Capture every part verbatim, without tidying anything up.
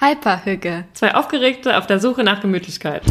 Hyperhügge. Zwei Aufgeregte auf der Suche nach Gemütlichkeit.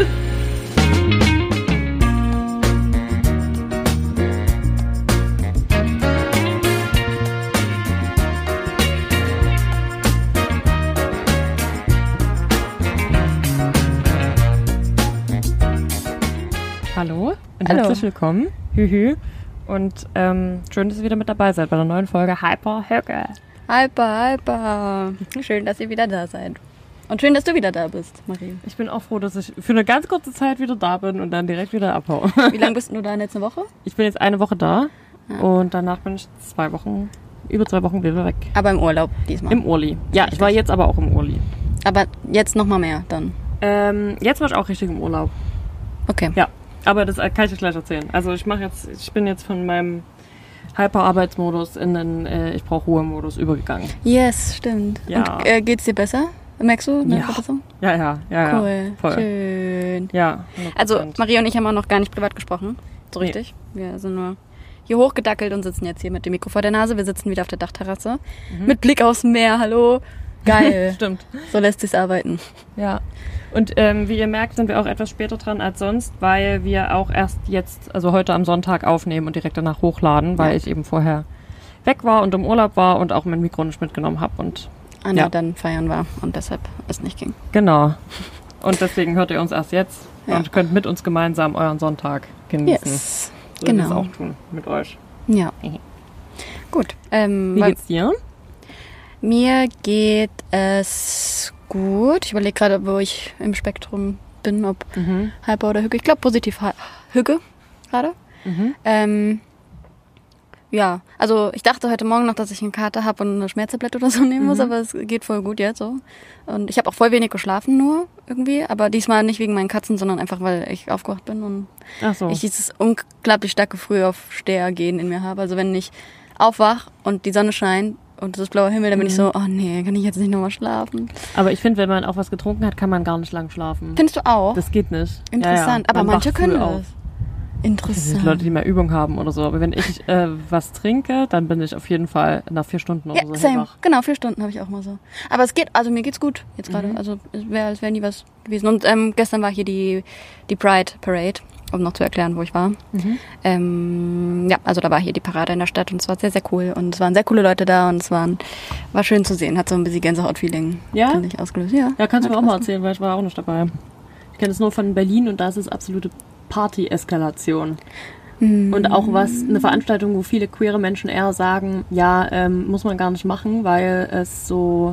Hallo und Hallo. Herzlich willkommen. Hühü. Und ähm, schön, dass ihr wieder mit dabei seid bei der neuen Folge Hyperhügge. Hyper, hyper. Schön, dass ihr wieder da seid. Und schön, dass du wieder da bist, Marie. Ich bin auch froh, dass ich für eine ganz kurze Zeit wieder da bin und dann direkt wieder abhaue. Wie lange bist du da jetzt eine Woche? Ich bin jetzt eine Woche da Ja. und danach bin ich zwei Wochen, über zwei Wochen wieder weg. Aber im Urlaub diesmal. Im Urli. Ja, ich war jetzt aber auch im Urli. Aber jetzt noch mal mehr dann. Ähm, jetzt war ich auch richtig im Urlaub. Okay. Ja, aber das kann ich euch gleich erzählen. Also ich mache jetzt, ich bin jetzt von meinem Hyper-Arbeitsmodus in den äh, ich brauche Ruhe-Modus übergegangen. Yes, stimmt. Ja. Und äh, geht's dir besser? Merkst du eine Ja. Verbesserung? Ja, ja, ja, Cool. ja. Voll. Schön. Ja. hundert Also Prozent. Marie und ich haben auch noch gar nicht privat gesprochen. So Nee. richtig. Wir sind nur hier hochgedackelt und sitzen jetzt hier mit dem Mikro vor der Nase. Wir sitzen wieder auf der Dachterrasse. Mit Blick aufs Meer. Hallo. Geil. Stimmt. So lässt sich's arbeiten. Ja. Und ähm, wie ihr merkt, sind wir auch etwas später dran als sonst, weil wir auch erst jetzt, also heute am Sonntag aufnehmen und direkt danach hochladen, weil Ja. ich eben vorher weg war und im Urlaub war und auch mein Mikro nicht mitgenommen habe. Und Anna Ja. dann feiern war und deshalb es nicht ging. genau. Und deswegen hört ihr uns erst jetzt Ja. und könnt mit uns gemeinsam euren Sonntag genießen. Yes. So wie wir es Genau. auch tun mit euch. Ja. Mhm. Gut. Ähm, Wie weil- geht's dir? Mir geht es gut. Ich überlege gerade, wo ich im Spektrum bin, ob Mhm. Hyper oder Hügge. Ich glaube positiv Hy- Hügge gerade. Mhm. Ähm, ja, also ich dachte heute Morgen noch, dass ich eine Karte habe und eine Schmerztablette oder so nehmen muss, Mhm. aber es geht voll gut jetzt so. Und ich habe auch voll wenig geschlafen nur irgendwie, aber diesmal nicht wegen meinen Katzen, sondern einfach, weil ich aufgewacht bin und Ach so. ich dieses unglaublich starke Frühaufstehergehen in mir habe. Also wenn ich aufwach und die Sonne scheint und es ist blauer Himmel, dann bin ich so, oh nee, kann ich jetzt nicht nochmal schlafen? Aber ich finde, wenn man auch was getrunken hat, kann man gar nicht lang schlafen. Findest du auch? Das geht nicht. Interessant, Ja, ja. aber Man manche wacht können früh das. auf. Das sind Interessant. Leute, die mehr Übung haben oder so. Aber wenn ich äh, was trinke, dann bin ich auf jeden Fall nach vier Stunden oder Ja, so same. hellwach. Genau, vier Stunden habe ich auch mal so. Aber es geht, also mir geht's gut jetzt gerade. Mhm. Also es wäre, als wäre nie was gewesen. Und ähm, gestern war hier die, die Pride Parade, um noch zu erklären, wo ich war. Mhm. Ähm, ja, also da war hier die Parade in der Stadt und es war sehr, sehr cool. Und es waren sehr coole Leute da und es waren, war schön zu sehen. Hat so ein bisschen Gänsehaut-Feeling, Ja? finde ich, ausgelöst. Ja, Ja, kannst du hat mir auch mal Spaß erzählen, weil ich war auch nicht dabei. Ich kenne es nur von Berlin und da ist es absolute Party-Eskalation. Mhm. Und auch was, eine Veranstaltung, wo viele queere Menschen eher sagen, ja, ähm, muss man gar nicht machen, weil es so,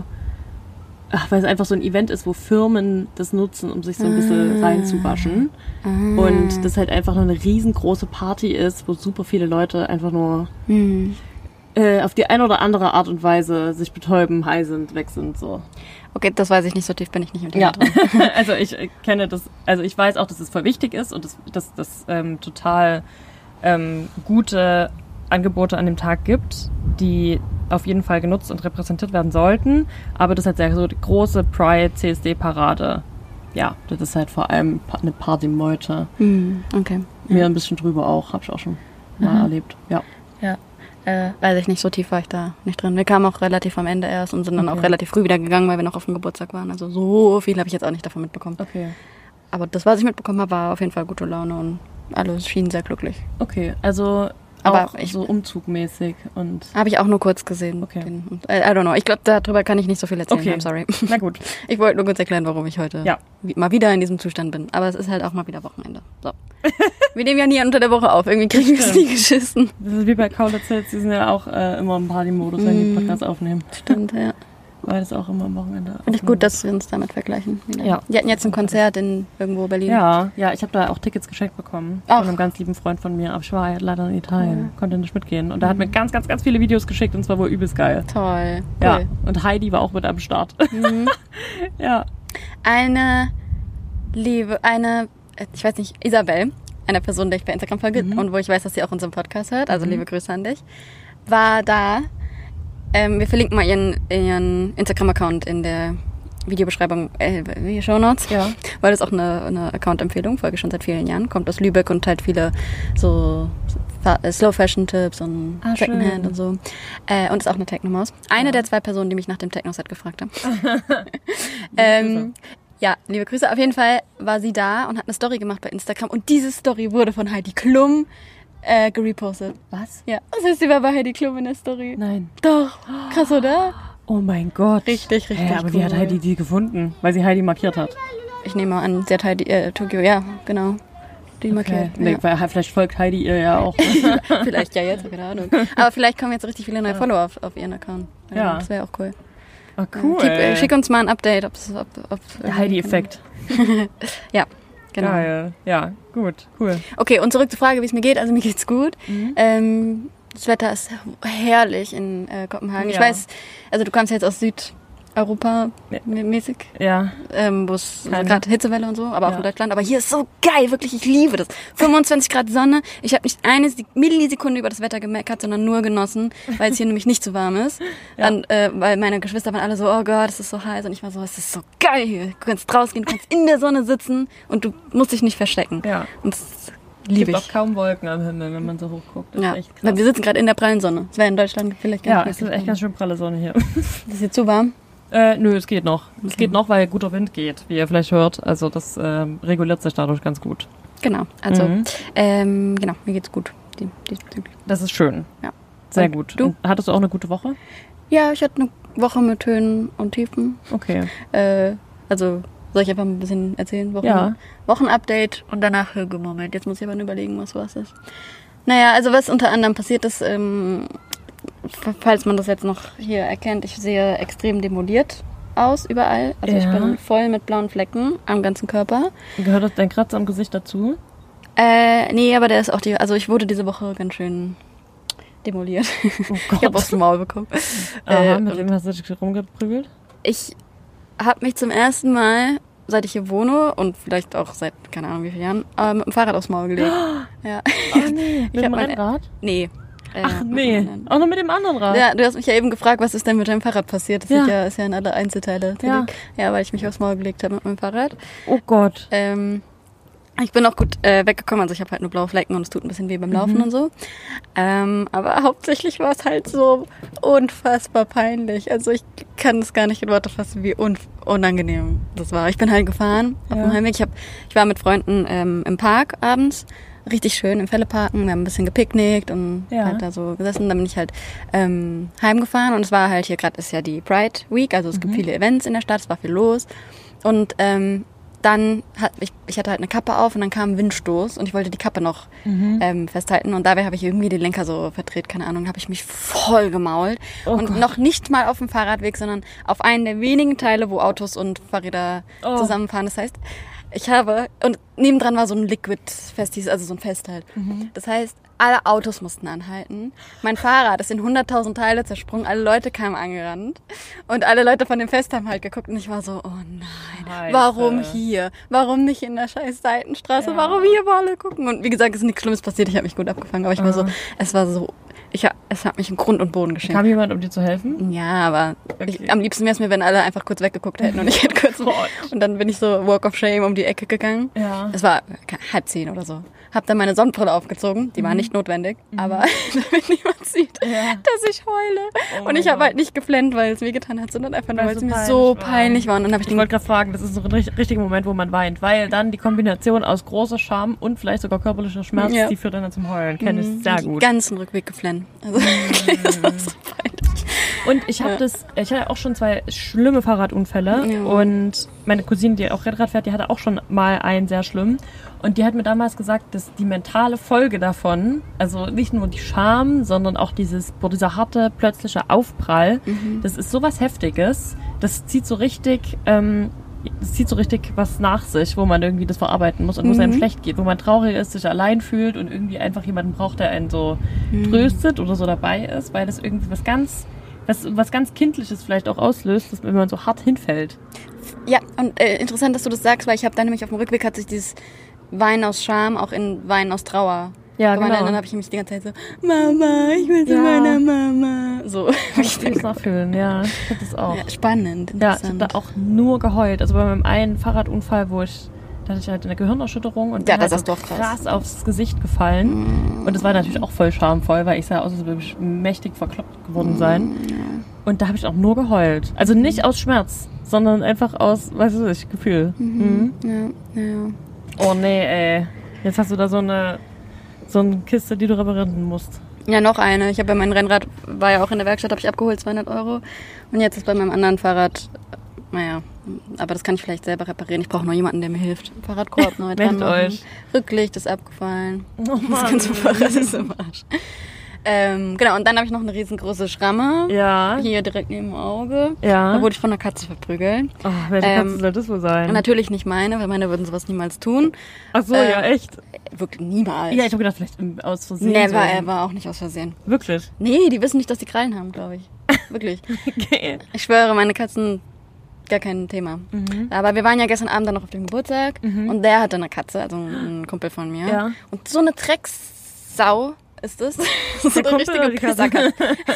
ach, weil es einfach so ein Event ist, wo Firmen das nutzen, um sich so ein bisschen Ah. reinzuwaschen. Ah. Und das halt einfach nur eine riesengroße Party ist, wo super viele Leute einfach nur Mhm. äh, auf die eine oder andere Art und Weise sich betäuben, high sind, weg sind, so. Okay, das weiß ich nicht, so tief bin ich nicht mit dem Ja, drin. also ich äh, kenne das, also ich weiß auch, dass es voll wichtig ist und dass das, das ähm, total ähm, gute Angebote an dem Tag gibt, die auf jeden Fall genutzt und repräsentiert werden sollten, aber das ist halt sehr so die große Pride-C S D-Parade. Ja, das ist halt vor allem pa- eine Partymeute. Mhm. Okay. Mir ein bisschen drüber auch, habe ich auch schon mal Mhm. erlebt. Ja. Ja, äh, weiß ich nicht, so tief war ich da nicht drin. Wir kamen auch relativ am Ende erst und sind dann Okay. auch relativ früh wieder gegangen, weil wir noch auf dem Geburtstag waren. Also so viel habe ich jetzt auch nicht davon mitbekommen. Okay. Aber das, was ich mitbekommen habe, war auf jeden Fall gute Laune und alle schienen sehr glücklich. Okay, also Aber auch ich- so umzugmäßig und Habe ich auch nur kurz gesehen. Okay. Den, und, äh, I don't know. Ich glaube, darüber kann ich nicht so viel erzählen. Okay. I'm sorry. na gut. Ich wollte nur kurz erklären, warum ich heute Ja. wie, mal wieder in diesem Zustand bin. Aber es ist halt auch mal wieder Wochenende. So. Wir nehmen ja nie unter der Woche auf. Irgendwie kriegen wir es Stimmt. nie geschissen. Das ist wie bei Kaulitz, die sind ja auch äh, immer im Party-Modus, wenn die Mm. Podcasts aufnehmen. Stimmt, ja. Weil das auch immer am Wochenende Finde ich aufgenommen gut, dass wir uns damit vergleichen. Ja. Die hatten jetzt ein Konzert in irgendwo Berlin. Ja, ja, ich habe da auch Tickets geschenkt bekommen Ach. von einem ganz lieben Freund von mir, aber ich war ja leider in Italien, konnte nicht mitgehen. Und der hat mir ganz, ganz, ganz viele Videos geschickt und zwar wohl übelst geil. Toll. Ja, Cool. und Heidi war auch mit am Start. Mhm. Ja. Eine liebe, eine, äh, ich weiß nicht, Isabel, eine Person, der ich bei Instagram folge Mhm. und wo ich weiß, dass sie auch unseren Podcast hört, also Mhm. liebe Grüße an dich, war da. Ähm, wir verlinken mal ihren, ihren Instagram-Account in der Videobeschreibung, äh, wie Shownotes. Ja. Weil das auch eine, eine Account-Empfehlung, folge schon seit vielen Jahren, kommt aus Lübeck und halt viele so Fa- äh, Slow-Fashion-Tipps und Ah, Secondhand schön. und so. Äh, und ist auch eine Technomaus. Eine Ja. der zwei Personen, die mich nach dem Techno-Set gefragt haben. Ähm, ja, liebe Grüße. Auf jeden Fall war sie da und hat eine Story gemacht bei Instagram. Und diese Story wurde von Heidi Klum äh, gerepostet. Was? Ja, das heißt, sie war bei Heidi Klum in der Story. Nein. Doch, krass, oder? Oh mein Gott. Richtig, richtig Hä, aber cool. wie hat Heidi die gefunden? Weil sie Heidi markiert hat. Ich nehme an, sie hat Heidi, äh, Tokio, ja, genau. Die markiert. Okay. Nee, Ja. weil vielleicht folgt Heidi ihr ja auch. Vielleicht ja jetzt, keine Ahnung. Aber vielleicht kommen jetzt richtig viele neue Follower auf, auf ihren Account. Ja. Das wäre auch cool. Ah, cool. Keep, äh, schick uns mal ein Update, ob's, ob ob Der Heidi-Effekt. Ja, genau. Geil. Ja, gut, cool. Okay, und zurück zur Frage, wie es mir geht. Also mir geht's gut. Mhm. Ähm, das Wetter ist herrlich in äh, Kopenhagen. Ich Ja. weiß, also du kommst jetzt aus Südeuropa Ja. mäßig, Ja. ähm, wo es so Keine. gerade Hitzewelle und so, aber auch Ja. in Deutschland. Aber hier ist so geil, wirklich, ich liebe das. fünfundzwanzig Grad Sonne. Ich habe nicht eine Sek- Millisekunde über das Wetter gemeckert, sondern nur genossen, weil es hier nämlich nicht so warm ist. Ja. Und, äh, weil meine Geschwister waren alle so, oh Gott, es ist so heiß. Und ich war so, es ist so geil hier. Du kannst rausgehen, du kannst in der Sonne sitzen und du musst dich nicht verstecken. Ja. Und das Es liebe gibt ich. auch kaum Wolken am Himmel, wenn man so hoch guckt. Das Ja, ist echt weil krass. wir sitzen gerade in der prallen Sonne. Es wäre in Deutschland vielleicht Ja, nicht es ist möglich, echt ganz schön pralle Sonne hier. aber das ist jetzt zu warm. Äh, nö, es geht noch. Es geht noch, weil guter Wind geht, wie ihr vielleicht hört. Also das ähm, reguliert sich dadurch ganz gut. Genau, also Mhm. ähm, genau, mir geht's gut. Die- diesbezüglich. Das ist schön. Ja. Sehr Und gut. du? Und hattest du auch eine gute Woche? Ja, ich hatte eine Woche mit Höhen und Tiefen. Okay. Äh, also soll ich einfach ein bisschen erzählen? Wochen, Ja. Wochenupdate und danach Moment. Jetzt muss ich aber nur überlegen, was was ist. Naja, also was unter anderem passiert ist, ähm, falls man das jetzt noch hier erkennt, ich sehe extrem demoliert aus überall. Also ich Ja. bin voll mit blauen Flecken am ganzen Körper. Gehört das dein Kratzer am Gesicht dazu? Äh, nee, aber der ist auch die, also ich wurde diese Woche ganz schön demoliert. Oh Ich habe aufs Maul bekommen. Aha, Äh, mit und wem hast du dich rumgeprügelt? ich habe mich zum ersten Mal, seit ich hier wohne und vielleicht auch seit, keine Ahnung wie vielen Jahren, äh, mit dem Fahrrad aufs Maul gelegt. Ja. Oh nee, mit hab dem mein- Rennrad? Nee. Äh, Ach mit nee, dem anderen. auch noch mit dem anderen Rad? Ja, du hast mich ja eben gefragt, was ist denn mit deinem Fahrrad passiert? Das Ja. ist ja, ist ja in alle Einzelteile zerlegt. Ja. weil ich mich aufs Maul gelegt habe mit meinem Fahrrad. Oh Gott. Ähm, ich bin auch gut äh, weggekommen, also ich habe halt nur blaue Flecken und es tut ein bisschen weh beim Laufen Mhm. und so. Ähm, aber hauptsächlich war es halt so unfassbar peinlich. Also ich kann es gar nicht in Worte fassen, wie un unangenehm das war. Ich bin halt gefahren auf Ja. dem Heimweg. Ich, hab, ich war mit Freunden ähm, im Park abends. Richtig schön im Felleparken. Wir haben ein bisschen gepicknickt und Ja. halt da so gesessen. Dann bin ich halt ähm, heimgefahren und es war halt hier gerade ist ja die Pride Week, also es gibt Mhm. viele Events in der Stadt, es war viel los. Und ähm, dann hat ich, ich hatte halt eine Kappe auf und dann kam ein Windstoß und ich wollte die Kappe noch Mhm. ähm, festhalten und dabei habe ich irgendwie den Lenker so verdreht, keine Ahnung, habe ich mich voll gemault Oh und Gott. noch nicht mal auf dem Fahrradweg, sondern auf einen der wenigen Teile, wo Autos und Fahrräder Oh. zusammenfahren. Das heißt, ich habe und nebendran war so ein Liquid Festis, also so ein Fest halt. Mhm. Das heißt, alle Autos mussten anhalten. Mein Fahrrad ist in hunderttausend Teile zersprungen. Alle Leute kamen angerannt. Und alle Leute von dem Fest haben halt geguckt. Und ich war so, oh nein, Scheiße. warum hier? Warum nicht in der scheiß Seitenstraße? Ja. Warum hier, wo alle gucken? Und wie gesagt, es ist nichts Schlimmes passiert. Ich habe mich gut abgefangen. Aber ich war so, Ah. es war so, ich, ha- es hat mich in Grund und Boden geschenkt. Kam jemand, um dir zu helfen? Ja, aber Okay. ich, am liebsten wäre es mir, wenn alle einfach kurz weggeguckt hätten und ich hätte kurz... Gott. Und dann bin ich so Walk of Shame um die Ecke gegangen. Ja. Es war halb zehn oder so. Hab dann meine Sonnenbrille aufgezogen. Die war nicht notwendig, aber damit niemand sieht, Mhm. Ja. dass ich heule. Oh und mein ich habe Gott. halt nicht geflennt, weil es wehgetan hat, sondern einfach nur, Weil weil es es so mir so peinlich war. peinlich war. Und dann habe ich Ich den... wollte gerade fragen, das ist so ein richtig- richtiger Moment, wo man weint, weil dann die Kombination aus großer Scham und vielleicht sogar körperlicher Schmerz, Ja. die führt dann zum Heulen. Kenne ich sehr den gut. ganzen Rückweg geflennt. Also das war so peinlich. Und ich habe Ja. das, ich hatte auch schon zwei schlimme Fahrradunfälle Ja. und meine Cousine, die auch Rennrad fährt, die hatte auch schon mal einen sehr schlimm. Und die hat mir damals gesagt, dass die mentale Folge davon, also nicht nur die Scham, sondern auch dieses, boah, dieser harte, plötzliche Aufprall, Mhm. das ist sowas Heftiges, das zieht so richtig, ähm, das zieht so richtig was nach sich, wo man irgendwie das verarbeiten muss und wo es einem Mhm. schlecht geht, wo man traurig ist, sich allein fühlt und irgendwie einfach jemanden braucht, der einen so Mhm. tröstet oder so dabei ist, weil das irgendwie was ganz, was, was ganz Kindliches vielleicht auch auslöst, dass wenn man so hart hinfällt. Ja, und äh, interessant, dass du das sagst, weil ich habe dann nämlich auf dem Rückweg hat sich dieses Weinen aus Scham auch in Weinen aus Trauer Ja, gewandelt. genau. Und dann habe ich mich die ganze Zeit so, Mama, ich will zu Ja. meiner Mama. So. Ich will es nachfühlen, ja. Ich hab das auch. Ja, spannend, Ja, ich habe interessant. da auch nur geheult. Also bei meinem einen Fahrradunfall, wo ich, da hatte ich halt eine Gehirnerschütterung und Ja, bin das halt ist doch krass. krass aufs Gesicht gefallen. Und das war natürlich auch voll schamvoll, weil ich sah aus, als würde ich mächtig verkloppt geworden sein. Und da habe ich auch nur geheult. Also nicht aus Schmerz, sondern einfach aus, weißt du, ich Gefühl. Mhm. Mhm. Ja, ja. Oh nee, ey. Jetzt hast du da so eine, so eine Kiste, die du reparieren musst. Ja, noch eine. Ich habe ja mein Rennrad, war ja auch in der Werkstatt, habe ich abgeholt, zweihundert Euro. Und jetzt ist bei meinem anderen Fahrrad, naja, aber das kann ich vielleicht selber reparieren. Ich brauche noch jemanden, der mir hilft. Fahrradkorb neu dran machen. euch. Rücklicht ist abgefallen. Oh Mann. Das ganze Fahrrad ist im Arsch. Ähm, genau, und dann habe ich noch eine riesengroße Schramme. Ja. Hier direkt neben dem Auge. Ja. Da wurde ich von einer Katze verprügelt. Oh, welche Ähm, Katze soll das wohl sein? Natürlich nicht meine, weil meine würden sowas niemals tun. Ach so, äh, ja, echt? Wirklich niemals. Ja, ich habe gedacht, vielleicht im- aus Versehen. Never so. ever, auch nicht aus Versehen. Wirklich? Nee, die wissen nicht, dass die Krallen haben, glaube ich. Wirklich. Okay. Ich schwöre, meine Katzen, gar kein Thema. Mhm. Aber wir waren ja gestern Abend dann noch auf dem Geburtstag Mhm. und der hatte eine Katze, also ein Kumpel von mir. Ja. Und so eine Dreckssau ist es. So Der eine Kumpel oder die Katze? Pisserkatze.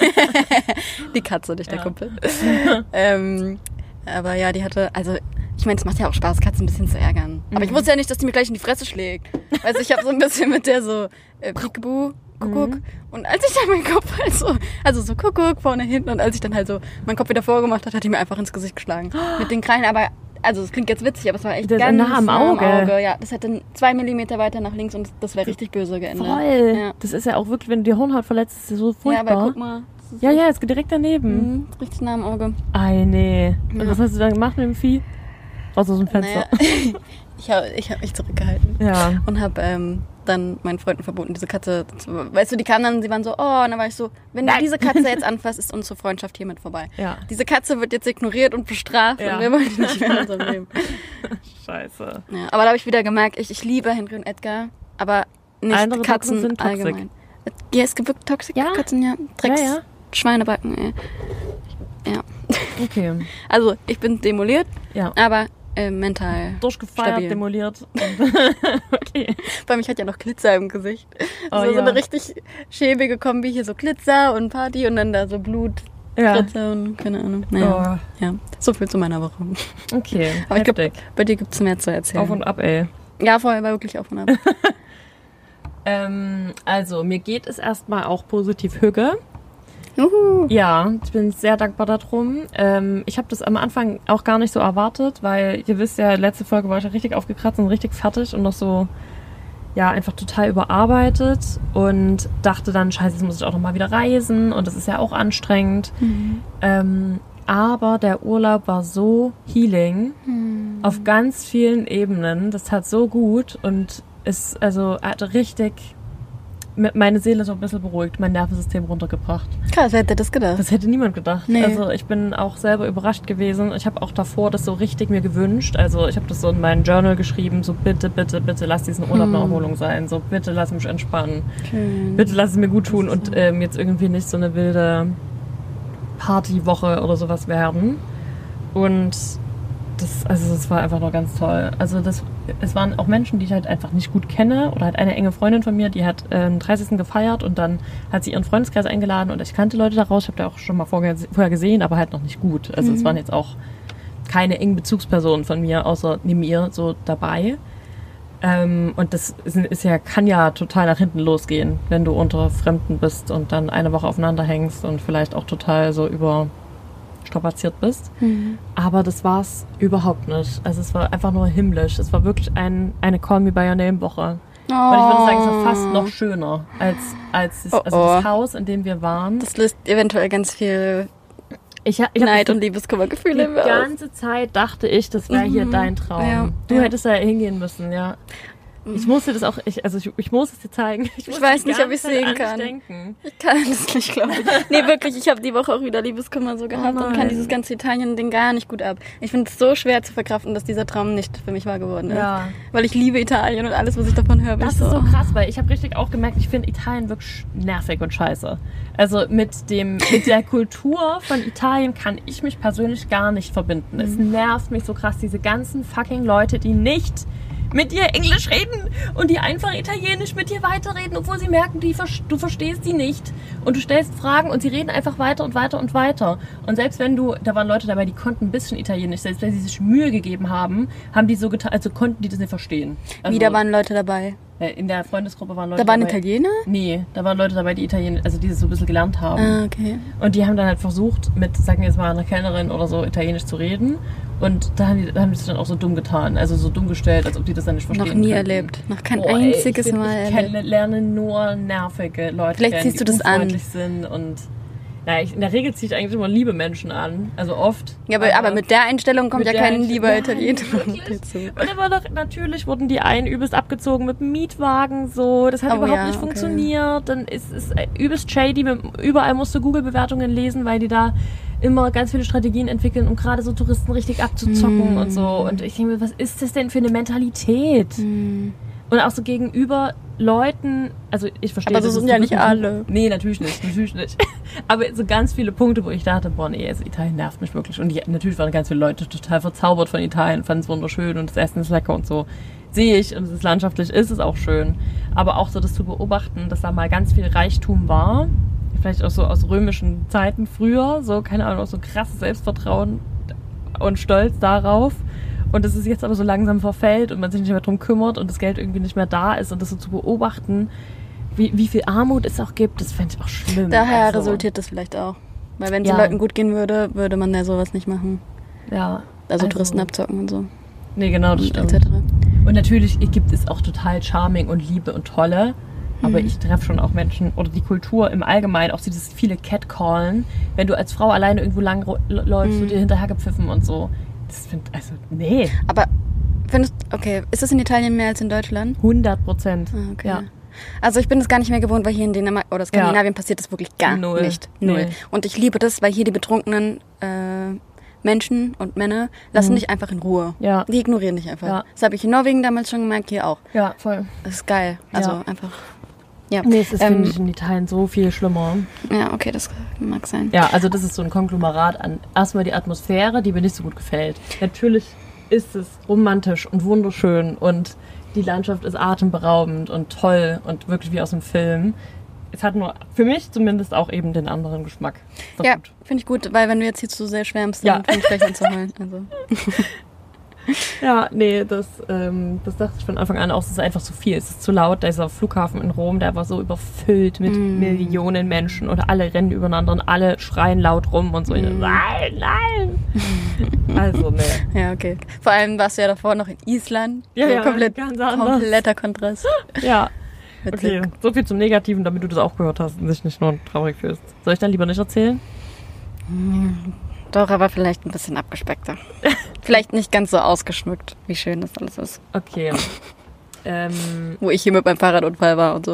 Die Katze, nicht der Ja. Kumpel. ähm, aber ja, die hatte, also ich meine, es macht ja auch Spaß, Katzen ein bisschen zu ärgern. Aber ich Mhm. wusste ja nicht, dass die mir gleich in die Fresse schlägt. Also ich habe so ein bisschen mit der so äh, Peekaboo, Kuckuck. Mhm. Und als ich dann meinen Kopf halt so, also so Kuckuck vorne, hinten und als ich dann halt so meinen Kopf wieder vorgemacht hat, hat die mir einfach ins Gesicht geschlagen. Mit den Krallen, aber, also es klingt jetzt witzig, aber es war echt Das ist ganz nah am Auge. Ja, das hätte zwei Millimeter weiter nach links und das wäre richtig böse geendet. Voll. Ja. Das ist ja auch wirklich, wenn du die Hornhaut verletzt, ist das so Ja, furchtbar. aber guck mal. das ist Ja, echt- ja, es geht direkt daneben. Mhm, richtig nah am Auge. Ei, nee. Und Ja. was hast du dann gemacht mit dem Vieh? Raus aus dem Fenster. Naja, ich habe ich hab mich zurückgehalten. Ja. Und habe ähm, dann meinen Freunden verboten, diese Katze, zu, weißt du, die kamen dann, sie waren so, oh, und dann war ich so, wenn du Nein. diese Katze jetzt anfasst, ist unsere Freundschaft hiermit vorbei. Ja. Diese Katze wird jetzt ignoriert und bestraft Ja. und wir wollen die nicht mehr in unserem Leben. Scheiße. Ja, aber da habe ich wieder gemerkt, ich, ich liebe Henry und Edgar, aber nicht Andere Katzen Katzen sind toxic. allgemein. Ja, es gibt wirklich toxische Ja? Katzen, ja. Drecks, Ja, ja. Schweinebacken, ey. Ja. Okay. Also, ich bin demoliert, Ja. aber äh, mental Durchgefeiert, stabil. demoliert. Und okay. Bei mir hat ja noch Glitzer im Gesicht. Oh, so, so ja. eine richtig schäbige Kombi. Hier so Glitzer und Party und dann da so Blut, Ja. Glitzer und keine Ahnung. Naja, ja. So viel zu meiner Woche. Oh, okay. Aber ich glaube, Heftig. bei dir gibt es mehr zu erzählen. Auf und ab, ey. ja, vorher war wirklich auf und ab. Ähm, also, mir geht es erstmal auch positiv Hüge. Juhu. Ja, ich bin sehr dankbar darum. Ähm, ich habe das am Anfang auch gar nicht so erwartet, weil ihr wisst ja, letzte Folge war ich ja richtig aufgekratzt und richtig fertig und noch so, ja, einfach total überarbeitet und dachte dann, scheiße, jetzt muss ich auch noch mal wieder reisen und das ist ja auch anstrengend. Mhm. Ähm, aber der Urlaub war so healing Mhm. auf ganz vielen Ebenen. Das tat so gut und ist also hat richtig meine Seele so ein bisschen beruhigt, mein Nervensystem runtergebracht. Krass, wer hätte das gedacht? Das hätte niemand gedacht. Nee. Also ich bin auch selber überrascht gewesen. Ich habe auch davor das so richtig mir gewünscht. Also ich habe das so in meinen Journal geschrieben, so bitte, bitte, bitte lass diesen Urlaub eine Hm. Erholung sein. So bitte lass mich entspannen. Schön. Bitte lass es mir gut tun und ähm, jetzt irgendwie nicht so eine wilde Partywoche oder sowas werden. Und das, also das war einfach nur ganz toll. Also das, es waren auch Menschen, die ich halt einfach nicht gut kenne oder halt eine enge Freundin von mir, die hat äh, den dreißigsten gefeiert und dann hat sie ihren Freundeskreis eingeladen und ich kannte Leute daraus. Ich habe da auch schon mal vorher, vorher gesehen, aber halt noch nicht gut. Also es waren jetzt auch keine engen Bezugspersonen von mir, außer neben ihr so dabei. Ähm, und das ist, ist ja, kann ja total nach hinten losgehen, wenn du unter Fremden bist und dann eine Woche aufeinander hängst und vielleicht auch total so überstrapaziert bist. Mhm. Aber das war es überhaupt nicht. Also es war einfach nur himmlisch. Es war wirklich ein, eine Call Me By Your Name Woche. Oh. Und ich würde sagen, es war fast noch schöner als, als das, Oh, also das oh. Haus, in dem wir waren. Das löst eventuell ganz viel Ich, ha- ich hab Neid das und Liebeskummergefühle in die mir aus. ganze Zeit dachte ich, das wäre hier Mhm. dein Traum. Ja, Du ja. hättest da hingehen müssen, ja. Ich musste das auch, ich, also ich, ich muss es dir zeigen. Ich, muss weiß die nicht, ob ganze ich's Zeit sehen an dich kann. Denken. Ich kann das nicht, glaube ich. Nee, wirklich, ich habe die Woche auch wieder Liebeskummer so gehabt und nein. kann dieses ganze Italien-Ding gar nicht gut ab. Ich finde es so schwer zu verkraften, dass dieser Traum nicht für mich wahr geworden ist. Ja. Weil ich liebe Italien und alles, was ich davon höre, bin Das ich ist so. so krass, weil ich habe richtig auch gemerkt, ich finde Italien wirklich nervig und scheiße. Also mit dem mit der Kultur von Italien kann ich mich persönlich gar nicht verbinden. Es nervt mich so krass, diese ganzen fucking Leute, die nicht mit dir Englisch reden und die einfach Italienisch mit dir weiterreden, obwohl sie merken, die, ver- du verstehst die nicht. Und du stellst Fragen und sie reden einfach weiter und weiter und weiter. Und selbst wenn du, da waren Leute dabei, die konnten ein bisschen Italienisch, selbst wenn sie sich Mühe gegeben haben, haben die so getan, also konnten die das nicht verstehen. Also, Wieder waren Leute dabei. In der Freundesgruppe waren Leute Da waren dabei, Italiener? Nee, da waren Leute dabei, die Italienisch, also die das so ein bisschen gelernt haben. Ah, okay. Und die haben dann halt versucht, mit, sagen wir jetzt mal, einer Kellnerin oder so Italienisch zu reden. Und da haben die, da haben die sich dann auch so dumm getan, also so dumm gestellt, als ob die das dann nicht verstehen Noch nie könnten. erlebt. Noch kein Boah, ey, einziges ich find, Mal ich erlebt. kenn, lerne nur nervige Leute Vielleicht kennen, ziehst du die das an. unfreundlich sind und ja, ich, in der Regel ziehe ich eigentlich immer liebe Menschen an, also oft. Ja, aber, aber mit der Einstellung kommt mit ja der kein Einstellung- lieber Nein, Italiener wirklich. dazu. Und immer noch, natürlich wurden die einen übelst abgezogen mit dem Mietwagen, so. Das hat Oh überhaupt ja, nicht okay. funktioniert. Dann ist es übelst shady. Überall musst du Google-Bewertungen lesen, weil die da immer ganz viele Strategien entwickeln, um gerade so Touristen richtig abzuzocken Mm. und so. Und ich denke mir, was ist das denn für eine Mentalität? Hm. Und auch so gegenüber Leuten, also ich verstehe Aber so das ist sind ja nicht Tourismus- alle. Nee, natürlich nicht, natürlich nicht. Aber so ganz viele Punkte, wo ich dachte, boah, nee, also Italien nervt mich wirklich. Und die, natürlich waren ganz viele Leute total verzaubert von Italien, fanden es wunderschön und das Essen ist lecker und so. Sehe ich und es ist landschaftlich, ist es auch schön. Aber auch so das zu beobachten, dass da mal ganz viel Reichtum war, vielleicht auch so aus römischen Zeiten früher, so, keine Ahnung, auch so krasses Selbstvertrauen und Stolz darauf. Und dass es jetzt aber so langsam verfällt und man sich nicht mehr drum kümmert und das Geld irgendwie nicht mehr da ist und das so zu beobachten, wie, wie viel Armut es auch gibt, das fände ich auch schlimm. Daher Also, resultiert das vielleicht auch. Weil wenn es Ja. den Leuten gut gehen würde, würde man ja sowas nicht machen. Ja. Also, Touristen abzocken und so. Nee, genau, das Und stimmt. et cetera. Und natürlich gibt es auch total charming und Liebe und tolle, aber Mhm. ich treffe schon auch Menschen oder die Kultur im Allgemeinen, auch dieses viele Catcallen, wenn du als Frau alleine irgendwo lang ro- läufst, Mhm. so dir hinterhergepfiffen und so. Das find, also, nee, Aber findest, okay, ist das in Italien mehr als in Deutschland? hundert Prozent. Ah, okay. Ja. Also ich bin das gar nicht mehr gewohnt, weil hier in Dänemark oder Skandinavien passiert das wirklich gar Null. nicht. Null. Nee. Und ich liebe das, weil hier die betrunkenen äh, Menschen und Männer lassen Mhm. dich einfach in Ruhe. Ja. Die ignorieren dich einfach. Ja. Das habe ich in Norwegen damals schon gemerkt, hier auch. Ja, voll. Das ist geil. Also Ja. einfach. Ja. Nee, es ist, Ähm, finde ich, in Italien so viel schlimmer. ja, okay, das mag sein. Ja, also das ist so ein Konglomerat an erstmal die Atmosphäre, die mir nicht so gut gefällt. Natürlich ist es romantisch und wunderschön und die Landschaft ist atemberaubend und toll und wirklich wie aus einem Film. Es hat nur für mich zumindest auch eben den anderen Geschmack. Ist doch Ja, gut. finde ich gut, weil wenn du jetzt hier zu sehr schwärmst, Ja. dann fängt gleich an zu heulen. Also. Ja, nee, das, ähm, das dachte ich von Anfang an auch, es ist einfach zu viel. Es ist zu laut. Dieser Flughafen in Rom, der war so überfüllt mit Mm. Millionen Menschen und alle rennen übereinander und alle schreien laut rum und so. Mm. Nein, nein! Also, nee. Ja, okay. Vor allem warst du ja davor noch in Island. Ja, so ja, komplett, ganz anders. kompletter Kontrast. Ja, Witzig. okay. So viel zum Negativen, damit du das auch gehört hast und dich nicht nur traurig fühlst. Soll ich dann lieber nicht erzählen? Doch, aber vielleicht ein bisschen abgespeckter. Vielleicht nicht ganz so ausgeschmückt, wie schön das alles ist. Okay. ähm, Wo ich hier mit meinem Fahrradunfall war und so.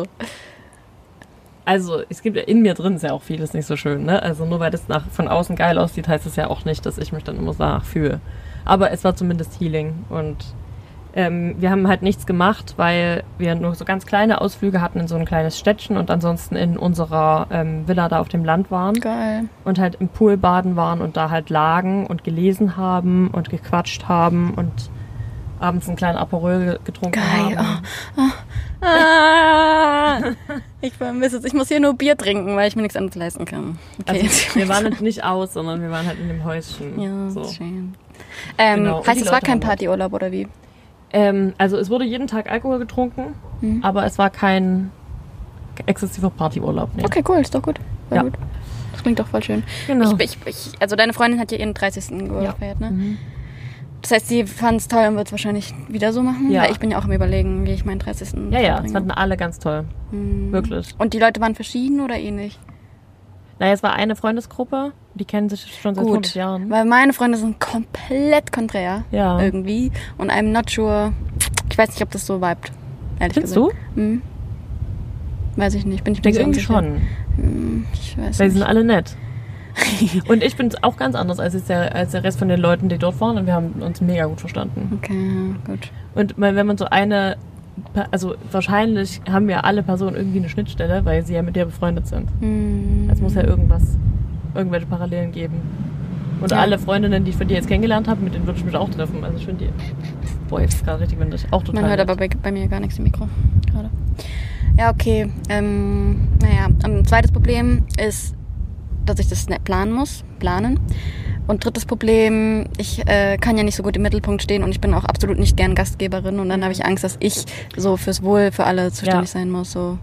also, es gibt ja in mir drin ist ja auch vieles nicht so schön, ne? Also nur weil das nach, von außen geil aussieht, heißt es ja auch nicht, dass ich mich dann immer so danach fühle. Aber es war zumindest Healing und ähm, wir haben halt nichts gemacht, weil wir nur so ganz kleine Ausflüge hatten in so ein kleines Städtchen und ansonsten in unserer ähm, Villa da auf dem Land waren. Geil. Und halt im Pool baden waren und da halt lagen und gelesen haben und gequatscht haben und abends einen kleinen Aperol getrunken Geil. haben. Oh, oh. Ah, ich vermisse es. Ich muss hier nur Bier trinken, weil ich mir nichts anderes leisten kann. Okay. Also, wir waren halt nicht aus, sondern wir waren halt in dem Häuschen. ja, so. schön. Ähm, Genau. Und heißt, die es war Leute kein waren dort. Partyurlaub oder wie? Ähm, also es wurde jeden Tag Alkohol getrunken, Mhm. aber es war kein exzessiver Partyurlaub. Nee. Okay, cool, ist doch gut. Voll Ja. gut. Das klingt doch voll schön. Genau. Ich, ich, ich, also deine Freundin hat ja ihren dreißigsten Ja. gefeiert, ne? Mhm. Das heißt, sie fand es toll und wird es wahrscheinlich wieder so machen? Ja. Weil ich bin ja auch im Überlegen, wie ich meinen dreißigsten Ja, ja, das verbringe. fanden alle ganz toll. Hm. Wirklich. Und die Leute waren verschieden oder ähnlich? Naja, es war eine Freundesgruppe, die kennen sich schon seit hundert Jahren. Weil meine Freunde sind komplett konträr. Ja. Irgendwie. Und I'm not sure. Ich weiß nicht, ob das so vibet. Ehrlich Findest gesagt. du? Hm. Weiß ich nicht. Bin ich Ich mir denke so irgendwie unsicher. schon. Hm, ich weiß Weil sie sind nicht. alle nett. Und ich bin auch ganz anders als, jetzt der, als der Rest von den Leuten, die dort waren. Und wir haben uns mega gut verstanden. Okay, ja, gut. Und weil wenn man so eine, also wahrscheinlich haben ja alle Personen irgendwie eine Schnittstelle, weil sie ja mit dir befreundet sind. Hm. Es muss ja irgendwas, irgendwelche Parallelen geben. Und Ja. alle Freundinnen, die ich von dir jetzt kennengelernt habe, mit denen würde ich mich auch treffen. Also ich finde die, boah, jetzt ist gerade richtig windig, auch total Man hört nett. aber bei, bei mir gar nichts im Mikro gerade. Ja, okay. Ähm, naja, ein zweites Problem ist, dass ich das nicht planen muss. Planen. Und drittes Problem, ich äh, kann ja nicht so gut im Mittelpunkt stehen und ich bin auch absolut nicht gern Gastgeberin und dann habe ich Angst, dass ich so fürs Wohl für alle zuständig ja. sein muss. So.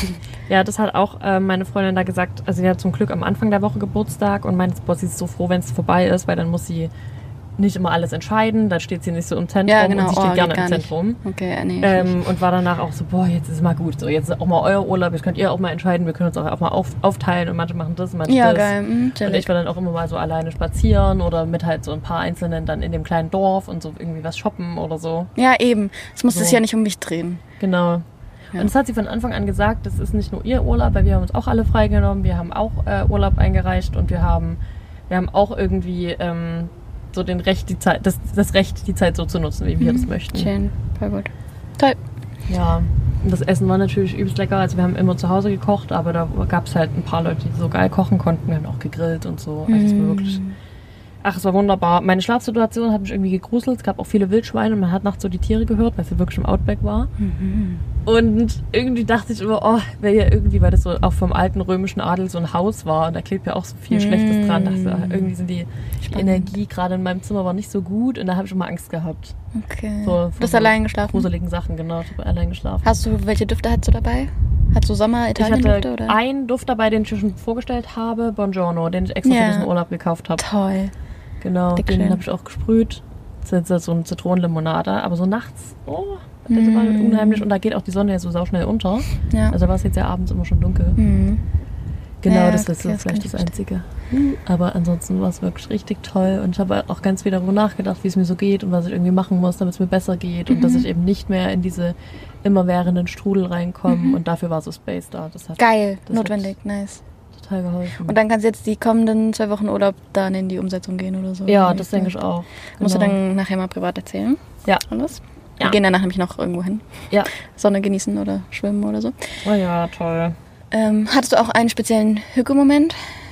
Ja, das hat auch äh, meine Freundin da gesagt, also sie hat zum Glück am Anfang der Woche Geburtstag und meinte, boah, sie ist so froh, wenn es vorbei ist, weil dann muss sie nicht immer alles entscheiden, dann steht sie nicht so im Zentrum ja, genau. und sie steht oh, gerne im nicht. Zentrum. Okay, nee, ähm, und war danach auch so, boah, jetzt ist es mal gut, so jetzt ist auch mal euer Urlaub, jetzt könnt ihr auch mal entscheiden, wir können uns auch, auch mal auf, aufteilen und manche machen das, manche ja, das. Geil. Mhm, und ich war dann auch immer mal so alleine spazieren oder mit halt so ein paar Einzelnen dann in dem kleinen Dorf und so irgendwie was shoppen oder so. Ja, eben. Es muss so. sich ja nicht um mich drehen. Genau. Ja. Und das hat sie von Anfang an gesagt, das ist nicht nur ihr Urlaub, weil wir haben uns auch alle freigenommen, wir haben auch äh, Urlaub eingereicht und wir haben, wir haben auch irgendwie ähm, so den Recht, die Zeit, das, das Recht, die Zeit so zu nutzen, wie wir mhm. das möchten. Schön, voll gut. Toll. Ja, und das Essen war natürlich übelst lecker. Also wir haben immer zu Hause gekocht, aber da gab es halt ein paar Leute, die so geil kochen konnten. Wir haben auch gegrillt und so. Also es war wirklich... Ach, es war wunderbar. Meine Schlafsituation hat mich irgendwie gegruselt. Es gab auch viele Wildschweine und man hat nachts so die Tiere gehört, weil es ja wirklich im Outback war. Mhm. Und irgendwie dachte ich immer, oh, wäre ja irgendwie, weil das so auch vom alten römischen Adel so ein Haus war und da klebt ja auch so viel mhm. Schlechtes dran. Dachte, irgendwie sind die, die Energie gerade in meinem Zimmer war nicht so gut und da habe ich immer Angst gehabt. Okay. So, du hast so allein geschlafen? Gruseligen Sachen, genau. Ich habe allein geschlafen. Hast du, welche Düfte hattest du dabei? Hattest du Sommer-Italien-Düfte? Ich hatte einen Duft dabei, den ich schon vorgestellt habe, Buongiorno, den ich extra ja. für diesen Urlaub gekauft habe. Toll. Genau, Dick den habe ich auch gesprüht. Das ist so eine Zitronenlimonade, aber so nachts, oh, das mm. war unheimlich. Und da geht auch die Sonne ja so sauschnell unter. Ja. Also war es jetzt ja abends immer schon dunkel. Mm. Genau, ja, das ist so das vielleicht das Einzige. Aber ansonsten war es wirklich richtig toll. Und ich habe auch ganz viel darüber nachgedacht, wie es mir so geht und was ich irgendwie machen muss, damit es mir besser geht. Und mhm. dass ich eben nicht mehr in diese immerwährenden Strudel reinkomme. Mhm. Und dafür war so Space da. Das hat, Geil, das notwendig, nice. Total geholfen. Und dann kannst du jetzt die kommenden zwei Wochen Urlaub dann in die Umsetzung gehen oder so? Ja, das denke ich auch. Genau. Musst du dann nachher mal privat erzählen? Ja. Alles? Ja. Wir gehen danach nämlich noch irgendwo hin. Ja. Sonne genießen oder schwimmen oder so. Oh ja, toll. Ähm, hattest du auch einen speziellen Hücke-Moment?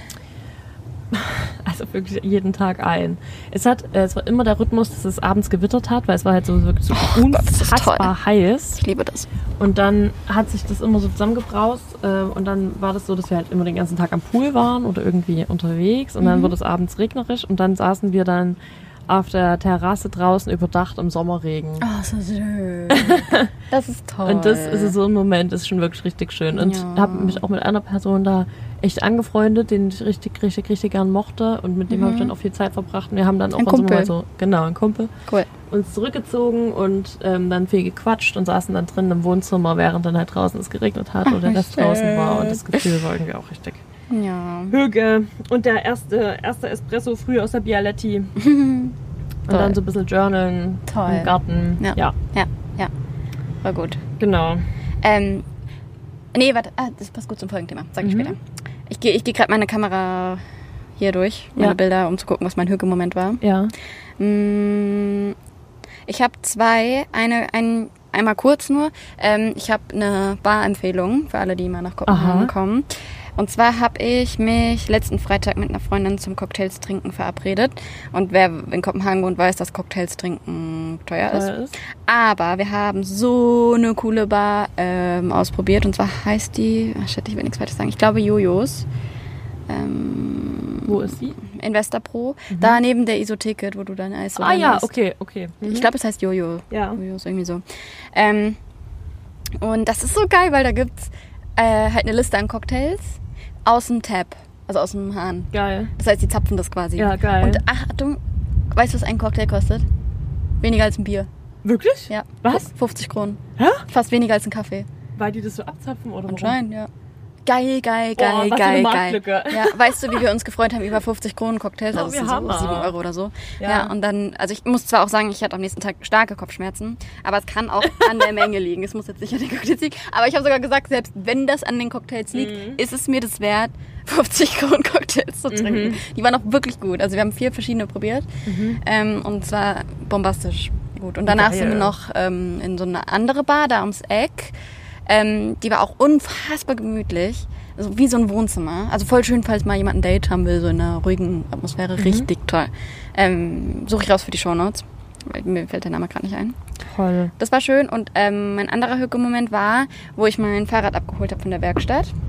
Also wirklich jeden Tag ein. Es hat, äh, es war immer der Rhythmus, dass es abends gewittert hat, weil es war halt so wirklich so oh unfassbar Gott, heiß. Ich liebe das. Und dann hat sich das immer so zusammengebraust äh, und dann war das so, dass wir halt immer den ganzen Tag am Pool waren oder irgendwie unterwegs und mhm. dann wurde es abends regnerisch und dann saßen wir dann auf der Terrasse draußen überdacht im Sommerregen. Oh, so schön. Das ist toll. Und das ist so ein Moment, das ist schon wirklich richtig schön. Und ja. ich habe mich auch mit einer Person da echt angefreundet, den ich richtig, richtig, richtig gern mochte. Und mit dem mhm. habe ich dann auch viel Zeit verbracht. Und wir haben dann auch ein uns Kumpel. mal so, genau, ein Kumpel, cool. uns zurückgezogen und ähm, dann viel gequatscht und saßen dann drin im Wohnzimmer, während dann halt draußen es geregnet hat und der Rest draußen war. Und das Gefühl war irgendwie auch richtig. Ja. Hüge. Und der erste, erste Espresso früh aus der Bialetti. Und Toll. Dann so ein bisschen journalen Toll. Im Garten. Ja. Ja, ja, ja. War gut. Genau. Ähm, nee, warte. Ah, das passt gut zum Folgenthema. Sag ich mhm. später. Ich gehe ich geh gerade meine Kamera hier durch, meine ja. Bilder, um zu gucken, was mein Hüge-Moment war. Ja. Ich habe zwei. Eine, ein, einmal kurz nur. Ähm, ich habe eine Bar-Empfehlung für alle, die mal nach Kopenhagen Aha. kommen. Und zwar habe ich mich letzten Freitag mit einer Freundin zum Cocktails trinken verabredet. Und wer in Kopenhagen wohnt, weiß, dass Cocktails trinken teuer ist. ist. Aber wir haben so eine coole Bar ähm, ausprobiert. Und zwar heißt die, ach shit, ich will nichts weiter sagen, ich glaube Jojos. Ähm, Wo ist sie? In Westerpro. Mhm. Da neben der Isotheke, wo du dein Eis Ah ja, isst. okay, okay. Mhm. Ich glaube, es heißt Jojo. Ja. Jojos, irgendwie so. Ähm, und das ist so geil, weil da gibt's äh, halt eine Liste an Cocktails. Aus dem Tab, also aus dem Hahn. Geil. Das heißt, die zapfen das quasi. Ja, geil. Und Achtung, weißt du, was ein Cocktail kostet? Weniger als ein Bier. Wirklich? Ja. Was? fünfzig Kronen. Hä? Fast weniger als ein Kaffee. Weil die das so abzapfen oder Anscheinend, ja. Geil, geil, geil, oh, was geil, für eine geil. Ja, weißt du, wie wir uns gefreut haben über fünfzig Kronen Cocktails? Also oh, das sind so sieben Euro oder so. Ja. ja, und dann, also ich muss zwar auch sagen, ich hatte am nächsten Tag starke Kopfschmerzen, aber es kann auch an der Menge liegen. Es muss jetzt nicht an den Cocktails liegen. Aber ich habe sogar gesagt, selbst wenn das an den Cocktails liegt, mhm. ist es mir das wert, fünfzig Kronen Cocktails zu trinken. Mhm. Die waren auch wirklich gut. Also wir haben vier verschiedene probiert. Mhm. Ähm, und zwar bombastisch gut. Und danach Geil. sind wir noch ähm, in so eine andere Bar, da ums Eck. Ähm, die war auch unfassbar gemütlich. Also wie so ein Wohnzimmer. Also voll schön, falls mal jemand ein Date haben will, so in einer ruhigen Atmosphäre. Mhm. Richtig toll. Ähm, suche ich raus für die Shownotes. Weil mir fällt der Name gerade nicht ein. Toll. Das war schön. Und ähm, mein anderer Hücke-Moment war, wo ich mein Fahrrad abgeholt habe von der Werkstatt.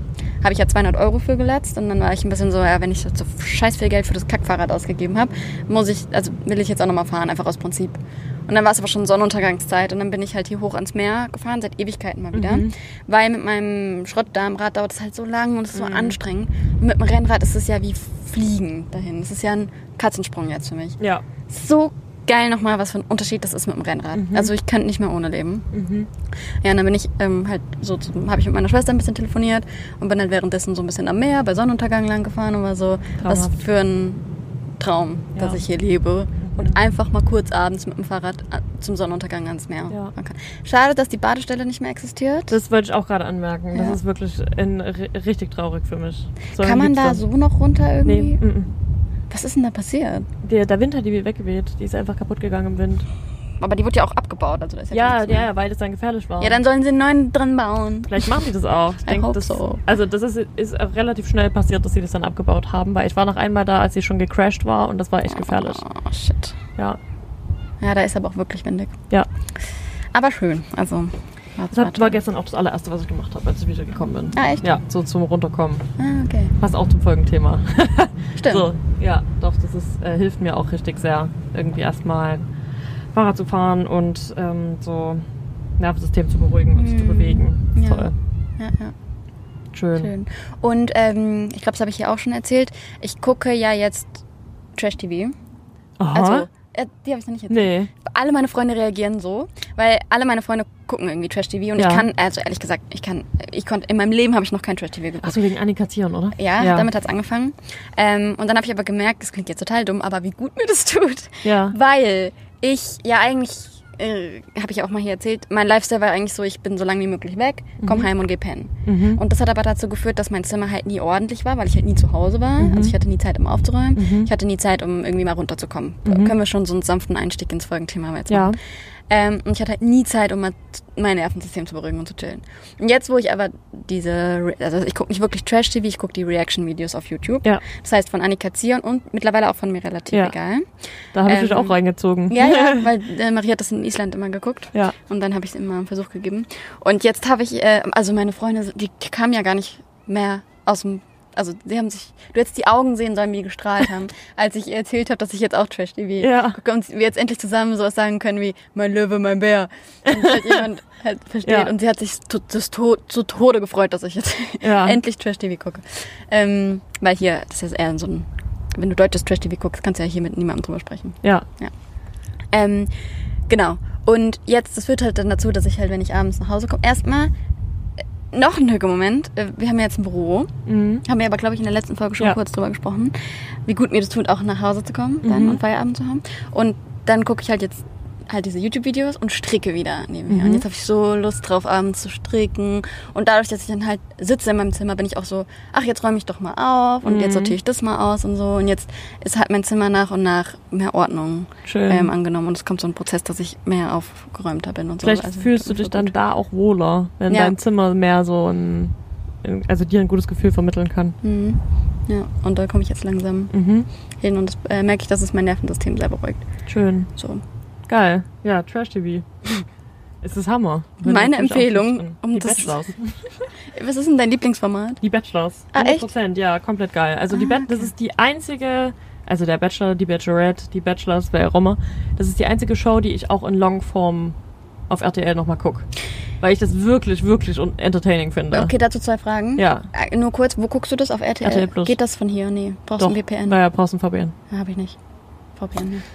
habe ich ja zweihundert Euro für gelatzt und dann war ich ein bisschen so, ja, wenn ich so scheiß viel Geld für das Kackfahrrad ausgegeben habe, muss ich, also will ich jetzt auch nochmal fahren, einfach aus Prinzip. Und dann war es aber schon Sonnenuntergangszeit und dann bin ich halt hier hoch ans Meer gefahren, seit Ewigkeiten mal wieder, mhm. weil mit meinem Schrottdarmrad dauert es halt so lang und es ist so mhm. anstrengend. Und mit dem Rennrad ist es ja wie Fliegen dahin. Es ist ja ein Katzensprung jetzt für mich. Ja. So geil nochmal, was für ein Unterschied das ist mit dem Rennrad. Mhm. Also ich kann nicht mehr ohne leben. Mhm. Ja, und dann bin ich ähm, halt so, habe ich mit meiner Schwester ein bisschen telefoniert und bin dann währenddessen so ein bisschen am Meer bei Sonnenuntergang lang gefahren und war so, Traumhaft. Was für ein Traum, ja. dass ich hier lebe mhm. und einfach mal kurz abends mit dem Fahrrad zum Sonnenuntergang ans Meer ja. fahren kann. Schade, dass die Badestelle nicht mehr existiert. Das wollte ich auch gerade anmerken. Ja. Das ist wirklich in, richtig traurig für mich. So kann man da so noch runter irgendwie? Nee. Mm-mm. Was ist denn da passiert? Der, der Wind hat die weggeweht. Die ist einfach kaputt gegangen im Wind. Aber die wurde ja auch abgebaut. Also da ist ja, ja, ja, weil das dann gefährlich war. Ja, dann sollen sie einen neuen dran bauen. Vielleicht machen die das auch. Ich denke, das, so. Also das ist, ist relativ schnell passiert, dass sie das dann abgebaut haben. Weil ich war noch einmal da, als sie schon gecrashed war und das war echt gefährlich. Oh, shit. Ja. Ja, da ist aber auch wirklich windig. Ja. Aber schön. Also... Das war gestern auch das allererste, was ich gemacht habe, als ich wieder gekommen bin. Ah, echt? Ja, so zum Runterkommen. Ah, okay. Passt auch zum Folgenthema. Stimmt. So, ja, doch, das ist, äh, hilft mir auch richtig sehr, irgendwie erstmal Fahrrad zu fahren und ähm, so Nervensystem zu beruhigen und mm. sich zu bewegen. Ja. Toll. Ja, ja. Schön. Schön. Und ähm, ich glaube, das habe ich hier auch schon erzählt. Ich gucke ja jetzt Trash-T V. Aha. Also, äh, die habe ich noch nicht erzählt. Nee. Alle meine Freunde reagieren so, weil alle meine Freunde gucken irgendwie Trash-T V und ja. ich kann, also ehrlich gesagt, ich kann, ich konnte, in meinem Leben habe ich noch kein Trash-T V geguckt. Achso, wegen Annika Zion, oder? Ja, ja. damit hat's angefangen. Ähm, und dann habe ich aber gemerkt, das klingt jetzt total dumm, aber wie gut mir das tut. Ja. Weil ich ja eigentlich, äh, habe ich auch mal hier erzählt, mein Lifestyle war eigentlich so, ich bin so lange wie möglich weg, komm mhm. heim und geh pennen. Mhm. Und das hat aber dazu geführt, dass mein Zimmer halt nie ordentlich war, weil ich halt nie zu Hause war. Mhm. Also ich hatte nie Zeit, um aufzuräumen. Mhm. Ich hatte nie Zeit, um irgendwie mal runterzukommen. Mhm. Da können wir schon so einen sanften Einstieg ins Folgenthema jetzt machen. Ja. Ähm, und ich hatte halt nie Zeit, um mal mein Nervensystem zu beruhigen und zu chillen. Und jetzt, wo ich aber diese, also ich gucke nicht wirklich Trash-T V, ich gucke die Reaction-Videos auf YouTube. Ja. Das heißt von Annika Zion und mittlerweile auch von mir relativ ja. egal. Da habe ich ähm, dich auch reingezogen. Ja, ja, weil äh, Marie hat das in Island immer geguckt. Ja. Und dann habe ich es immer einen Versuch gegeben. Und jetzt habe ich, äh, also meine Freunde, die, die kamen ja gar nicht mehr aus dem, also sie haben sich, du hättest die Augen sehen sollen, wie die gestrahlt haben, als ich ihr erzählt habe, dass ich jetzt auch Trash-T V ja. gucke und wir jetzt endlich zusammen sowas sagen können wie mein Löwe, mein Bär. Und halt jemand halt versteht. Ja. Und sie hat sich zu, zu, zu Tode gefreut, dass ich jetzt ja. endlich Trash-T V gucke. Ähm, weil hier, das ist eher so ein, wenn du deutsches Trash-T V guckst, kannst du ja hier mit niemandem drüber sprechen. Ja. Ja. Ähm, genau. Und jetzt, das führt halt dann dazu, dass ich halt, wenn ich abends nach Hause komme, erstmal noch ein Moment. Wir haben ja jetzt ein Büro. Mhm. Haben wir aber, glaube ich, in der letzten Folge schon ja. kurz drüber gesprochen, wie gut mir das tut, auch nach Hause zu kommen dann mhm. und Feierabend zu haben. Und dann gucke ich halt jetzt halt diese YouTube-Videos und stricke wieder nebenher. Mhm. Und jetzt habe ich so Lust drauf, abends zu stricken. Und dadurch, dass ich dann halt sitze in meinem Zimmer, bin ich auch so, ach, jetzt räume ich doch mal auf und mhm. jetzt sortiere ich das mal aus und so. Und jetzt ist halt mein Zimmer nach und nach mehr Ordnung ähm, angenommen. Und es kommt so ein Prozess, dass ich mehr aufgeräumter bin und so. Vielleicht also, fühlst du dich so dann da auch wohler, wenn ja. dein Zimmer mehr so ein, also dir ein gutes Gefühl vermitteln kann. Mhm. Ja, und da komme ich jetzt langsam mhm. hin und das, äh, merke ich, dass es mein Nervensystem sehr beruhigt. Schön. So. Geil. Ja, Trash-T V. Es ist Hammer. Meine Empfehlung, um die das... Bachelors. Was ist denn dein Lieblingsformat? Die Bachelors. Ah, hundert Prozent, ja, komplett geil. Also ah, die ba- okay. das ist die einzige, also der Bachelor, die Bachelorette, die Bachelors, wer auch immer, das ist die einzige Show, die ich auch in Longform auf R T L nochmal gucke. Weil ich das wirklich, wirklich entertaining finde. Okay, dazu zwei Fragen. Ja. Äh, nur kurz, wo guckst du das? Auf R T L? R T L Plus. Geht das von hier? Nee. Brauchst du ein V P N? Naja, brauchst du ein V P N. Ja, hab ich nicht. V P N, ja.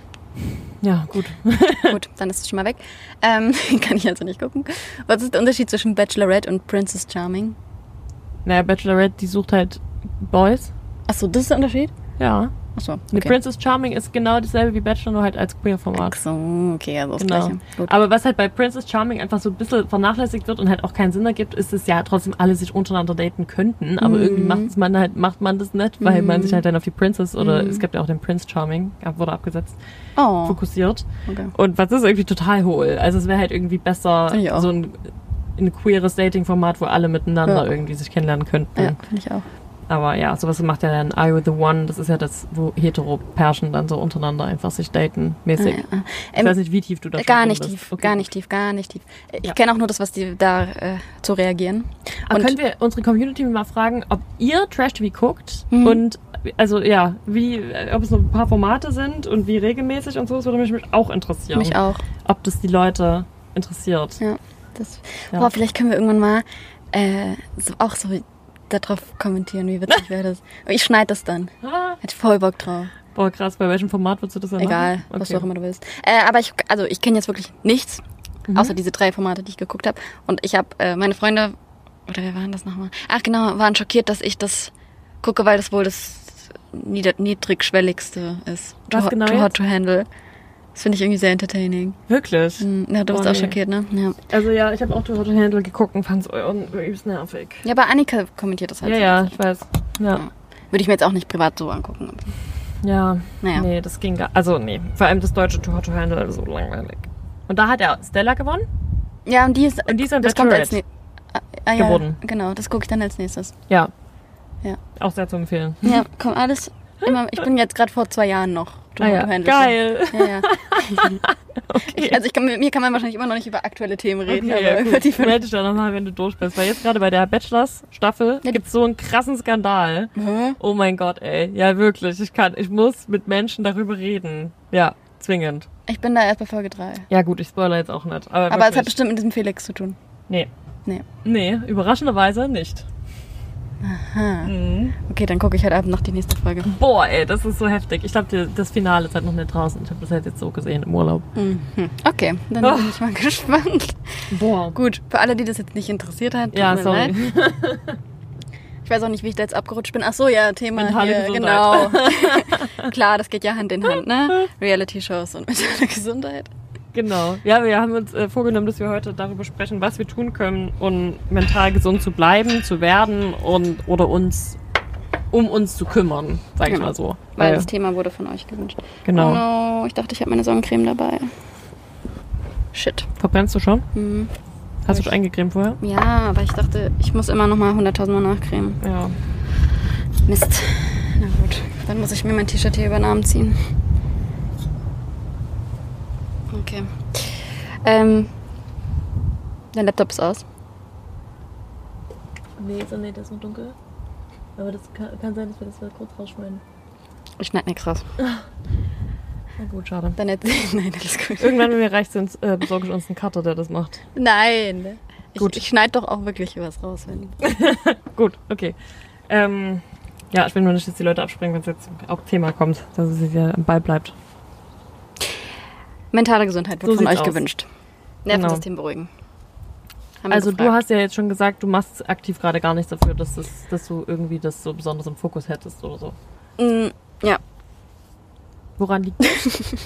Ja, gut. Gut, dann ist es schon mal weg. Ähm, kann ich also nicht gucken. Was ist der Unterschied zwischen Bachelorette und Princess Charming? Naja, Bachelorette, die sucht halt Boys. Achso, das ist der Unterschied? Ja. Achso, okay. Die Princess Charming ist genau dasselbe wie Bachelor, nur halt als Queer-Format. Achso, okay, also das genau. Gleiche. Gut. Aber was halt bei Princess Charming einfach so ein bisschen vernachlässigt wird und halt auch keinen Sinn ergibt, ist es ja trotzdem alle sich untereinander daten könnten, aber mm. irgendwie macht man halt, macht man das nicht, weil mm. man sich halt dann auf die Princess oder mm. es gibt ja auch den Prince Charming, wurde abgesetzt, oh. fokussiert. Okay. Und was ist irgendwie total hohl. Also es wäre halt irgendwie besser, so ein, ein queeres Dating-Format, wo alle miteinander ja. irgendwie sich kennenlernen könnten. Ja, finde ich auch. Aber ja, sowas macht ja dann Are You The One, das ist ja das, wo Hetero-Pärchen dann so untereinander einfach sich daten, mäßig. Ja, ja. Ich ähm, weiß nicht, wie tief du da schon Gar nicht bist. tief, Okay, gar gut. nicht tief, gar nicht tief. Ich Ja. kenne auch nur das, was die da äh, zu reagieren. Aber Und können wir unsere Community mal fragen, ob ihr Trash-T V guckt Mhm. und also ja, wie, ob es nur ein paar Formate sind und wie regelmäßig und so, das würde mich auch interessieren. mich auch. Ob das die Leute interessiert. Ja, das, Ja. Boah, vielleicht können wir irgendwann mal äh, so, auch so darauf kommentieren, wie witzig wäre das. Und ich schneide das dann. Ah. Hätte voll Bock drauf. Boah, krass, bei welchem Format würdest du das dann Egal, machen? was du auch immer du willst. Äh, aber ich, also ich kenne jetzt wirklich nichts, Mhm. außer diese drei Formate, die ich geguckt habe. Und ich habe äh, meine Freunde, oder wer waren das nochmal? Ach genau, waren schockiert, dass ich das gucke, weil das wohl das nieder- niedrigschwelligste ist. Was to, genau to jetzt? hot to handle. Das finde ich irgendwie sehr entertaining. Wirklich? Hm, ja, du bist Oh, auch nee. schockiert, ne? Ja. Also ja, ich habe auch Too Hot to Handle geguckt und fand es übelst nervig. Ja, aber Annika kommentiert das halt. Ja, so. ja, ich weiß. Ja. Ja. Würde ich mir jetzt auch nicht privat so angucken. aber- Ja. Naja. Nee, das ging gar Also nee, vor allem das deutsche Too Hot to Handle ist so langweilig. Und da hat ja Stella gewonnen Ja, und die ist, und die ist ein das kommt als Bachelorette ne- ah, ah, ja, geworden. Genau, das gucke ich dann als nächstes. Ja. Ja. Auch sehr zu empfehlen. Ja, komm, alles immer. Ich bin jetzt gerade vor zwei Jahren noch. Ah ja, Handle. geil. Ja, ja. Okay. Ich, also ich kann, mit mir kann man wahrscheinlich immer noch nicht über aktuelle Themen reden, Okay, aber ja, über gut. die fünf. Melde dich da nochmal, wenn du durch bist. Weil jetzt gerade bei der Bachelors-Staffel Ja, die- gibt es so einen krassen Skandal. Hä? Oh mein Gott, ey. Ja, wirklich. Ich kann, ich muss mit Menschen darüber reden. Ja, zwingend. Ich bin da erst bei Folge drei. Ja gut, ich spoilere jetzt auch nicht. Aber, Aber es wirklich. hat bestimmt mit diesem Felix zu tun. Nee. Nee. Nee, überraschenderweise nicht. Aha. Mhm. Okay, dann gucke ich heute Abend noch die nächste Folge. Boah, ey, das ist so heftig. Ich glaube, das Finale ist halt noch nicht draußen. Ich habe das halt jetzt so gesehen im Urlaub. Mhm. Okay, dann Oh. bin ich mal gespannt. Boah. Gut, für alle, die das jetzt nicht interessiert hat, tut Ja, mir sorry. leid. Ich weiß auch nicht, wie ich da jetzt abgerutscht bin. Ach so, ja, Thema Mentale hier, Gesundheit. genau. Klar, das geht ja Hand in Hand, ne? Reality-Shows und mentale Gesundheit. Genau. Ja, wir haben uns äh, vorgenommen, dass wir heute darüber sprechen, was wir tun können, um mental gesund zu bleiben, zu werden und oder uns um uns zu kümmern, sag ich Genau. mal so. Weil das Thema wurde von euch gewünscht. Genau. Oh no, ich dachte, ich habe meine Sonnencreme dabei. Shit. Verbrennst du schon? Mhm. Hast du Ich- schon eingecremt vorher? Ja, aber ich dachte, ich muss immer noch mal hunderttausend Mal nachcremen. Ja. Mist. Na gut, dann muss ich mir mein T-Shirt hier über den Arm ziehen. Okay. Ähm, dein Laptop ist aus. Nee, so, nee, das ist nur dunkel. Aber das kann, kann sein, dass wir das mal kurz rausschneiden. Ich schneide nichts raus. Na gut, schade. Dann erzähl ich. Nein, alles gut. Irgendwann, wenn wir reich sind, äh, besorge ich uns einen Cutter, der das macht. Nein. Ich, Gut. ich schneide doch auch wirklich was raus, wenn. Gut, okay. Ähm, ja, ich will nur nicht, dass die Leute abspringen, wenn es jetzt auch Thema kommt, dass es ja am Ball bleibt. Mentale Gesundheit wird So von sieht's euch aus. gewünscht. Genau. Nervensystem beruhigen. Haben wir Also du gefragt. hast ja jetzt schon gesagt, du machst aktiv gerade gar nichts dafür, dass, das, dass du irgendwie das so besonders im Fokus hättest oder so. Mm, ja. Woran liegt das?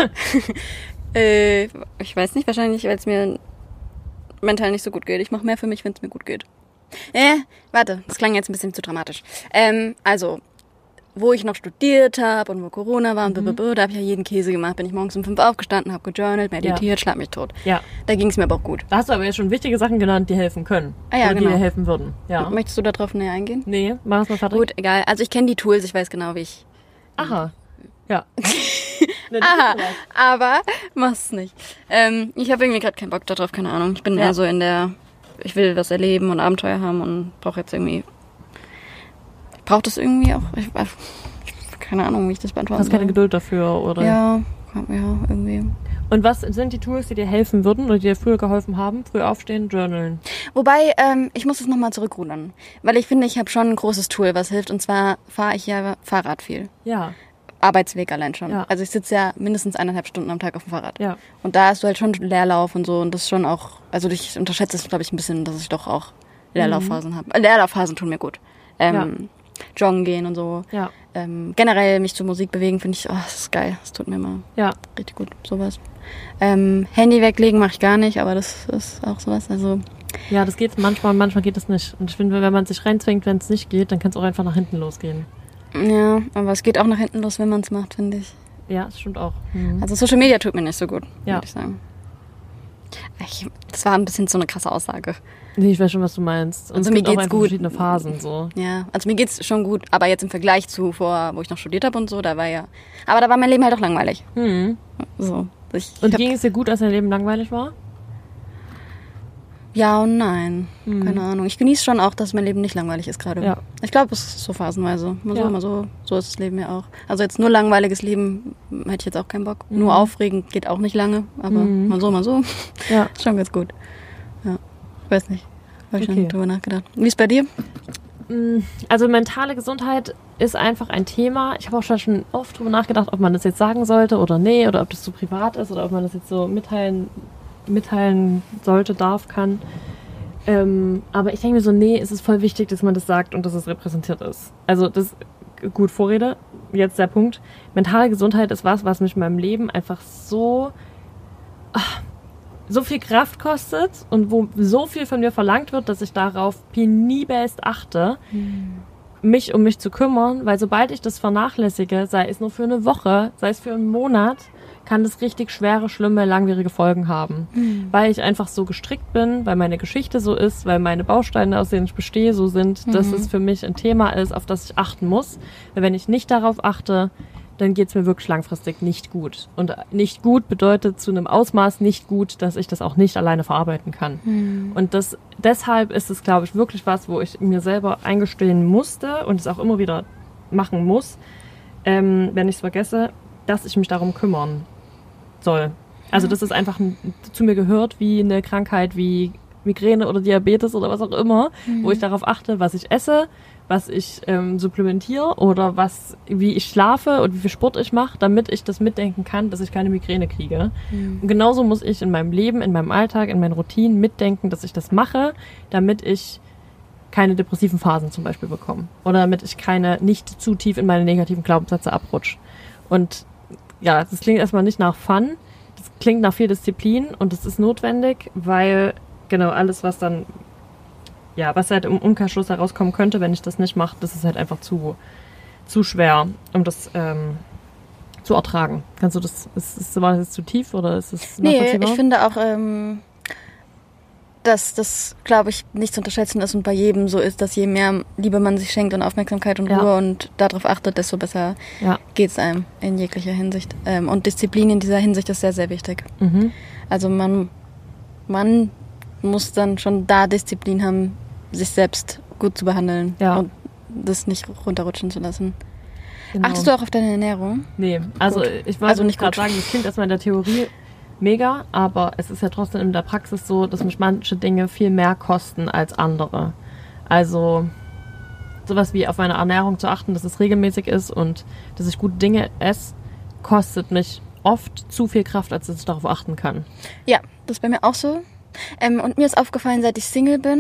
Äh, ich weiß nicht, wahrscheinlich, weil es mir mental nicht so gut geht. Ich mache mehr für mich, wenn es mir gut geht. Äh, warte, das klang jetzt ein bisschen zu dramatisch. Ähm, also, wo ich noch studiert habe und wo Corona war und Mhm. blablabla, da habe ich ja jeden Käse gemacht. Bin ich morgens um fünf aufgestanden, habe gejournalt, meditiert, schlag mich tot. Ja, Da ging es mir aber auch gut. da hast du aber jetzt schon wichtige Sachen genannt, die helfen können. Ah ja, oder die genau. dir helfen würden. Ja. Möchtest du darauf näher eingehen? Nee, mach es mal fertig. Gut, egal. Also ich kenne die Tools, ich weiß genau, wie ich... Aha. Ja. Nee, das Aha, ist was. aber mach's nicht. Ähm, ich habe irgendwie gerade keinen Bock darauf, keine Ahnung. Ich bin Ja. eher so in der, ich will was erleben und Abenteuer haben und brauche jetzt irgendwie, ich brauche das irgendwie auch, ich, ich, keine Ahnung, wie ich das beantworten Hast keine soll. Geduld dafür, oder? Ja, ja, irgendwie. Und was sind die Tools, die dir helfen würden oder die dir früher geholfen haben? Früh aufstehen, journalen. Wobei, ähm, ich muss es nochmal zurückrudern, weil ich finde, ich habe schon ein großes Tool, was hilft, und zwar fahre ich ja Fahrrad viel. Ja, Arbeitsweg allein schon. Ja. Also ich sitze ja mindestens eineinhalb Stunden am Tag auf dem Fahrrad. ja. Und da hast du halt schon Leerlauf und so und das schon auch, also ich unterschätze es, glaube ich, ein bisschen, dass ich doch auch Leerlaufphasen habe. Äh, Leerlaufphasen tun mir gut. Ähm, Joggen gehen und so. Ja, Ähm, generell mich zur Musik bewegen, finde ich, oh, das ist geil. Das tut mir immer ja. richtig gut, sowas. Ähm, Handy weglegen mache ich gar nicht, aber das ist auch sowas. Also Ja, das geht manchmal und manchmal geht es nicht. Und ich finde, wenn man sich reinzwingt, wenn es nicht geht, dann kann es auch einfach nach hinten losgehen. ja, aber es geht auch nach hinten los, wenn man es macht, finde ich. Ja, das stimmt auch. Mhm. Also Social Media tut mir nicht so gut, Ja. würde ich sagen. Ich, das war ein bisschen so eine krasse Aussage. Nee, ich weiß schon, was du meinst. Und Also es mir gibt auch geht's einfach gut. verschiedene Phasen so. Ja, also mir geht's schon gut, aber jetzt im Vergleich zu vor, wo ich noch studiert habe und so, da war ja... Aber da war mein Leben halt auch langweilig. Hm. So, ich, Und ich hab, ging es dir gut, als dein Leben langweilig war? ja und nein. Hm. Keine Ahnung. Ich genieße schon auch, dass mein Leben nicht langweilig ist gerade. Ja. Ich glaube, es ist so phasenweise. Mal so, Ja. mal so. So ist das Leben ja auch. Also jetzt nur langweiliges Leben hätte ich jetzt auch keinen Bock. Mhm. Nur aufregend geht auch nicht lange, aber Mhm. mal so, mal so. Ja. Ist schon ganz gut. Ja. Ich weiß nicht. Habe ich Okay. schon drüber nachgedacht. Wie ist bei dir? Also mentale Gesundheit ist einfach ein Thema. Ich habe auch schon, schon oft drüber nachgedacht, ob man das jetzt sagen sollte oder nee, oder ob das zu privat ist oder ob man das jetzt so mitteilen, mitteilen sollte, darf, kann. Ähm, aber ich denke mir so, nee, es ist voll wichtig, dass man das sagt und dass es repräsentiert ist. Also das, gut, Vorrede, jetzt der Punkt. Mentale Gesundheit ist was, was mich in meinem Leben einfach so... ach, so viel Kraft kostet und wo so viel von mir verlangt wird, dass ich darauf penibelst achte, mich um mich zu kümmern, weil sobald ich das vernachlässige, sei es nur für eine Woche, sei es für einen Monat, kann das richtig schwere, schlimme, langwierige Folgen haben. Mhm. Weil ich einfach so gestrickt bin, weil meine Geschichte so ist, weil meine Bausteine, aus denen ich bestehe, so sind, dass Mhm. es für mich ein Thema ist, auf das ich achten muss. Weil wenn ich nicht darauf achte, dann geht's mir wirklich langfristig nicht gut. Und nicht gut bedeutet zu einem Ausmaß nicht gut, dass ich das auch nicht alleine verarbeiten kann. Mhm. Und das, deshalb ist es, glaube ich, wirklich was, wo ich mir selber eingestehen musste und es auch immer wieder machen muss, ähm, wenn ich es vergesse, dass ich mich darum kümmern soll. Also, dass es einfach ein, zu mir gehört wie eine Krankheit, wie Migräne oder Diabetes oder was auch immer, Mhm. wo ich darauf achte, was ich esse, was ich ähm, supplementiere oder was, wie ich schlafe und wie viel Sport ich mache, damit ich das mitdenken kann, dass ich keine Migräne kriege. Mhm. Und genauso muss ich in meinem Leben, in meinem Alltag, in meinen Routinen mitdenken, dass ich das mache, damit ich keine depressiven Phasen zum Beispiel bekomme. Oder damit ich keine, nicht zu tief in meine negativen Glaubenssätze abrutsche. Und ja, das klingt erstmal nicht nach Fun, das klingt nach viel Disziplin und das ist notwendig, weil genau alles, was dann ja, was halt im Umkehrschluss herauskommen könnte, wenn ich das nicht mache, das ist halt einfach zu, zu schwer, um das ähm, zu ertragen. Kannst du das, ist, ist, war das jetzt zu tief oder ist es Nee, nachvollziehbar? ich finde auch, ähm, dass das, glaube ich, nicht zu unterschätzen ist und bei jedem so ist, dass je mehr Liebe man sich schenkt und Aufmerksamkeit und Ja. Ruhe und darauf achtet, desto besser Ja. geht's einem in jeglicher Hinsicht. Ähm, und Disziplin in dieser Hinsicht ist sehr, sehr wichtig. Mhm. Also man, man muss dann schon da Disziplin haben, sich selbst gut zu behandeln Ja. und das nicht runterrutschen zu lassen. Genau. Achtest du auch auf deine Ernährung? Nee, also Gut. ich wollte Also nicht nicht gerade gut. sagen, das klingt erstmal in der Theorie mega, aber es ist ja trotzdem in der Praxis so, dass mich manche Dinge viel mehr kosten als andere. Also sowas wie auf meine Ernährung zu achten, dass es regelmäßig ist und dass ich gute Dinge esse, kostet mich oft zu viel Kraft, als dass ich darauf achten kann. Ja, das ist bei mir auch so. Ähm, und mir ist aufgefallen, seit ich Single bin,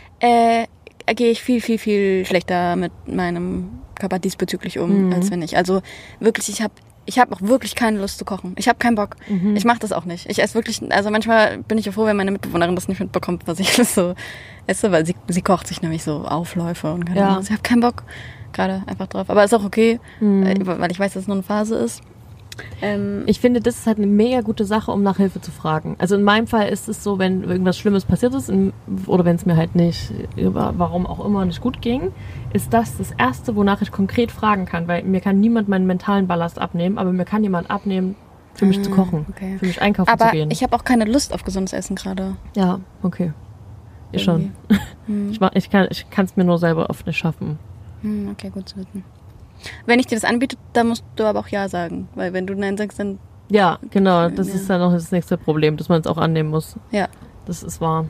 äh, gehe ich viel, viel, viel schlechter mit meinem Körper diesbezüglich um, Mhm. als wenn ich. Also wirklich, ich habe ich hab auch wirklich keine Lust zu kochen. Ich habe keinen Bock. Mhm. Ich mache das auch nicht. Ich esse wirklich, also manchmal bin ich ja froh, wenn meine Mitbewohnerin das nicht mitbekommt, was ich so esse, weil sie, sie kocht sich nämlich so Aufläufe und keine Ja. Ahnung. Ich habe keinen Bock gerade einfach drauf. Aber ist auch okay, Mhm. äh, weil ich weiß, dass es nur eine Phase ist. Ähm, Ich finde, das ist halt eine mega gute Sache, um nach Hilfe zu fragen. Also in meinem Fall ist es so, wenn irgendwas Schlimmes passiert ist in, oder wenn es mir halt nicht, warum auch immer, nicht gut ging, ist das das Erste, wonach ich konkret fragen kann, weil mir kann niemand meinen mentalen Ballast abnehmen, aber mir kann jemand abnehmen, für mich Ah, zu kochen, okay. für mich einkaufen aber zu gehen. ich habe auch keine Lust auf gesundes Essen gerade. Ja, okay. Ich schon. Hm. Ich, mach- ich kann ich es mir nur selber oft nicht schaffen. Hm, okay, gut zu wissen. Wenn ich dir das anbiete, dann musst du aber auch Ja sagen. Weil wenn du Nein sagst, dann Ja, genau, das Ja. ist dann noch das nächste Problem, dass man es auch annehmen muss. ja. Das ist wahr.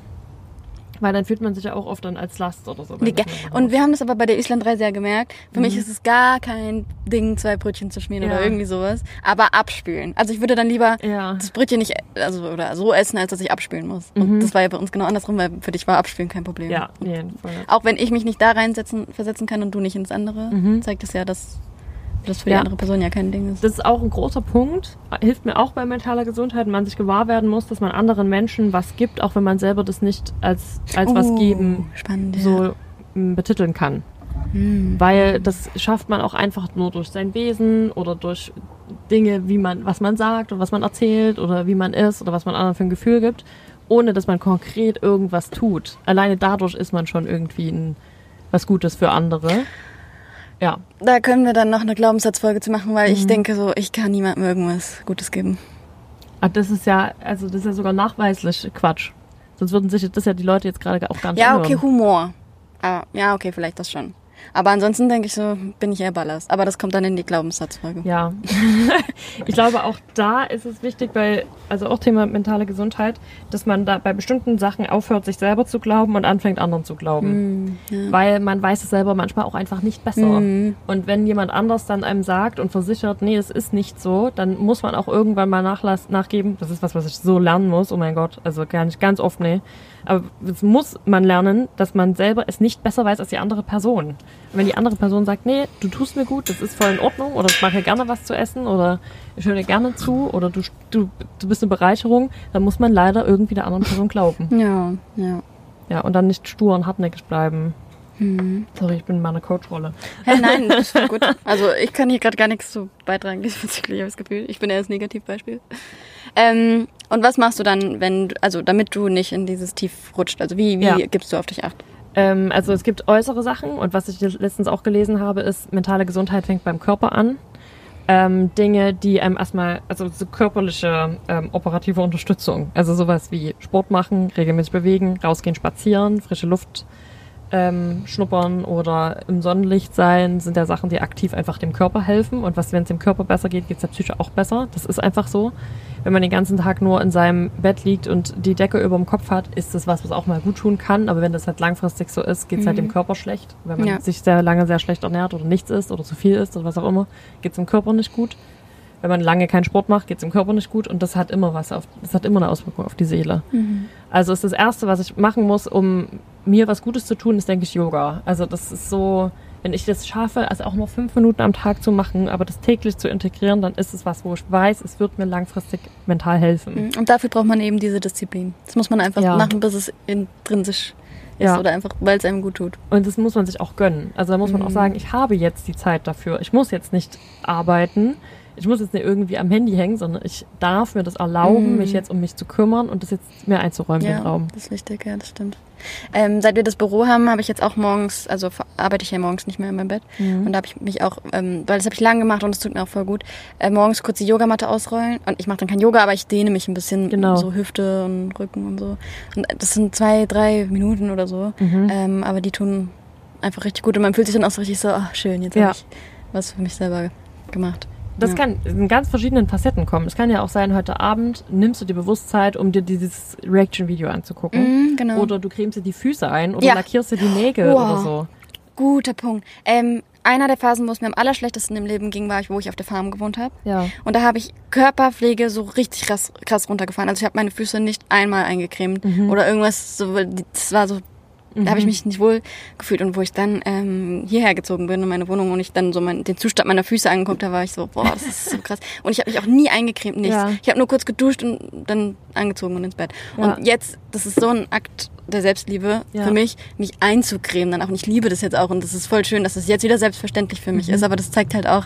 Weil dann fühlt man sich ja auch oft dann als Last oder so. wenn Nee, das ge- man Und wir haben das aber bei der Islandreise ja gemerkt. Für Mhm. mich ist es gar kein Ding, zwei Brötchen zu schmieren Ja. oder irgendwie sowas. Aber abspülen. Also ich würde dann lieber Ja. das Brötchen nicht also oder so essen, als dass ich abspülen muss. Und Mhm. das war ja bei uns genau andersrum, weil für dich war abspülen kein Problem. Ja, Und nee, voll nett. auch wenn ich mich nicht da reinsetzen, versetzen kann und du nicht ins andere, Mhm. zeigt es ja, dass das für Ja. die andere Person ja kein Ding ist. Das ist auch ein großer Punkt. Hilft mir auch bei mentaler Gesundheit, wenn man sich gewahr werden muss, dass man anderen Menschen was gibt, auch wenn man selber das nicht als, als was Uh, geben Spannend, ja. so m, betiteln kann. Hm. Weil das schafft man auch einfach nur durch sein Wesen oder durch Dinge, wie man, was man sagt und was man erzählt oder wie man ist oder was man anderen für ein Gefühl gibt, ohne dass man konkret irgendwas tut. Alleine dadurch ist man schon irgendwie ein, was Gutes für andere. Ja. Da können wir dann noch eine Glaubenssatzfolge zu machen, weil mhm. ich denke so, ich kann niemandem irgendwas Gutes geben. Ach, das ist ja, also das ist ja sogar nachweislich Quatsch. Sonst würden sich das ja die Leute jetzt gerade auch gar nicht Ja, anhören. okay, Humor. Ah, ja, okay, vielleicht das schon. Aber ansonsten denke ich so, bin ich eher Ballast. Aber das kommt dann in die Glaubenssatzfolge. Ja. Ich glaube, auch da ist es wichtig, weil, also auch Thema mentale Gesundheit, dass man da bei bestimmten Sachen aufhört, sich selber zu glauben und anfängt, anderen zu glauben. Mm, ja. Weil man weiß es selber manchmal auch einfach nicht besser. Mm. Und wenn jemand anders dann einem sagt und versichert, nee, es ist nicht so, dann muss man auch irgendwann mal nachlass, nachgeben. Das ist was, was ich so lernen muss. Oh mein Gott, also gar nicht ganz oft, nee. Aber es muss man lernen, dass man selber es nicht besser weiß als die andere Person. Und wenn die andere Person sagt, nee, du tust mir gut, das ist voll in Ordnung oder ich mache gerne was zu essen oder ich höre dir gerne zu oder du, du, du bist eine Bereicherung, dann muss man leider irgendwie der anderen Person glauben. Ja, ja. Ja, und dann nicht stur und hartnäckig bleiben. Hm. Sorry, ich bin in meiner Coach-Rolle. Hey, nein, das ist voll gut. Also ich kann hier gerade gar nichts zu beitragen diesbezüglich, habe ich das Gefühl. Ich bin eher das Negativbeispiel. Ähm, und was machst du dann, wenn, also damit du nicht in dieses Tief rutscht? Also wie, wie Ja. gibst du auf dich Acht? Ähm, also es gibt äußere Sachen und was ich letztens auch gelesen habe, ist, mentale Gesundheit fängt beim Körper an. Ähm, Dinge, die einem erstmal, also so körperliche ähm, operative Unterstützung, also sowas wie Sport machen, regelmäßig bewegen, rausgehen, spazieren, frische Luft ähm, schnuppern oder im Sonnenlicht sein, sind ja Sachen, die aktiv einfach dem Körper helfen. Und was, wenn es dem Körper besser geht, geht es der Psyche auch besser. Das ist einfach so. Wenn man den ganzen Tag nur in seinem Bett liegt und die Decke über dem Kopf hat, ist das was, was auch mal gut tun kann. Aber wenn das halt langfristig so ist, geht es Mhm. halt dem Körper schlecht. Wenn man Ja. sich sehr lange sehr schlecht ernährt oder nichts isst oder zu viel isst oder was auch immer, geht es dem Körper nicht gut. Wenn man lange keinen Sport macht, geht es dem Körper nicht gut und das hat immer was auf, das hat immer eine Auswirkung auf die Seele. Mhm. Also ist das Erste, was ich machen muss, um mir was Gutes zu tun, ist, denke ich, Yoga. Also das ist so, wenn ich das schaffe, also auch nur fünf Minuten am Tag zu machen, aber das täglich zu integrieren, dann ist es was, wo ich weiß, es wird mir langfristig mental helfen. Und dafür braucht man eben diese Disziplin. Das muss man einfach Ja. machen, bis es intrinsisch ist Ja. oder einfach, weil es einem gut tut. Und das muss man sich auch gönnen. Also da muss man Mhm. auch sagen, ich habe jetzt die Zeit dafür. Ich muss jetzt nicht arbeiten. Ich muss jetzt nicht irgendwie am Handy hängen, sondern ich darf mir das erlauben, Mhm. mich jetzt um mich zu kümmern und das jetzt mir einzuräumen, den Ja, Raum. das ist wichtig, ja, das stimmt. Ähm, seit wir das Büro haben, habe ich jetzt auch morgens, also ver- arbeite ich ja morgens nicht mehr in meinem Bett. Mhm. Und da habe ich mich auch, ähm, weil das habe ich lange gemacht und es tut mir auch voll gut, äh, morgens kurz die Yogamatte ausrollen. Und ich mache dann kein Yoga, aber ich dehne mich ein bisschen, Genau. so Hüfte und Rücken und so. Und das sind zwei, drei Minuten oder so. Mhm. Ähm, aber die tun einfach richtig gut. Und man fühlt sich dann auch so richtig so, ach schön, jetzt Ja. habe ich was für mich selber gemacht. Das Ja. kann in ganz verschiedenen Facetten kommen. Es kann ja auch sein, heute Abend nimmst du dir bewusst Zeit, um dir dieses Reaction-Video anzugucken. Mhm, genau. Oder du cremst dir die Füße ein oder Ja. lackierst dir die Nägel Wow. oder so. Guter Punkt. Ähm, einer der Phasen, wo es mir am allerschlechtesten im Leben ging, war ich, wo ich auf der Farm gewohnt habe. Ja. Und da habe ich Körperpflege so richtig krass, krass runtergefahren. Also ich habe meine Füße nicht einmal eingecremt Mhm. oder irgendwas. So, das war so, da habe ich mich nicht wohl gefühlt. Und wo ich dann ähm, hierher gezogen bin in meine Wohnung und ich dann so mein, den Zustand meiner Füße angeguckt habe, war ich so, boah, das ist so krass. Und ich habe mich auch nie eingecremt, nichts. Ja. Ich habe nur kurz geduscht und dann angezogen und ins Bett. Ja. Und jetzt, das ist so ein Akt der Selbstliebe Ja. für mich, mich einzucremen dann auch. Und ich liebe das jetzt auch und das ist voll schön, dass es jetzt wieder selbstverständlich für mich Mhm. ist. Aber das zeigt halt auch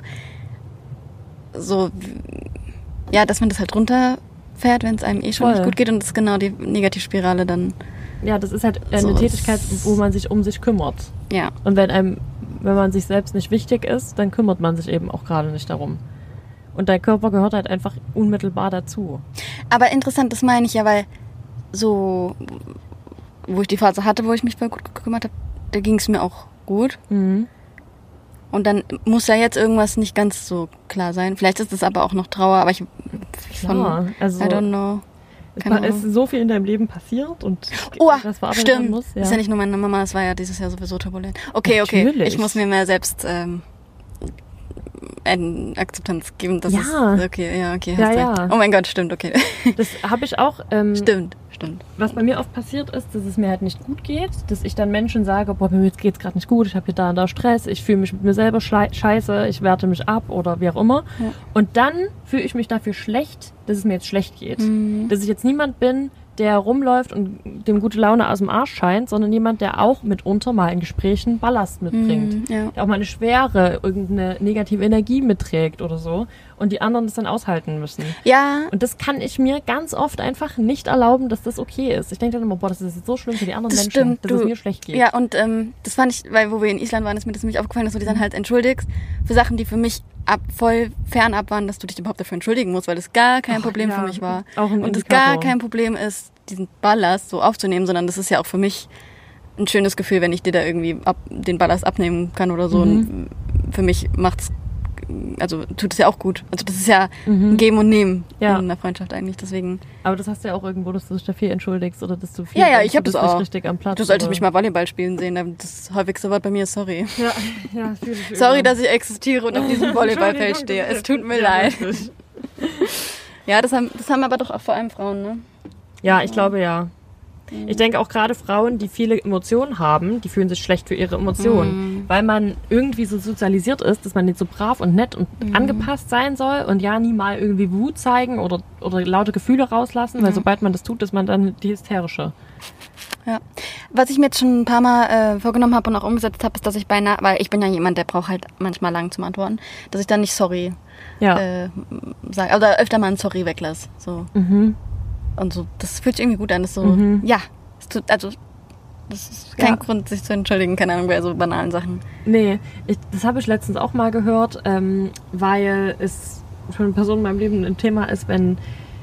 so, ja, dass man das halt runterfährt, wenn es einem eh schon Voll. nicht gut geht und das ist genau die Negativspirale dann, Ja, das ist halt eine So. Tätigkeit, wo man sich um sich kümmert. ja. Und wenn einem, wenn man sich selbst nicht wichtig ist, dann kümmert man sich eben auch gerade nicht darum. Und dein Körper gehört halt einfach unmittelbar dazu. Aber interessant, das meine ich ja, weil so, wo ich die Phase hatte, wo ich mich voll gut gekümmert habe, da ging es mir auch gut. Mhm. Und dann muss ja jetzt irgendwas nicht ganz so klar sein. Vielleicht ist es aber auch noch Trauer, aber ich von, Klar, also I don't know. es keine war- ist Ahnung. so viel in deinem Leben passiert und Oh, das verarbeitet werden stimmt. muss. Ja. Ist ja nicht nur meine Mama, es war ja dieses Jahr sowieso turbulent. Okay, okay. Natürlich. Ich muss mir mehr selbst ähm, eine Akzeptanz geben. Das Ja. ist okay, ja, okay. Ja, Hast ja. recht. Oh mein Gott, stimmt, okay. Das habe ich auch. Ähm, Stimmt, stimmt. Was bei mir oft passiert ist, dass es mir halt nicht gut geht, dass ich dann Menschen sage, boah, mir geht's gerade nicht gut, ich habe hier da und da Stress, ich fühle mich mit mir selber schle- scheiße, ich werte mich ab oder wie auch immer. Ja. Und dann fühle ich mich dafür schlecht, dass es mir jetzt schlecht geht. Mhm. Dass ich jetzt niemand bin, der rumläuft und dem gute Laune aus dem Arsch scheint, sondern jemand, der auch mitunter mal in Gesprächen Ballast mitbringt. Mhm, ja. Der auch mal eine Schwere, irgendeine negative Energie mitträgt oder so. Und die anderen das dann aushalten müssen. Ja. Und das kann ich mir ganz oft einfach nicht erlauben, dass das okay ist. Ich denke dann immer, boah, das ist jetzt so schlimm für die anderen Das Menschen, stimmt, dass du, es mir schlecht geht. Ja, und ähm, das fand ich, weil wo wir in Island waren, ist mir das nämlich aufgefallen, dass du dich dann halt entschuldigst für Sachen, die für mich ab, voll fernab waren, dass du dich überhaupt dafür entschuldigen musst, weil das gar kein Ach, Problem ja. für mich war. Auch ein und es Indikator. gar kein Problem ist, diesen Ballast so aufzunehmen, sondern das ist ja auch für mich ein schönes Gefühl, wenn ich dir da irgendwie ab, den Ballast abnehmen kann oder so. Mhm. Und für mich macht's, also tut es ja auch gut. Also das ist ja Mhm. ein Geben und Nehmen Ja. in einer Freundschaft eigentlich. Deswegen. Aber das hast du ja auch irgendwo, dass du dich dafür entschuldigst oder dass du viel Ja, ja, denkst, ich hab du das bist nicht auch. richtig am Platz. Du solltest oder? mich mal Volleyball spielen sehen. Das häufigste Wort bei mir ist sorry. Ja, ja, fühl ich Sorry, über. dass ich existiere und auf diesem Volleyballfeld Entschuldigung, stehe. das Es tut mir ja, leid. wirklich. Ja, das haben, das haben aber doch auch vor allem Frauen, ne? Ja, ich glaube ja. Ich denke auch gerade Frauen, die viele Emotionen haben, die fühlen sich schlecht für ihre Emotionen, Mhm. weil man irgendwie so sozialisiert ist, dass man jetzt so brav und nett und Mhm. angepasst sein soll und ja nie mal irgendwie Wut zeigen oder, oder laute Gefühle rauslassen, weil Mhm. sobald man das tut, ist man dann die Hysterische. Ja. Was ich mir jetzt schon ein paar Mal äh, vorgenommen habe und auch umgesetzt habe, ist, dass ich beinahe, weil ich bin ja jemand, der braucht halt manchmal lang zum Antworten, dass ich dann nicht sorry Ja. äh, sage, oder öfter mal ein sorry weglasse. So. Mhm. Und so, das fühlt sich irgendwie gut an. Das ist so, Mhm. ja, es tut, also das ist kein Ja. Grund, sich zu entschuldigen, keine Ahnung, bei so banalen Sachen. Nee, ich, das habe ich letztens auch mal gehört, ähm, weil es für eine Person in meinem Leben ein Thema ist, wenn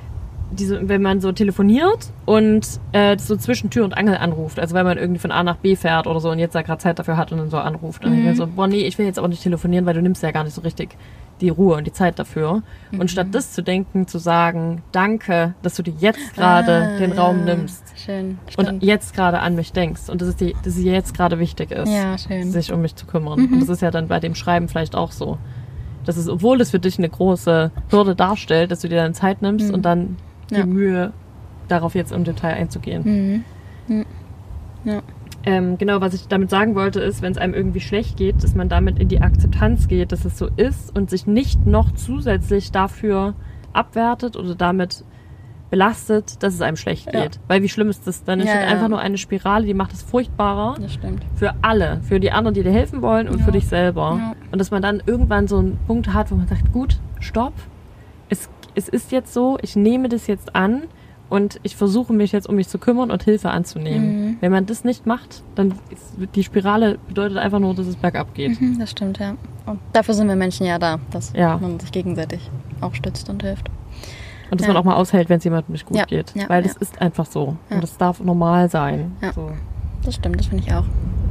diese, wenn man so telefoniert und äh, so zwischen Tür und Angel anruft, also wenn man irgendwie von A nach B fährt oder so und jetzt da gerade Zeit dafür hat und dann so anruft. Und Mhm. dann so, boah nee, ich will jetzt aber nicht telefonieren, weil du nimmst ja gar nicht so richtig die Ruhe und die Zeit dafür. Mhm. Und statt das zu denken, zu sagen, danke, dass du dir jetzt gerade Ah, den ja. Raum nimmst Schön. und Stimmt. jetzt gerade an mich denkst und dass es dir, dass es dir jetzt gerade wichtig ist, Ja, schön. sich um mich zu kümmern. Mhm. Und das ist ja dann bei dem Schreiben vielleicht auch so. Dass es, obwohl es für dich eine große Hürde darstellt, dass du dir dann Zeit nimmst Mhm. und dann die Ja. Mühe, darauf jetzt im Detail einzugehen. Mhm. Ja. Ähm, genau, was ich damit sagen wollte, ist, wenn es einem irgendwie schlecht geht, dass man damit in die Akzeptanz geht, dass es so ist und sich nicht noch zusätzlich dafür abwertet oder damit belastet, dass es einem schlecht Ja. geht. Weil wie schlimm ist das? Dann ist Ja, es ja. einfach nur eine Spirale, die macht es furchtbarer. Das stimmt. Für alle, für die anderen, die dir helfen wollen und Ja. für dich selber. Ja. Und dass man dann irgendwann so einen Punkt hat, wo man sagt, gut, stopp, es, es ist jetzt so, ich nehme das jetzt an und ich versuche mich jetzt um mich zu kümmern und Hilfe anzunehmen. Mhm. Wenn man das nicht macht, dann ist die Spirale bedeutet einfach nur, dass es bergab geht. Mhm, das stimmt, ja. Und dafür sind wir Menschen ja da, dass Ja. man sich gegenseitig auch stützt und hilft. Und dass Ja. man auch mal aushält, wenn es jemandem nicht gut Ja, geht. ja, Weil ja. das ist einfach so. Ja. Und das darf normal sein. Ja. So. Das stimmt, das finde ich auch.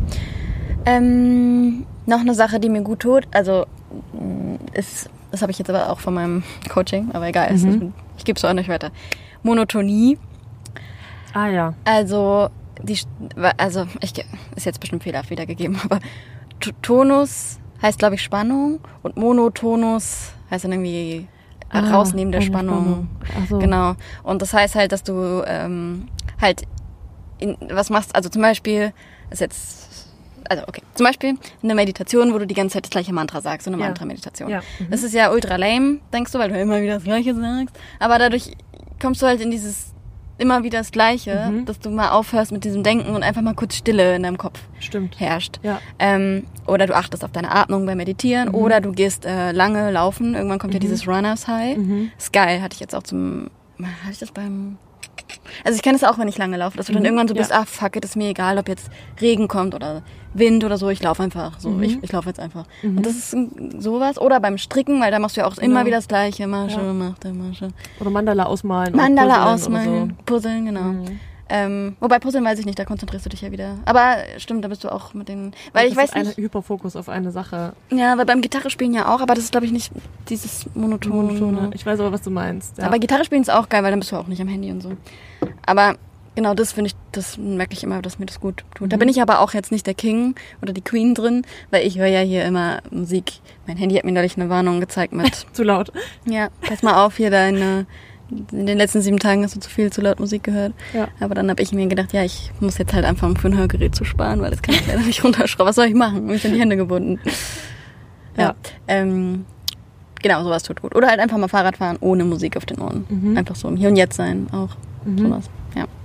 Ähm, noch eine Sache, die mir gut tut, also mh, ist, das habe ich jetzt aber auch von meinem Coaching, aber egal, es Mhm. ist, ich gebe es auch nicht weiter. Monotonie, Ah ja. also die, also ich, ist jetzt bestimmt fehlerhaft wiedergegeben, aber T- Tonus heißt, glaube ich, Spannung und Monotonus heißt dann irgendwie Ah, rausnehmen der eine Spannung. Ach so. Genau. Und das heißt halt, dass du ähm, halt in, was machst, also zum Beispiel, ist jetzt, also okay, zum Beispiel eine Meditation, wo du die ganze Zeit das gleiche Mantra sagst, so eine Ja. Mantra-Meditation. Ja. Mhm. Das ist ja ultra lame, denkst du, weil du immer wieder das Gleiche sagst. Aber dadurch kommst du halt in dieses immer wieder das Gleiche, Mhm. dass du mal aufhörst mit diesem Denken und einfach mal kurz Stille in deinem Kopf Stimmt. herrscht. Ja. Ähm, oder du achtest auf deine Atmung beim Meditieren Mhm. oder du gehst äh, lange laufen. Irgendwann kommt ja Mhm. dieses Runners High. Mhm. Ist geil, hatte ich jetzt auch zum, hatte ich das beim, also ich kenne es auch, wenn ich lange laufe, dass du dann Mhm, irgendwann so ja. bist, ah fuck it, ist mir egal, ob jetzt Regen kommt oder Wind oder so, ich laufe einfach, so, Mhm. ich, ich laufe jetzt einfach. Mhm. Und das ist mm, sowas. Oder beim Stricken, weil da machst du ja auch immer Genau. wieder das Gleiche, Masche, Ja. mach der Masche. Oder Mandala ausmalen. oder Mandala puzzeln oder ausmalen, puzzeln, genau. So. Mhm. Ähm, wobei Puzzeln weiß ich nicht, da konzentrierst du dich ja wieder. Aber stimmt, da bist du auch mit den, weil Das ich weiß ist eine nicht, Hyperfokus auf eine Sache. ja, weil beim Gitarre spielen ja auch, aber das ist glaube ich nicht dieses Monotone. Monotone. Ich weiß aber, was du meinst. Ja. Aber Gitarre spielen ist auch geil, weil dann bist du auch nicht am Handy und so. Aber genau das finde ich, das merke ich immer, dass mir das gut tut. Da Mhm. bin ich aber auch jetzt nicht der King oder die Queen drin, weil ich höre ja hier immer Musik. Mein Handy hat mir neulich eine Warnung gezeigt mit, Zu laut. ja, pass mal auf, hier deine, in den letzten sieben Tagen hast du zu viel, zu laut Musik gehört. Ja. Aber dann habe ich mir gedacht, ja, ich muss jetzt halt anfangen, für ein Hörgerät zu sparen, weil das kann ich leider nicht runterschrauben. Was soll ich machen? Mir sind die Hände gebunden. Ja. Ja. Ähm, genau, sowas tut gut. Oder halt einfach mal Fahrrad fahren ohne Musik auf den Ohren. Mhm. Einfach so im Hier und Jetzt sein auch. Mhm. Sowas. Ja.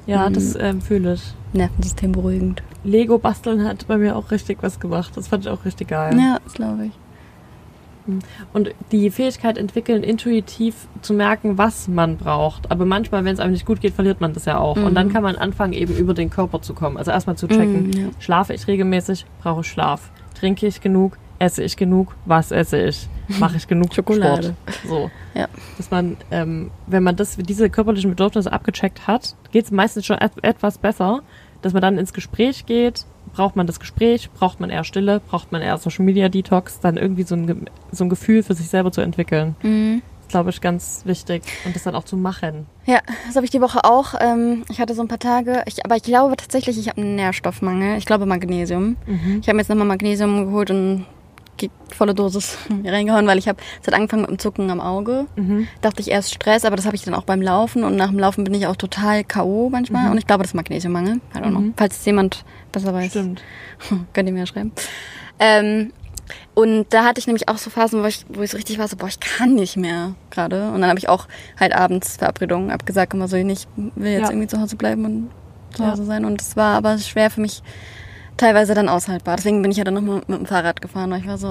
Ja, Mhm. das ähm, fühle ich. Nervensystem beruhigend. Lego basteln hat bei mir auch richtig was gemacht. Das fand ich auch richtig geil. Ja, das glaube ich. Und die Fähigkeit entwickeln, intuitiv zu merken, was man braucht. Aber manchmal, wenn es einem nicht gut geht, verliert man das ja auch. Mhm. Und dann kann man anfangen, eben über den Körper zu kommen. Also erstmal zu checken, Mhm, ja. schlafe ich regelmäßig, brauche ich Schlaf. Trinke ich genug, esse ich genug, was esse ich? Mache ich genug Schokolade. Sport? So. Ja. Dass man, ähm, wenn man das, diese körperlichen Bedürfnisse abgecheckt hat, geht es meistens schon et- etwas besser, dass man dann ins Gespräch geht. Braucht man das Gespräch? Braucht man eher Stille? Braucht man eher Social Media Detox? Dann irgendwie so ein, Ge- so ein Gefühl für sich selber zu entwickeln. Mhm. Das glaube ich ganz wichtig. Und das dann auch zu machen. Ja, das habe ich die Woche auch. Ähm, ich hatte so ein paar Tage, ich, aber ich glaube tatsächlich, ich habe einen Nährstoffmangel. Ich glaube Magnesium. Mhm. Ich habe mir jetzt nochmal Magnesium geholt und die volle Dosis mir reingehauen, weil ich habe, es hat angefangen mit dem Zucken am Auge. Mhm. Dachte ich erst Stress, aber das habe ich dann auch beim Laufen und nach dem Laufen bin ich auch total K O manchmal Mhm. und ich glaube, das ist Magnesiummangel. I don't know. Mhm. Falls es jemand besser weiß, Stimmt. könnt ihr mir ja schreiben. Ähm, und da hatte ich nämlich auch so Phasen, wo ich, wo ich so richtig war, so, boah, ich kann nicht mehr gerade. Und dann habe ich auch halt abends Verabredungen abgesagt und war so, ich will jetzt Ja. irgendwie zu Hause bleiben und zu Ja. Hause sein. Und es war aber schwer für mich, teilweise dann aushaltbar. Deswegen bin ich ja dann nochmal mit dem Fahrrad gefahren, weil ich war so,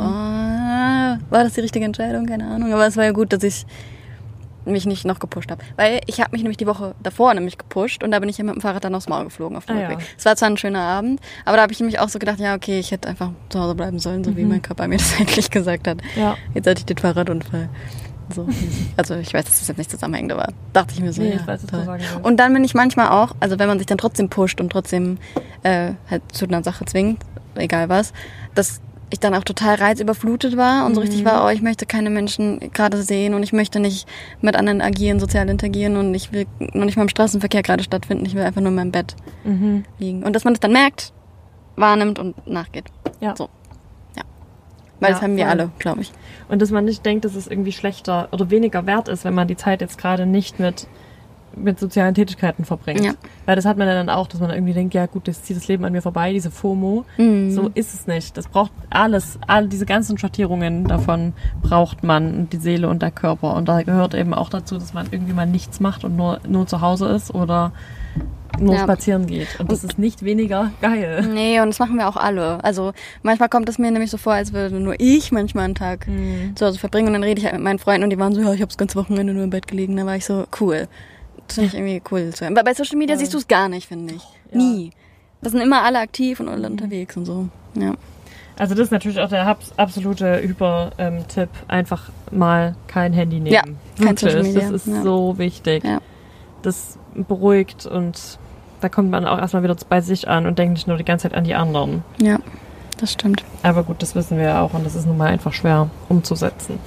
ah, war das die richtige Entscheidung? Keine Ahnung. Aber es war ja gut, dass ich mich nicht noch gepusht habe. Weil ich habe mich nämlich die Woche davor nämlich gepusht und da bin ich ja mit dem Fahrrad dann aufs Maul geflogen auf dem Ah, Rückweg. ja. Es war zwar ein schöner Abend, aber da habe ich nämlich auch so gedacht, ja okay, ich hätte einfach zu Hause bleiben sollen, so wie Mhm. mein Körper mir das eigentlich gesagt hat. Ja. Jetzt hatte ich den Fahrradunfall. So. Also ich weiß, dass das jetzt nicht zusammenhängend, aber dachte ich mir so, Nee, ja, ich weiß, was toll. du sagen willst. Und dann bin ich manchmal auch, also wenn man sich dann trotzdem pusht und trotzdem äh, halt zu einer Sache zwingt, egal was, dass ich dann auch total reizüberflutet war und so richtig war, oh, ich möchte keine Menschen gerade sehen und ich möchte nicht mit anderen agieren, sozial interagieren und ich will noch nicht mal im Straßenverkehr gerade stattfinden, ich will einfach nur in meinem Bett Mhm. liegen. Und dass man das dann merkt, wahrnimmt und nachgeht. Ja. So. Ja. Weil Ja, das haben wir voll. alle, glaube ich. Und dass man nicht denkt, dass es irgendwie schlechter oder weniger wert ist, wenn man die Zeit jetzt gerade nicht mit, mit sozialen Tätigkeiten verbringt. Ja. Weil das hat man ja dann auch, dass man irgendwie denkt, ja gut, jetzt zieht das Leben an mir vorbei, diese FOMO. Mhm. So ist es nicht. Das braucht alles, all diese ganzen Schattierungen davon braucht man, und die Seele und der Körper. Und da gehört eben auch dazu, dass man irgendwie mal nichts macht und nur, nur zu Hause ist oder nur Ja. spazieren geht. Und das ist nicht weniger geil. Nee, und das machen wir auch alle. Also manchmal kommt es mir nämlich so vor, als würde nur ich manchmal einen Tag Mhm. zu Hause verbringen und dann rede ich halt mit meinen Freunden und die waren so, ja, ich habe das ganze Wochenende nur im Bett gelegen. Da war ich so, cool. Das finde ich irgendwie cool zu hören. Bei bei Social Media Ja. siehst du es gar nicht, finde ich. Ja. Nie. Das sind immer alle aktiv und alle unterwegs und so. Ja. Also das ist natürlich auch der habs- absolute Hyper-Tipp. Einfach mal kein Handy nehmen. Ja, kein Wirklich, Social Media, das ist ja. so wichtig. Ja. Das beruhigt und da kommt man auch erstmal wieder bei sich an und denkt nicht nur die ganze Zeit an die anderen. Ja, das stimmt. Aber gut, das wissen wir ja auch und das ist nun mal einfach schwer umzusetzen.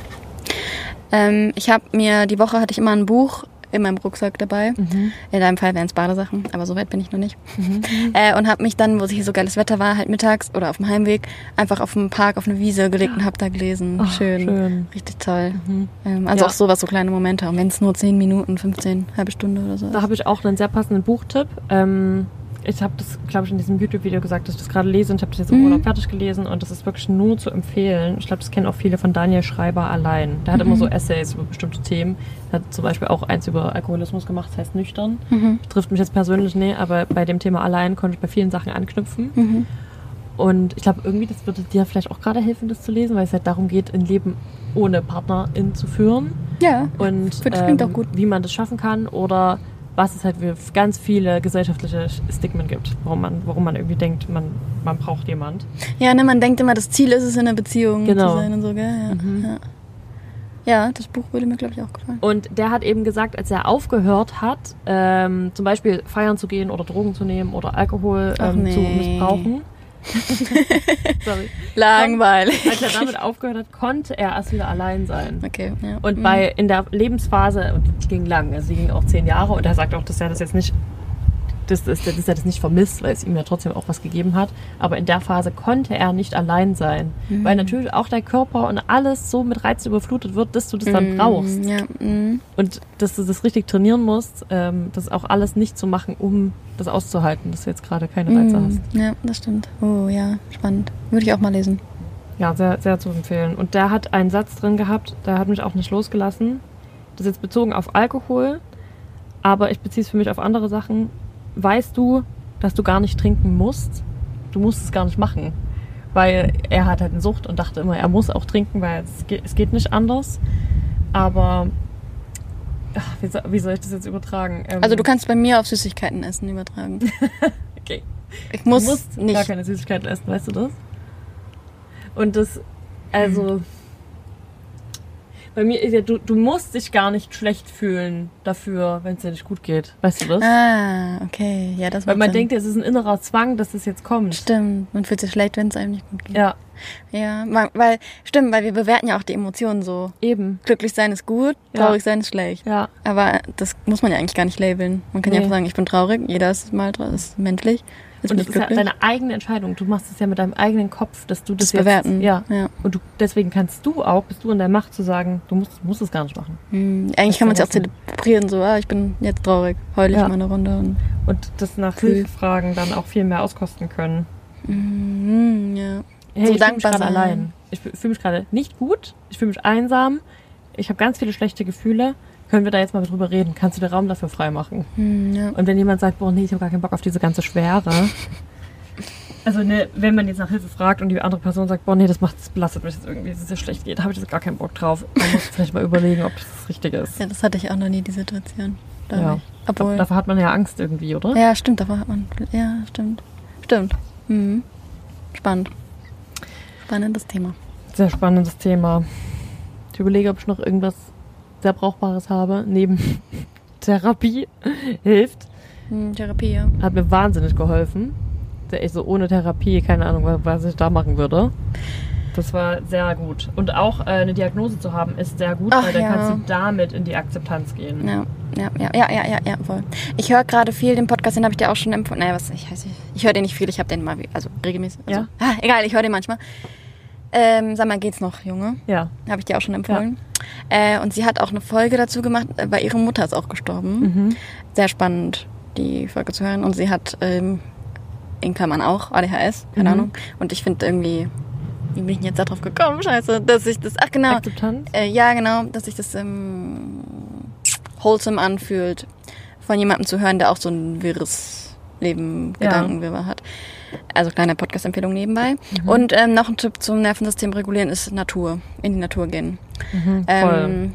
Ähm, ich habe mir, die Woche hatte ich immer ein Buch in meinem Rucksack dabei. Mhm. In deinem Fall wären es Badesachen, aber so weit bin ich noch nicht. Äh, und habe mich dann, wo hier so geiles Wetter war, halt mittags oder auf dem Heimweg, einfach auf dem Park, auf eine Wiese gelegt und habe da gelesen. Ach, schön. schön. Richtig toll. Mhm. Ähm, also Ja. auch sowas, so kleine Momente. Und wenn es nur zehn Minuten, fünfzehn, halbe Stunde oder so Da ist. habe ich auch einen sehr passenden Buchtipp. Ähm, ich habe das, glaube ich, in diesem YouTube-Video gesagt, dass ich das gerade lese und ich habe das jetzt im Mhm. Urlaub fertig gelesen und das ist wirklich nur zu empfehlen. Ich glaube, das kennen auch viele von Daniel Schreiber allein. Der hat Mhm. immer so Essays über bestimmte Themen. Er hat zum Beispiel auch eins über Alkoholismus gemacht, das heißt Nüchtern. Mhm. Trifft mich jetzt persönlich nicht, aber bei dem Thema allein konnte ich bei vielen Sachen anknüpfen. Mhm. Und ich glaube, irgendwie, das würde dir vielleicht auch gerade helfen, das zu lesen, weil es halt darum geht, ein Leben ohne Partnerin zu führen. Ja. Und finde, das klingt auch gut. wie man das schaffen kann oder was es halt für ganz viele gesellschaftliche Stigmen gibt, warum man, warum man irgendwie denkt, man, man braucht jemand. Ja, ne, man denkt immer, das Ziel ist es, in einer Beziehung Genau. zu sein und so, gell? Ja, Mhm. ja. ja das Buch würde mir, glaube ich, auch gefallen. Und der hat eben gesagt, als er aufgehört hat, ähm, zum Beispiel feiern zu gehen oder Drogen zu nehmen oder Alkohol Ach, ähm, zu nee. missbrauchen. Sorry. Langweilig. Als er damit aufgehört hat, konnte er erst wieder allein sein. Okay, ja. Und Mhm. bei in der Lebensphase, und die ging lang, also sie ging auch zehn Jahre und er sagt auch, dass er das jetzt nicht, dass, dass, dass er das nicht vermisst, weil es ihm ja trotzdem auch was gegeben hat. Aber in der Phase konnte er nicht allein sein. Mhm. Weil natürlich auch dein Körper und alles so mit Reizen überflutet wird, dass du das dann Mhm, brauchst. Ja, mhm. Und dass du das richtig trainieren musst, ähm, das auch alles nicht zu machen, um das auszuhalten, dass du jetzt gerade keine Reize Mhm. hast. Ja, das stimmt. Oh ja, spannend. Würde ich auch mal lesen. Ja, sehr, sehr zu empfehlen. Und der hat einen Satz drin gehabt, der hat mich auch nicht losgelassen. Das ist jetzt bezogen auf Alkohol, aber ich beziehe es für mich auf andere Sachen. weißt du, dass du gar nicht trinken musst. Du musst es gar nicht machen. Weil er hat halt eine Sucht und dachte immer, er muss auch trinken, weil es geht, es geht nicht anders. Aber ach, wie, soll, wie soll ich das jetzt übertragen? Ähm, Also du kannst bei mir auf Süßigkeiten essen übertragen. okay. Ich muss du musst nicht. gar keine Süßigkeiten essen, weißt du das? Und das, also... Hm. Bei mir ist ja, du, du musst dich gar nicht schlecht fühlen dafür, wenn es dir nicht gut geht. Weißt du das? Ah, okay. Ja, das Weil man Sinn. denkt, es ist ein innerer Zwang, dass es jetzt kommt. Stimmt. Man fühlt sich schlecht, wenn es einem nicht gut geht. Ja. Ja, weil, stimmt, weil wir bewerten ja auch die Emotionen so. Eben. Glücklich sein ist gut, Ja. traurig sein ist schlecht. Ja. Aber das muss man ja eigentlich gar nicht labeln. Man kann ja Nee. einfach sagen, ich bin traurig, jeder ist mal traurig, ist menschlich. Jetzt Und bin das ich ist ja glücklich. deine eigene Entscheidung. Du machst es ja mit deinem eigenen Kopf, dass du das, Das jetzt... bewerten. Ja. ja. Und du, deswegen kannst du auch, bist du in der Macht zu sagen, du musst, musst es gar nicht machen. Hm, eigentlich kann man es ja auch zelebrieren, so, ah, ich bin jetzt traurig, heul ich Ja. mal eine Runde. Und Und das nach Cool. Hilfefragen dann auch viel mehr auskosten können. Mhm, ja. Hey, So ich fühle mich dankbar gerade sein. allein. Ich fühle mich gerade nicht gut. Ich fühle mich einsam. Ich habe ganz viele schlechte Gefühle. Können wir da jetzt mal drüber reden? Kannst du den Raum dafür freimachen? Hm, ja. Und wenn jemand sagt, boah, nee, ich habe gar keinen Bock auf diese ganze Schwere. Also ne, wenn man jetzt nach Hilfe fragt und die andere Person sagt, boah, nee, das macht, das belastet mich jetzt irgendwie, dass es dir schlecht geht, habe ich jetzt gar keinen Bock drauf. Man muss vielleicht mal überlegen, ob das das Richtige ist. ja, das hatte ich auch noch nie, die Situation. glaub Ja. ich. Obwohl, Dafür hat man ja Angst irgendwie, oder? ja, stimmt, davor hat man, ja, stimmt. Stimmt. Mhm. Spannend. Spannendes Thema. Sehr spannendes Thema. Ich überlege, ob ich noch irgendwas sehr Brauchbares habe, neben Therapie. Hilft. Hm, Therapie, ja. Hat mir wahnsinnig geholfen. Ich so ohne Therapie, keine Ahnung, was ich da machen würde. Das war sehr gut. Und auch äh, eine Diagnose zu haben, ist sehr gut, Ach, weil dann ja. kannst du damit in die Akzeptanz gehen. Ja, ja, ja, ja, ja, ja, ja, voll. Ich höre gerade viel den Podcast, den habe ich dir auch schon empfohlen. Naja, was, ich weiß nicht. Ich höre den nicht viel, ich habe den mal, wie- also regelmäßig. Also, Ja? Ah, egal, ich höre den manchmal. Ähm, sag mal, geht's noch, Junge? Ja. Habe ich dir auch schon empfohlen. Äh, und sie hat auch eine Folge dazu gemacht, äh, weil ihre Mutter ist auch gestorben. Mhm. Sehr spannend, die Folge zu hören. Und sie hat, ähm, in Klammern auch, A D H S, keine Mhm. Ahnung. Und ich finde irgendwie, wie bin ich denn jetzt darauf gekommen? Scheiße, dass ich das, ach genau. Akzeptanz? Äh, ja, genau, dass sich das ähm, wholesome anfühlt, von jemandem zu hören, der auch so ein wirres Leben, Ja. Gedankenwirrwarr hat. Also kleine Podcast-Empfehlung nebenbei. Mhm. Und ähm, noch ein Tipp zum Nervensystem regulieren ist Natur, in die Natur gehen. Mhm, voll. Ähm,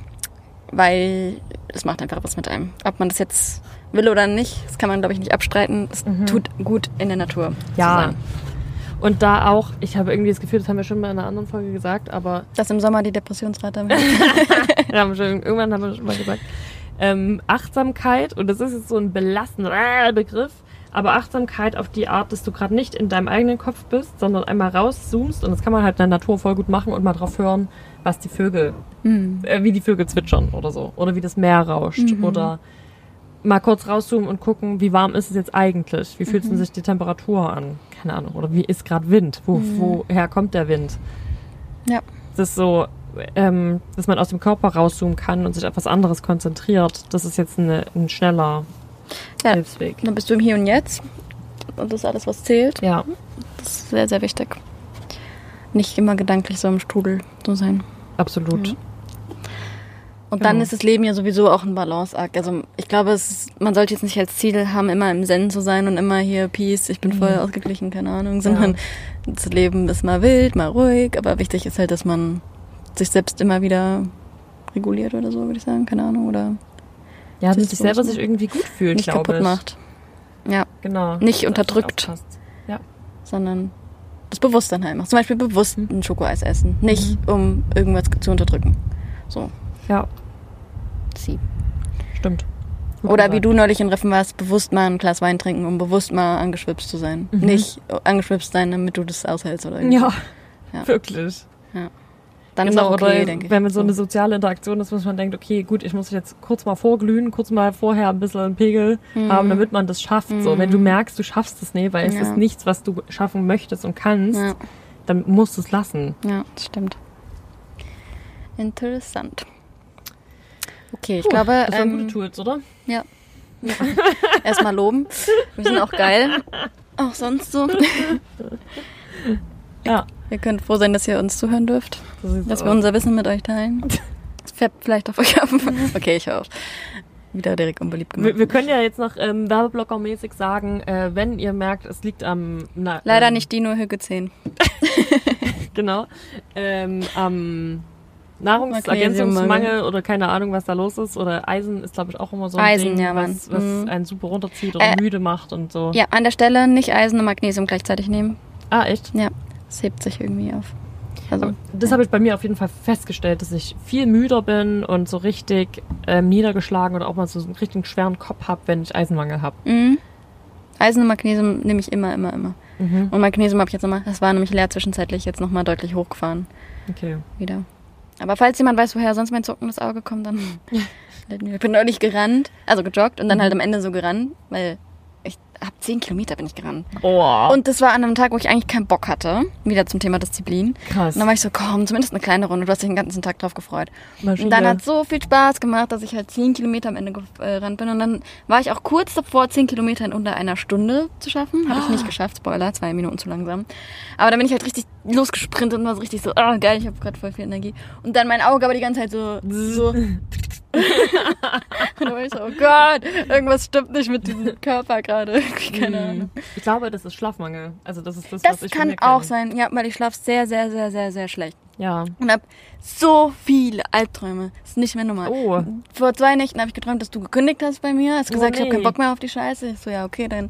weil es macht einfach was mit einem. Ob man das jetzt will oder nicht, das kann man, glaube ich, nicht abstreiten. Es Mhm. tut gut, in der Natur Ja. zu sein. Und da auch, ich habe irgendwie das Gefühl, das haben wir schon mal in einer anderen Folge gesagt, aber Dass im Sommer die Depressionsrate am ja, haben wir schon, irgendwann haben wir schon mal gesagt, ähm, Achtsamkeit, und das ist jetzt so ein belastender Begriff, aber Achtsamkeit auf die Art, dass du gerade nicht in deinem eigenen Kopf bist, sondern einmal rauszoomst, und das kann man halt in der Natur voll gut machen und mal drauf hören, was die Vögel, Hm. äh, wie die Vögel zwitschern oder so, oder wie das Meer rauscht, Mhm. oder mal kurz rauszoomen und gucken, wie warm ist es jetzt eigentlich, wie fühlt Mhm. sich die Temperatur an, keine Ahnung, oder wie ist gerade Wind, Wo, Mhm. woher kommt der Wind? Ja. Das ist so, ähm, dass man aus dem Körper rauszoomen kann und sich auf was anderes konzentriert. Das ist jetzt eine, ein schneller Ja. Hilfsweg. Dann bist du im Hier und Jetzt. Und das ist alles, was zählt. Ja, Das ist sehr, sehr wichtig. Nicht immer gedanklich so im Strudel zu sein. absolut. Ja. Und dann Genau. ist das Leben ja sowieso auch ein Balanceakt. Also ich glaube, es ist, man sollte jetzt nicht als Ziel haben, immer im Zen zu sein und immer hier Peace, ich bin voll Mhm. ausgeglichen, keine Ahnung, sondern das Leben ist mal wild, mal ruhig, aber wichtig ist halt, dass man sich selbst immer wieder reguliert oder so, würde ich sagen, keine Ahnung, oder Ja, Das dass ist sich selber so. sich irgendwie gut fühlt, nicht glaube kaputt ich. macht. Ja, Genau. Nicht Dass unterdrückt. aufpasst. sondern das Bewusstsein halt macht. Zum Beispiel bewusst Mhm. ein Schokoeis essen, nicht um irgendwas zu unterdrücken. So, Ja, sie. stimmt. Gut Oder wie gesagt. du neulich in Reffen warst, bewusst mal ein Glas Wein trinken, um bewusst mal angeschwipst zu sein. Mhm. Nicht angeschwipst sein, damit du das aushältst oder irgendwie. Ja, Ja. wirklich. Dann ist Genau, auch okay, oder denke ich. wenn man so eine soziale Interaktion ist, muss man denkt, okay, gut, ich muss jetzt kurz mal vorglühen, kurz mal vorher ein bisschen einen Pegel Mhm. haben, damit man das schafft. So, Mhm. wenn du merkst, du schaffst es nicht, weil es Ja. ist nichts, was du schaffen möchtest und kannst, Ja, dann musst du es lassen. ja, das stimmt. Interessant. Okay, ich Puh, glaube, das waren ähm, gute Tools, oder? erstmal loben. Wir sind auch geil. Auch sonst so. Ja, Ihr könnt froh sein, dass ihr uns zuhören dürft. so sieht's Dass aus. wir unser Wissen mit euch teilen. Das färbt vielleicht auf euch auf. Okay, ich höre auf. wieder direkt unbeliebt gemacht. Wir, wir können ja jetzt noch ähm, Werbeblocker-mäßig sagen, äh, wenn ihr merkt, es liegt am... Na, Leider ähm, nicht Dino Hügge zehn. Genau. Ähm, am Nahrungsergänzungsmangel oder keine Ahnung, was da los ist. Oder Eisen ist, glaube ich, auch immer so ein Eisen, Ding, ja, Mann. was, was Mhm. einen super runterzieht oder Äh, müde macht und so. Ja, an der Stelle nicht Eisen und Magnesium gleichzeitig nehmen. Ah, echt? Ja, es hebt sich irgendwie auf. Also, Aber das habe ich bei mir auf jeden Fall festgestellt, dass ich viel müder bin und so richtig ähm, niedergeschlagen oder auch mal so einen richtigen schweren Kopf habe, wenn ich Eisenmangel habe. mhm. Eisen und Magnesium nehme ich immer, immer, immer. Mhm. Und Magnesium habe ich jetzt nochmal, das war nämlich leer zwischenzeitlich, jetzt nochmal deutlich hochgefahren. Okay. Wieder. Aber falls jemand weiß, woher sonst mein zuckendes Auge kommt, dann ich bin neulich gerannt, also gejoggt und dann halt am Ende so gerannt, weil ich hab zehn Kilometer bin ich gerannt. Oh, Und das war an einem Tag, wo ich eigentlich keinen Bock hatte. Wieder zum Thema Disziplin. krass. Und dann war ich so, komm, zumindest eine kleine Runde. Du hast dich den ganzen Tag drauf gefreut. Maschine. Und dann hat es so viel Spaß gemacht, dass ich halt zehn Kilometer am Ende gerannt bin. Und dann war ich auch kurz davor, zehn Kilometer in unter einer Stunde zu schaffen. Habe ich nicht geschafft, Spoiler, zwei Minuten zu langsam. Aber dann bin ich halt richtig losgesprintet und war so richtig so, ah, geil, ich habe gerade voll viel Energie. Und dann mein Auge aber die ganze Zeit so, so. Und dann war ich so, oh Gott, irgendwas stimmt nicht mit diesem Körper gerade. Keine Ahnung. Ich glaube, das ist Schlafmangel. Also das ist das, Das was ich von kann mir auch kenne. sein, ja, weil ich schlafe sehr, sehr, sehr, sehr, sehr schlecht. Ja. Und hab so viele Albträume. Das ist nicht mehr normal. Oh. Vor zwei Nächten habe ich geträumt, dass du gekündigt hast bei mir. Hast gesagt, Oh, ich habe nee. keinen Bock mehr auf die Scheiße. Ich so, ja, okay, dann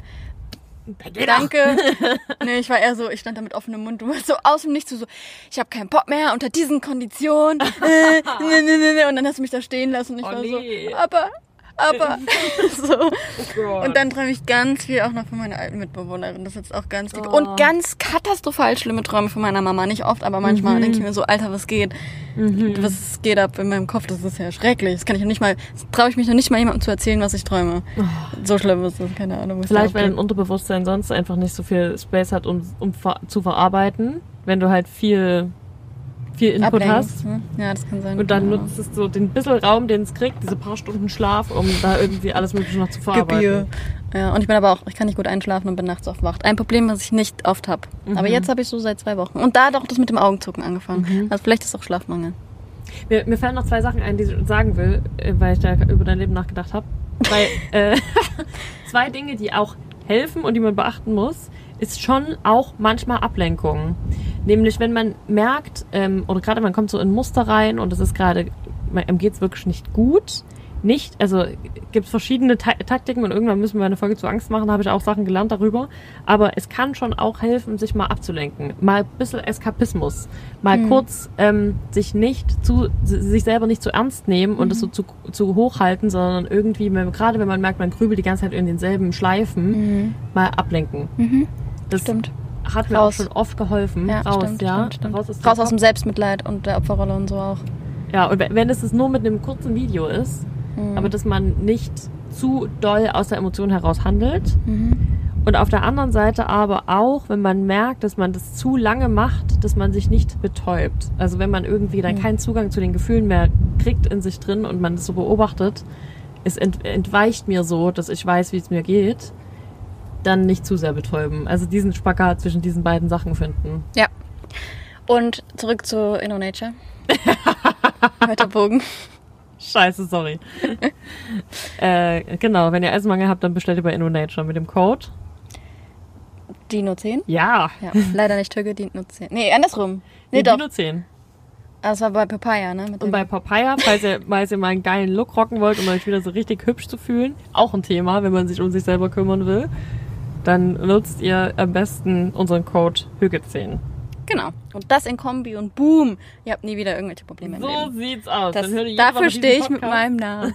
Geht danke. Nee, ich war eher so, ich stand da mit offenem Mund. Du warst so aus dem Nichts, so, ich habe keinen Bock mehr unter diesen Konditionen. Äh, nee, nee, nee, nee. Und dann hast du mich da stehen lassen und ich Oh, war nee. so, aber, aber. so. Oh Gott. Und dann träume ich ganz viel auch noch von meiner alten Mitbewohnerin. Das ist jetzt auch ganz dick. Oh. Und ganz katastrophal schlimme Träume von meiner Mama. Nicht oft, aber manchmal Mhm. denke ich mir so, Alter, was geht? Mhm. Was geht ab in meinem Kopf? Das ist ja schrecklich. Das kann ich noch nicht mal, das traue ich mich noch nicht mal jemandem zu erzählen, was ich träume. So schlimm ist das, keine Ahnung. Was Vielleicht, da weil dein abgeht. Unterbewusstsein sonst einfach nicht so viel Space hat, um, um ver zu verarbeiten, wenn du halt viel, viel Input Ablenken, hast. ne? Ja, das kann sein. Und dann ja. nutzt es so den bisschen Raum, den es kriegt, diese paar Stunden Schlaf, um da irgendwie alles Mögliche noch zu verarbeiten. Gebühr. Ja, und ich bin aber auch, ich kann nicht gut einschlafen und bin nachts oft wach. Ein Problem, was ich nicht oft habe. Mhm. Aber jetzt habe ich so seit zwei Wochen. Und da hat auch das mit dem Augenzucken angefangen. Mhm. Also vielleicht ist es auch Schlafmangel. Mir, mir fallen noch zwei Sachen ein, die ich sagen will, äh, weil ich da über dein Leben nachgedacht habe. Weil äh, zwei Dinge, die auch helfen und die man beachten muss, ist schon auch manchmal Ablenkung. Nämlich, wenn man merkt, ähm, oder gerade man kommt so in Muster rein und es ist gerade, einem geht es wirklich nicht gut, nicht, also gibt es verschiedene Ta- Taktiken und irgendwann müssen wir eine Folge zu Angst machen, da habe ich auch Sachen gelernt darüber, aber es kann schon auch helfen, sich mal abzulenken, mal ein bisschen Eskapismus, mal Mhm. kurz ähm, sich nicht zu, sich selber nicht zu ernst nehmen und es so zu, zu hochhalten, sondern irgendwie, wenn, gerade wenn man merkt, man grübelt die ganze Zeit in denselben Schleifen, Mhm. mal ablenken. Mhm. Das Stimmt. hat mir Raus. auch schon oft geholfen. Ja, raus, stimmt, ja. stimmt, stimmt. Raus, aus, Raus aus dem Selbstmitleid und der Opferrolle und so auch. Ja, und wenn es nur mit einem kurzen Video ist, Mhm. aber dass man nicht zu doll aus der Emotion heraus handelt. Mhm. Und auf der anderen Seite aber auch, wenn man merkt, dass man das zu lange macht, dass man sich nicht betäubt. Also wenn man irgendwie dann Mhm. keinen Zugang zu den Gefühlen mehr kriegt in sich drin und man das so beobachtet, es ent- entweicht mir so, dass ich weiß, wie es mir geht, dann nicht zu sehr betäuben. Also diesen Spagat zwischen diesen beiden Sachen finden. Ja. Und zurück zu InnoNature. Weiter Bogen. Scheiße, sorry. äh, genau, wenn ihr Eisenmangel habt, dann bestellt ihr bei InnoNature mit dem Code. Dino zehn? Ja. Ja, leider nicht Hügge, Dino zehn. Nee, andersrum. Nee, Nee, doch. Dino zehn. Ah, das war bei Papaya, ne? Mit Und dem- bei Papaya, falls ihr, falls ihr mal einen geilen Look rocken wollt, um euch wieder so richtig hübsch zu fühlen, auch ein Thema, wenn man sich um sich selber kümmern will, dann nutzt ihr am besten unseren Code Hügge zehn. Genau. Und das in Kombi und boom, ihr habt nie wieder irgendwelche Probleme im So Leben. sieht's aus. Das, Dann hört ihr jede dafür Woche diesen stehe ich mit Podcast. meinem Namen.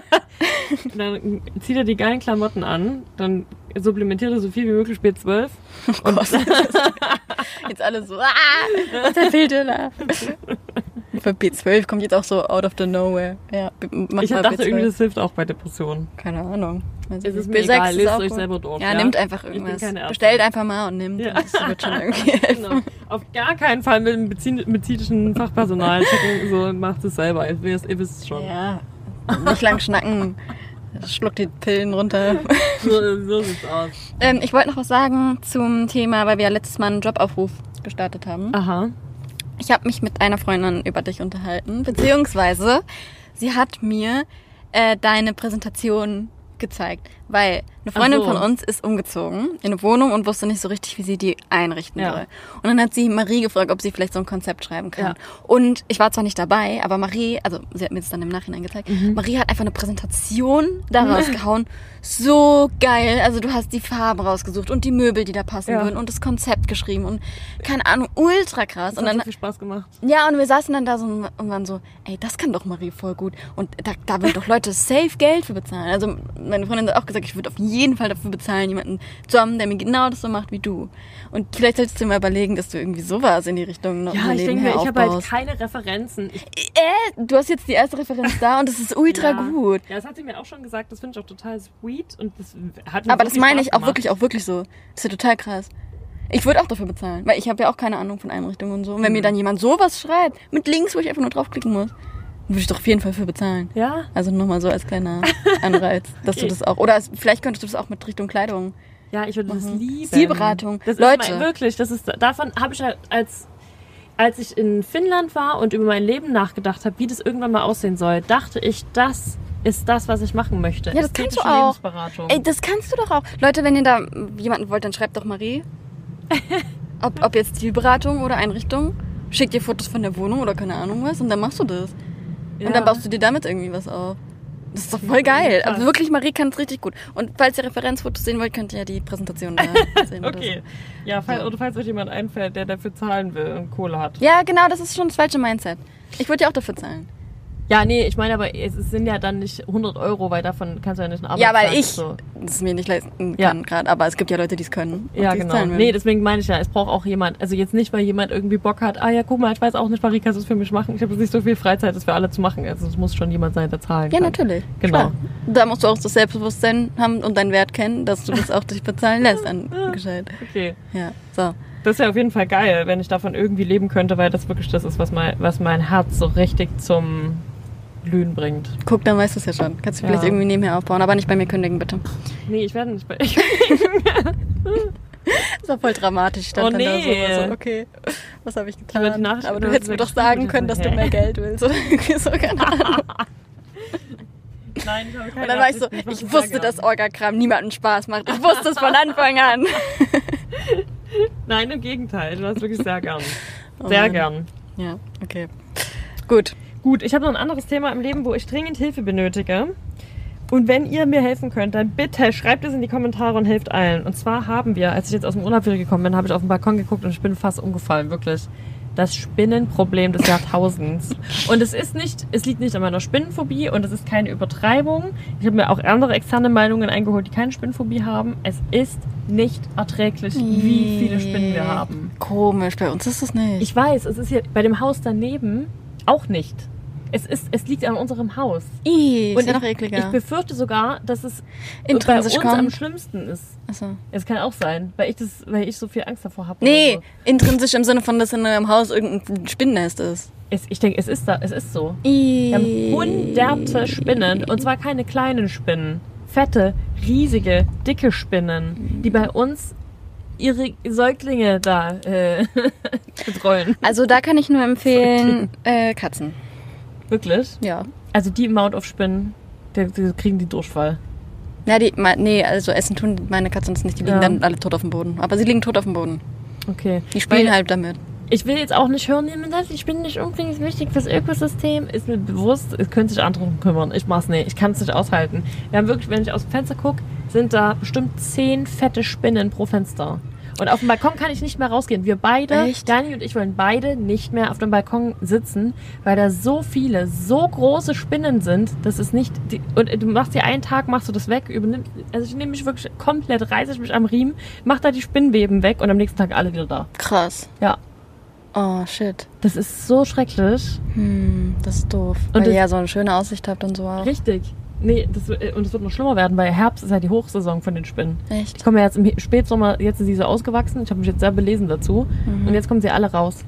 Dann zieht ihr die geilen Klamotten an, dann supplementiert ihr so viel wie möglich B zwölf. Und Jetzt alle so, ah, was erzählt ihr da? Für B zwölf kommt jetzt auch so out of the nowhere. Ja, b- mach ich mal dachte B zwölf. irgendwie, das hilft auch bei Depressionen. Keine Ahnung. Weiß Es ich ist nicht. mir egal, ist lest auch euch gut. selber durch. Ja, Ja, nimmt einfach Ich bin irgendwas. keine Ärztin. Bestellt einfach mal und nimmt. Ja. Das wird schon irgendwie helfen. Genau. Auf gar keinen Fall mit dem medizin- medizinischen Fachpersonal checken, so macht es selber. Ihr wisst, ihr wisst es schon. Ja, nicht lang schnacken. Schluck die Pillen runter. So, so sieht's aus. ähm, ich wollte noch was sagen zum Thema, weil wir ja letztes Mal einen Jobaufruf gestartet haben. Aha. Ich habe mich mit einer Freundin über dich unterhalten, beziehungsweise sie hat mir äh, deine Präsentation gezeigt, weil eine Freundin Ach so. von uns ist umgezogen in eine Wohnung und wusste nicht so richtig, wie sie die einrichten Ja. soll. Und dann hat sie Marie gefragt, ob sie vielleicht so ein Konzept schreiben kann. Ja. Und ich war zwar nicht dabei, aber Marie, also sie hat mir das dann im Nachhinein gezeigt, Mhm. Marie hat einfach eine Präsentation daraus gehauen. So geil. Also du hast die Farben rausgesucht und die Möbel, die da passen Ja. würden und das Konzept geschrieben und keine Ahnung, ultra krass. Das Und hat dann so viel Spaß gemacht. ja, und wir saßen dann da so und waren so, ey, das kann doch Marie voll gut. Und da, da würden doch Leute safe Geld für bezahlen. Also meine Freundin hat auch gesagt, ich würde auf jeden Fall dafür bezahlen, jemanden zu haben, der mir genau das so macht wie du. Und vielleicht solltest du mal überlegen, dass du irgendwie sowas in die Richtung noch Ja, ich denke nebenher mir, ich habe halt aufbaust. keine Referenzen. Ich, Äh, du hast jetzt die erste Referenz da und das ist ultra ja. gut. Ja, das hat sie mir auch schon gesagt. Das finde ich auch total sweet. Und das hat mir Aber so das viel meine Spaß ich auch gemacht. wirklich, auch wirklich so. Das ist ja total krass. Ich würde auch dafür bezahlen, weil ich habe ja auch keine Ahnung von Einrichtungen und so. Und wenn Mhm. mir dann jemand sowas schreibt, mit Links, wo ich einfach nur draufklicken muss, würde ich doch auf jeden Fall für bezahlen. Ja? Also nochmal so als kleiner Anreiz, dass du das auch, oder es, vielleicht könntest du das auch mit Richtung Kleidung. Ja, ich würde das Mhm. lieben. Stilberatung. Das Leute. ist mein, wirklich, das ist, davon habe ich halt als, als ich in Finnland war und über mein Leben nachgedacht habe, wie das irgendwann mal aussehen soll, dachte ich, das ist das, was ich machen möchte. Ja, das kannst du Ästhetische auch. Lebensberatung. Ey, das kannst du doch auch. Leute, wenn ihr da jemanden wollt, dann schreibt doch Marie. Ob, ob jetzt Stilberatung oder Einrichtung. Schickt dir Fotos von der Wohnung oder keine Ahnung was und dann machst du das. Ja. Und dann baust du dir damit irgendwie was auf. Das ist doch voll geil. Krass. Also wirklich, Marie kann es richtig gut. Und falls ihr Referenzfotos sehen wollt, könnt ihr ja die Präsentation da sehen. Oder Okay. Ja, falls, So. oder falls euch jemand einfällt, der dafür zahlen will und Kohle hat. So. Ja, genau, das ist schon das falsche Mindset. Ich würde ja auch dafür zahlen. Ja, nee, ich meine aber, es sind ja dann nicht hundert Euro, weil davon kannst du ja nicht einen Ja, weil Arbeitstag ich so. das mir nicht leisten Ja. kann gerade. Aber es gibt ja Leute, die es können. und Ja, die es genau. zahlen würden. Nee, deswegen meine ich ja, es braucht auch jemand, also jetzt nicht, weil jemand irgendwie Bock hat, ah ja, guck mal, ich weiß auch nicht, Marie, kannst du es für mich machen? Ich habe jetzt nicht so viel Freizeit, das für alle zu machen. Also es muss schon jemand sein, der zahlen Ja, kann. natürlich. Genau. Klar. Da musst du auch das Selbstbewusstsein haben und deinen Wert kennen, dass du das auch dich bezahlen lässt an gescheit. Okay. Ja, so. Das wäre auf jeden Fall geil, wenn ich davon irgendwie leben könnte, weil das wirklich das ist, was mein, was mein Herz so richtig zum Glühen bringt. Guck, dann weißt du es ja schon. Kannst du Ja. vielleicht irgendwie nebenher aufbauen, aber nicht bei mir kündigen, bitte. Nee, ich werde nicht bei ich, Das war voll dramatisch. Stand Oh, dann da nee. so, so, okay, was habe ich Ich werde die getan? Nachricht Aber du über- hättest mir über doch sagen geschrieben, können, ich dass so, du mehr hä? Geld willst. So, irgendwie so, keine Ahnung. Nein, ich habe keine Und dann war ich so, Absicht, ich wusste, dass Orga-Kram niemandem Spaß macht. Ich wusste es von Anfang an. Nein, im Gegenteil, du hast wirklich sehr gern. Oh Sehr Mann. gern. Ja, okay. Gut. Gut, ich habe noch ein anderes Thema im Leben, wo ich dringend Hilfe benötige. Und wenn ihr mir helfen könnt, dann bitte schreibt es in die Kommentare und helft allen. Und zwar haben wir, als ich jetzt aus dem Urlaub wieder gekommen bin, habe ich auf den Balkon geguckt und ich bin fast umgefallen, wirklich. Das Spinnenproblem des Jahrtausends. Und es ist nicht, es liegt nicht an meiner Spinnenphobie und es ist keine Übertreibung. Ich habe mir auch andere externe Meinungen eingeholt, die keine Spinnenphobie haben. Es ist nicht erträglich, wie viele Spinnen wir haben. Komisch, bei uns ist das nicht. Ich weiß, es ist hier bei dem Haus daneben auch nicht. Es, ist, es liegt an unserem Haus. Ih, ist Und ja ich, noch ekliger. ich befürchte sogar, dass es Intrinsisch bei uns am kommt. schlimmsten ist. Achso. Es kann auch sein, weil ich, das, weil ich so viel Angst davor habe. Nee, oder intrinsisch im Sinne von, dass in einem Haus irgendein Spinnennest ist. So. Es, ich denke, es ist da, es ist so. Ih. Wir haben hunderte Spinnen und zwar keine kleinen Spinnen. Fette, riesige, dicke Spinnen, die bei uns ihre Säuglinge da äh, betreuen. Also da kann ich nur empfehlen, äh, Katzen. Wirklich? Ja. Also die im Mount of Spinnen, die, die kriegen die Durchfall. Ja, die, me- nee, also essen tun meine Katzen das nicht. Die liegen Ja. dann alle tot auf dem Boden. Aber sie liegen tot auf dem Boden. Okay. Die spielen Weil- halt damit. Ich will jetzt auch nicht hören, ich bin nicht unbedingt wichtig fürs Ökosystem. Ist mir bewusst, es können sich andere drum kümmern. Ich mach's nicht, ich kann es nicht aushalten. Wir haben wirklich, wenn ich aus dem Fenster gucke, sind da bestimmt zehn fette Spinnen pro Fenster. Und auf dem Balkon kann ich nicht mehr rausgehen. Wir beide, Echt? Dani und ich, wollen beide nicht mehr auf dem Balkon sitzen, weil da so viele, so große Spinnen sind, das ist nicht, die, und du machst dir einen Tag, machst du das weg, übernimm, also ich nehme mich wirklich komplett, reiße ich mich am Riemen, mach da die Spinnenweben weg und am nächsten Tag alle wieder da. Krass. Ja, Oh, shit. das ist so schrecklich. Hm, das ist doof. Und Weil ihr das- ja so eine schöne Aussicht habt und so auch. Richtig. Nee, das, und es wird noch schlimmer werden, weil Herbst ist ja die Hochsaison von den Spinnen. Echt? Ich komme ja jetzt im Spätsommer, jetzt sind sie so ausgewachsen, ich habe mich jetzt sehr belesen dazu Mhm. und jetzt kommen sie alle raus.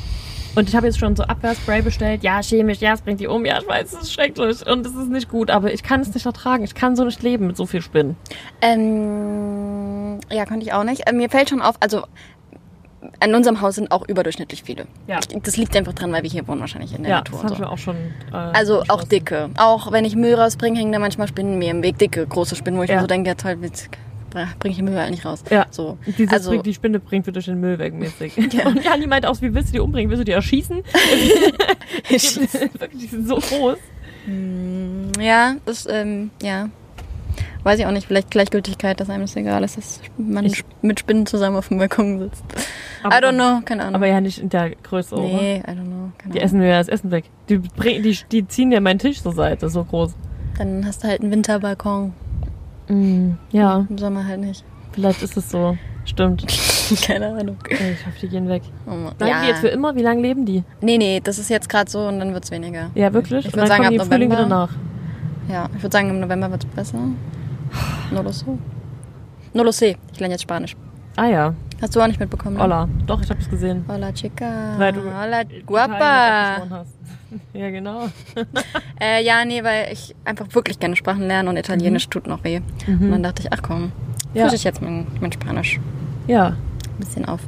Und ich habe jetzt schon so Abwehrspray bestellt, ja, chemisch, ja, es bringt die um, ja, ich weiß, es ist schrecklich und es ist nicht gut, aber ich kann es nicht ertragen, ich kann so nicht leben mit so viel Spinnen. Ähm, ja, konnte ich auch nicht. Äh, mir fällt schon auf, also an unserem Haus sind auch überdurchschnittlich viele. Ja. Ich, das liegt einfach dran, weil wir hier wohnen wahrscheinlich in der Ja, Natur. das und haben so. wir auch schon. Äh, Also auch dicke. Auch wenn ich Müll rausbringe, hängen da manchmal Spinnen mir im Weg. Dicke, große Spinnen, wo ich Ja. mir so denke, ja toll, bringe ich den Müll halt nicht raus. Ja. So. Dieses Also, bringt, die Spinne bringt wir durch den Müll weg mäßig. Ja. Und Jani meint auch, wie willst du die umbringen? Willst du die erschießen? Wirklich, die sind so groß. ja, das, ähm, ja. Weiß ich auch nicht, vielleicht Gleichgültigkeit, dass einem das egal ist, dass man Ich- mit Spinnen zusammen auf dem Balkon sitzt. Aber- I don't know, keine Ahnung. Aber ja nicht in der Größe, oder? nee, I don't know, keine Die Ahnung. essen mir ja das Essen weg. Die, bring, die, die ziehen ja meinen Tisch zur Seite, so groß. Dann hast du halt einen Winterbalkon. Mm, ja, Im Sommer halt nicht. vielleicht ist es so. Stimmt. Keine Ahnung. Ey, Ich hoffe, die gehen weg. Oh Mann. Bleiben ja. die jetzt für immer? Wie lange leben die? Nee, nee, das ist jetzt gerade so und dann wird's weniger. Ja, wirklich? Ich Und würde dann sagen, kommen die ab im Frühling November. wieder nach. Ja, ich würde sagen, im November wird's besser. No lo sé. No lo sé. Ich lerne jetzt Spanisch. Ah ja, Hast du auch nicht mitbekommen? ne? Hola. Doch, ich habe es gesehen. Hola, chica. Weil du Hola, Italien guapa. abgesprochen hast. Ja, genau. Äh, ja, nee, weil ich einfach wirklich gerne Sprachen lerne und Italienisch tut noch weh. Und dann dachte ich, ach komm, Ja. frische ich jetzt mein, mein Spanisch Ja, ein bisschen auf.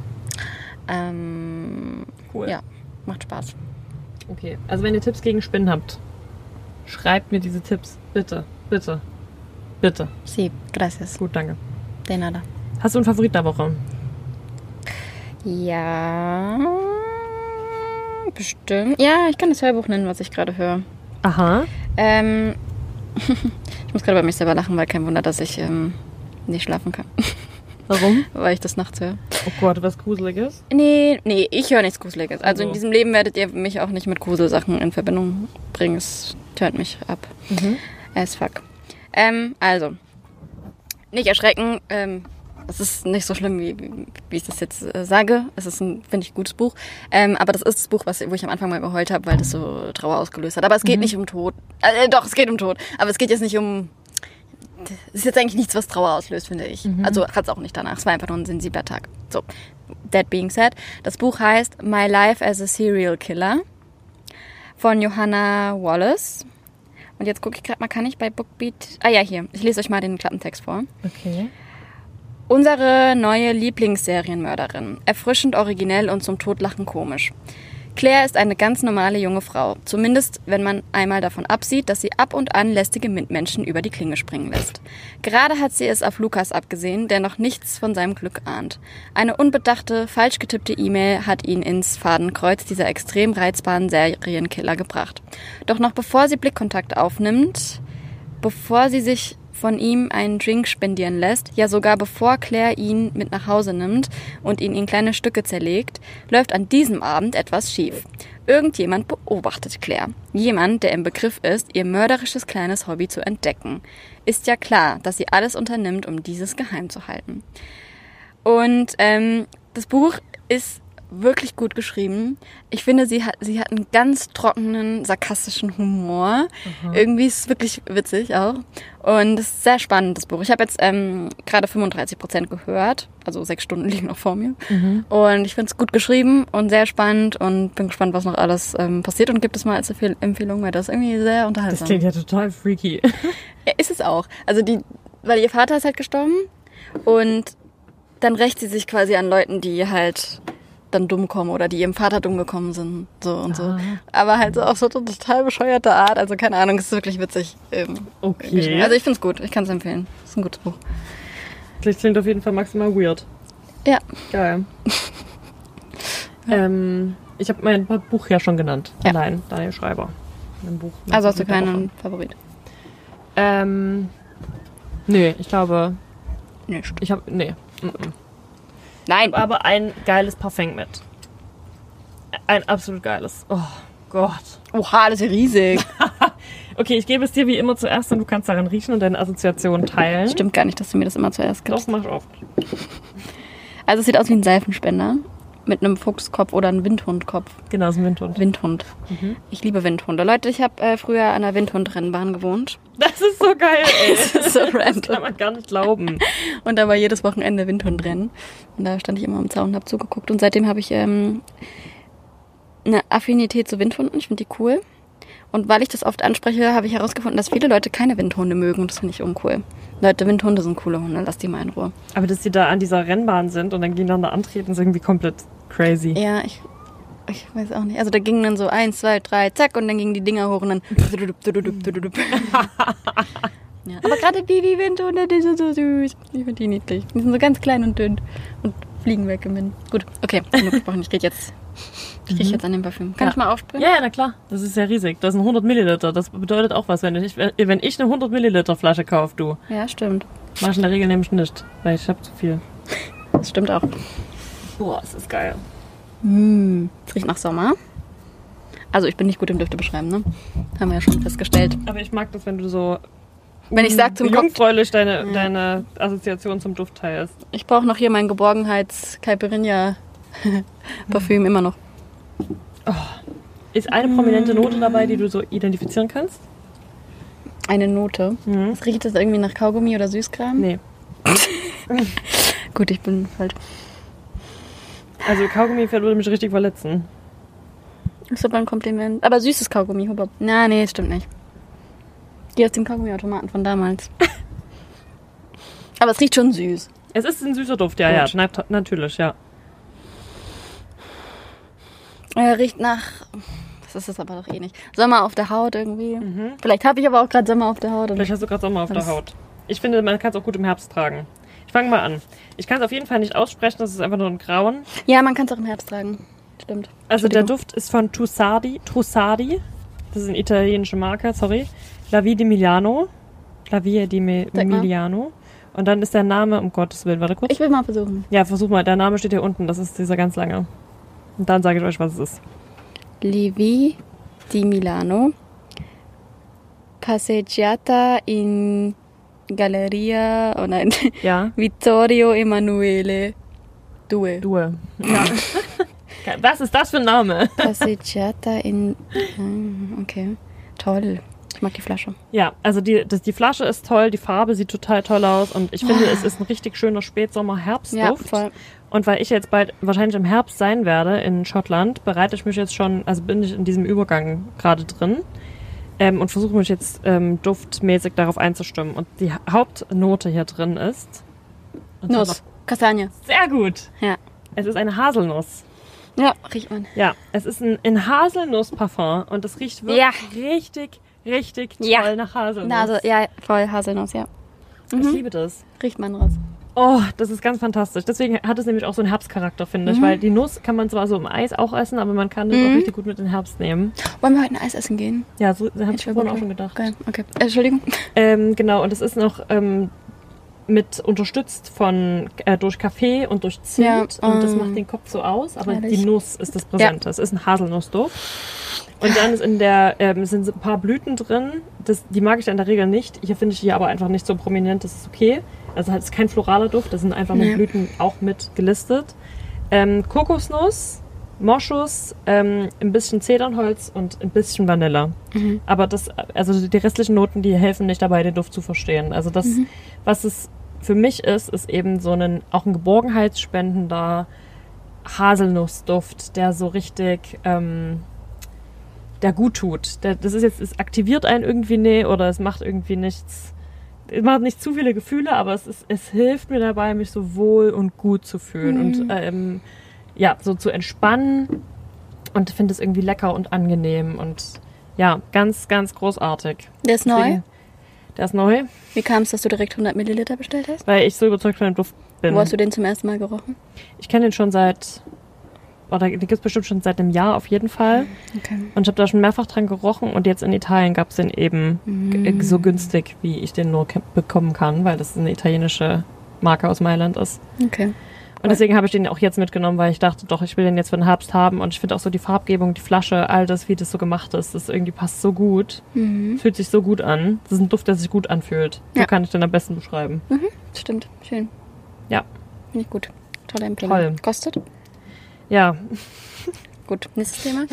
Ähm, cool. Ja, macht Spaß. Okay, also wenn ihr Tipps gegen Spinnen habt, schreibt mir diese Tipps. Bitte, bitte, bitte. Sí, gracias. Gut, danke. De nada. Hast du einen Favorit der Woche? Ja, bestimmt. Ja, ich kann das Hörbuch nennen, was ich gerade höre. Aha. Ähm, ich muss gerade bei mich selber lachen, weil kein Wunder, dass ich ähm, nicht schlafen kann, Warum? weil ich das nachts höre. Oh Gott, was Gruseliges? Nee, nee, ich höre nichts Gruseliges. Also in Also. diesem Leben werdet ihr mich auch nicht mit Gruselsachen in Verbindung bringen. Es tönt mich ab. Mhm. As fuck. Ähm, also, nicht erschrecken. Ähm, es ist nicht so schlimm, wie, wie ich das jetzt äh, sage. Es ist ein, finde ich, gutes Buch. Ähm, aber das ist das Buch, was, wo ich am Anfang mal geheult habe, weil das so Trauer ausgelöst hat. Aber es geht nicht um Tod. Äh, doch, es geht um Tod. Aber es geht jetzt nicht um... Es ist jetzt eigentlich nichts, was Trauer auslöst, finde ich. Also hat es auch nicht danach. Es war einfach nur ein sensibler Tag. So, that being said. Das Buch heißt My Life as a Serial Killer von Johanna Wallace. Und jetzt gucke ich gerade mal, kann ich bei Bookbeat... Ah ja, hier. Ich lese euch mal den Klappentext vor. Okay. Unsere neue Lieblingsserienmörderin. Erfrischend originell und zum Totlachen komisch. Claire ist eine ganz normale junge Frau. Zumindest, wenn man einmal davon absieht, dass sie ab und an lästige Mitmenschen über die Klinge springen lässt. Gerade hat sie es auf Lukas abgesehen, der noch nichts von seinem Glück ahnt. Eine unbedachte, falsch getippte E-Mail hat ihn ins Fadenkreuz dieser extrem reizbaren Serienkiller gebracht. Doch noch bevor sie Blickkontakt aufnimmt, bevor sie sich von ihm einen Drink spendieren lässt, ja sogar bevor Claire ihn mit nach Hause nimmt und ihn in kleine Stücke zerlegt, läuft an diesem Abend etwas schief. Irgendjemand beobachtet Claire. Jemand, der im Begriff ist, ihr mörderisches kleines Hobby zu entdecken. Ist ja klar, dass sie alles unternimmt, um dieses geheim zu halten. Und ähm, das Buch ist wirklich gut geschrieben. Ich finde, sie hat, sie hat einen ganz trockenen, sarkastischen Humor. Aha. Irgendwie ist es wirklich witzig auch. Und es ist sehr spannend, das Buch. Ich habe jetzt ähm, gerade fünfunddreißig Prozent gehört. Also sechs Stunden liegen noch vor mir. Mhm. Und ich finde es gut geschrieben und sehr spannend und bin gespannt, was noch alles ähm, passiert. Und gibt es mal als Empfehl- Empfehlung, weil das ist irgendwie sehr Das unterhaltsam. klingt ja total freaky. Ja, ist es auch. Also die, weil ihr Vater ist halt gestorben und dann rächt sie sich quasi an Leuten, die halt dann dumm kommen oder die ihrem Vater dumm gekommen sind, so und so. Ah. Aber halt so auf so eine total bescheuerte Art. Also keine Ahnung, es ist wirklich witzig. Ähm, Okay. Also ich finde es gut. Ich kann es empfehlen. Es ist ein gutes Buch. Das klingt auf jeden Fall maximal weird. Ja. Geil. ähm, ich habe mein Buch ja schon genannt. Ja. Allein, Daniel Schreiber. Mein Buch. Also hast du mit der Woche. keinen Favorit? Ähm, nö, ich glaube, Nicht. ich habe, nee. Mm-mm. Nein. Aber ein geiles Parfum mit. Ein absolut geiles. Oh Gott. Oha, das ist ja riesig. Okay, ich gebe es dir wie immer zuerst und du kannst daran riechen und deine Assoziationen teilen. Stimmt gar nicht, dass du mir das immer zuerst Doch, gibst. mach ich oft. Also es sieht aus wie ein Seifenspender mit einem Fuchskopf oder einem Windhundkopf. Genau, so ein Windhund. Windhund. Mhm. Ich liebe Windhunde. Leute, ich habe äh, früher an einer Windhundrennbahn gewohnt. Das ist so geil, ey. Das ist so Das kann random. man gar nicht glauben. Und da war jedes Wochenende Windhundrennen. Und da stand ich immer am Zaun und habe zugeguckt. Und seitdem habe ich ähm, eine Affinität zu Windhunden. Ich finde die cool. Und weil ich das oft anspreche, habe ich herausgefunden, dass viele Leute keine Windhunde mögen. Und das finde ich uncool. Leute, Windhunde sind coole Hunde. Lass die mal in Ruhe. Aber dass die da an dieser Rennbahn sind und dann gegeneinander antreten, ist irgendwie komplett crazy. Ja, ich, ich weiß auch nicht. Also da gingen dann so eins, zwei, drei, zack. Und dann gingen die Dinger hoch und dann... Ja. Aber gerade die, die Windhunde, die sind so süß. Ich finde die niedlich. Die sind so ganz klein und dünn. Und fliegen weg im Wind. Gut, okay. Genug gesprochen. Ich rede jetzt... Ich rieche jetzt an dem Parfüm. Kann ja. ich mal aufspringen? Ja, ja, na klar. Das ist ja riesig. Das sind hundert Milliliter. Das bedeutet auch was. Wenn ich, wenn ich eine hundert Milliliter Flasche kaufe, du. Ja, stimmt. Mach ich in der Regel nämlich nicht, weil ich habe zu viel. Das stimmt auch. Boah, das ist geil. Mm, es riecht nach Sommer. Also ich bin nicht gut im Düfte beschreiben, ne? Haben wir ja schon festgestellt. Aber ich mag das, wenn du so wenn ich sag zum jungfräulich deine, ja. deine Assoziation zum Duft teilst. Ich brauche noch hier mein Geborgenheits-Caipirinha-Parfüm immer noch. Oh. Ist eine prominente Note dabei, die du so identifizieren kannst? Eine Note? Mhm. Was riecht das irgendwie nach Kaugummi oder Süßkram? Nee. Gut, ich bin falsch. Also Kaugummi würde mich richtig verletzen. Das ist aber ein Kompliment. Aber süßes Kaugummi, Huber. Na, nee, stimmt nicht. Die aus dem Kaugummi-Automaten von damals. Aber es riecht schon süß. Es ist ein süßer Duft, ja, Gut. ja. Na, natürlich, ja. Er riecht nach... Das ist es aber doch eh nicht. Sommer auf der Haut irgendwie. Mhm. Vielleicht habe ich aber auch gerade Sommer auf der Haut. Und Vielleicht hast du gerade Sommer auf Das- der Haut. Ich finde, man kann es auch gut im Herbst tragen. Ich fange mal an. Ich kann es auf jeden Fall nicht aussprechen, das ist einfach nur ein Grauen. ja, man kann es auch im Herbst tragen. Stimmt. Also der Entschuldigung. Duft ist von Trussardi. Trussardi. Das ist eine italienische Marke, sorry. La Vie di Milano. La Vie di Mi- Sag mal. Milano. Und dann ist der Name, um Gottes Willen, warte kurz. Ich will mal versuchen. Ja, versuch mal, der Name steht hier unten, das ist dieser ganz lange. Und dann sage ich euch, was es ist. Levi di Milano. Passeggiata in Galleria. Oh nein. Ja, Vittorio Emanuele Due. Due. Ja. Was ist das für ein Name? Passeggiata in... Ah, okay. Toll. Ich mag die Flasche. Ja, also die, das, die Flasche ist toll, die Farbe sieht total toll aus und ich finde, es ist ein richtig schöner Spätsommer-Herbstduft. Ja, voll. Und weil ich jetzt bald wahrscheinlich im Herbst sein werde in Schottland, bereite ich mich jetzt schon, also bin ich in diesem Übergang gerade drin ähm, und versuche mich jetzt ähm, duftmäßig darauf einzustimmen. Und die Ha- Hauptnote hier drin ist... und Nuss. Kastanie. Sehr gut. Ja. Es ist eine Haselnuss. Ja, riecht man. Ja, es ist ein, ein Haselnuss-Parfum und es riecht wirklich Ja. richtig, richtig toll Ja. nach Haselnuss. Nase, ja, voll Haselnuss, ja. Ich liebe das. Riecht man raus. Oh, das ist ganz fantastisch. Deswegen hat es nämlich auch so einen Herbstcharakter, finde ich. Weil die Nuss kann man zwar so im Eis auch essen, aber man kann das Mhm. auch richtig gut mit in den Herbst nehmen. Wollen wir heute ein Eis essen gehen? Ja, so habe ich wär vorhin gut. auch schon gedacht. Okay, okay. Äh, Entschuldigung. Ähm, genau, und es ist noch ähm, mit unterstützt von äh, durch Kaffee und durch Zimt. Ja, und das ähm, macht den Kopf so aus, aber herrlich. die Nuss ist das Präsente. Es ist ein Haselnussduft. Und dann ist in der, ähm, sind so ein paar Blüten drin. Das, die mag ich in der Regel nicht. Hier finde ich die aber einfach nicht so prominent. Das ist okay. Also es ist kein floraler Duft. Das sind einfach nur Nee. Blüten auch mit gelistet. Ähm, Kokosnuss, Moschus, ähm, ein bisschen Zedernholz und ein bisschen Vanille. Mhm. Aber das, also die restlichen Noten, die helfen nicht dabei, den Duft zu verstehen. Also das, Mhm. was es für mich ist, ist eben so ein, auch ein geborgenheitsspendender Haselnussduft, der so richtig, ähm, der gut tut. Der, das ist jetzt, es aktiviert einen irgendwie nicht oder es macht irgendwie nichts, es macht nicht zu viele Gefühle, aber es ist, es hilft mir dabei, mich so wohl und gut zu fühlen Mhm. und ähm, ja, so zu entspannen und finde es irgendwie lecker und angenehm und ja, ganz, ganz großartig. Der ist neu. Deswegen- Der ist neu, Wie kam es, dass du direkt hundert Milliliter bestellt hast? weil ich so überzeugt von dem Duft bin. Wo hast du den zum ersten Mal gerochen? Ich kenne den schon seit, oder den gibt es bestimmt schon seit einem Jahr auf jeden Fall. Okay. Und ich habe da schon mehrfach dran gerochen und jetzt in Italien gab es den eben g- so günstig, wie ich den nur ke- bekommen kann, weil das eine italienische Marke aus Mailand ist. Okay. Und deswegen habe ich den auch jetzt mitgenommen, weil ich dachte, doch, ich will den jetzt für den Herbst haben. Und ich finde auch so die Farbgebung, die Flasche, all das, wie das so gemacht ist, das irgendwie passt so gut. Mhm. Fühlt sich so gut an. Das ist ein Duft, der sich gut anfühlt. So Ja. kann ich den am besten beschreiben. Stimmt. Schön. Ja. Finde ich gut. Tolle Empfehlung. Toll. Kostet? Ja, Gut. Nächstes Thema.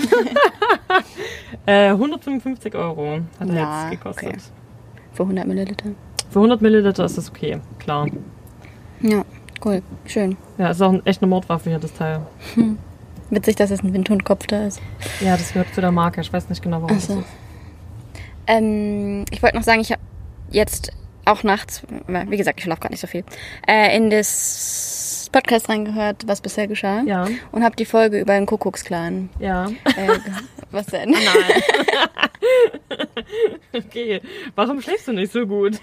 äh, hundertfünfundfünfzig Euro hat er Ja, jetzt gekostet. okay. Für hundert Milliliter. Für hundert Milliliter ist das okay, klar. Ja, cool. Schön. Ja, ist auch ein, echt eine Mordwaffe hier, das Teil. Witzig, dass es ein Windhundkopf da ist. Ja, das gehört zu der Marke. Ich weiß nicht genau, warum Ach so. das ist. Ähm, ich wollte noch sagen, ich habe jetzt auch nachts, wie gesagt, ich schlafe gerade nicht so viel, äh, in das Podcast reingehört, was bisher geschah. Ja. Und habe die Folge über den Kuckucksklan. Ja. Äh, was denn? Nein. Okay, warum schläfst du nicht so gut?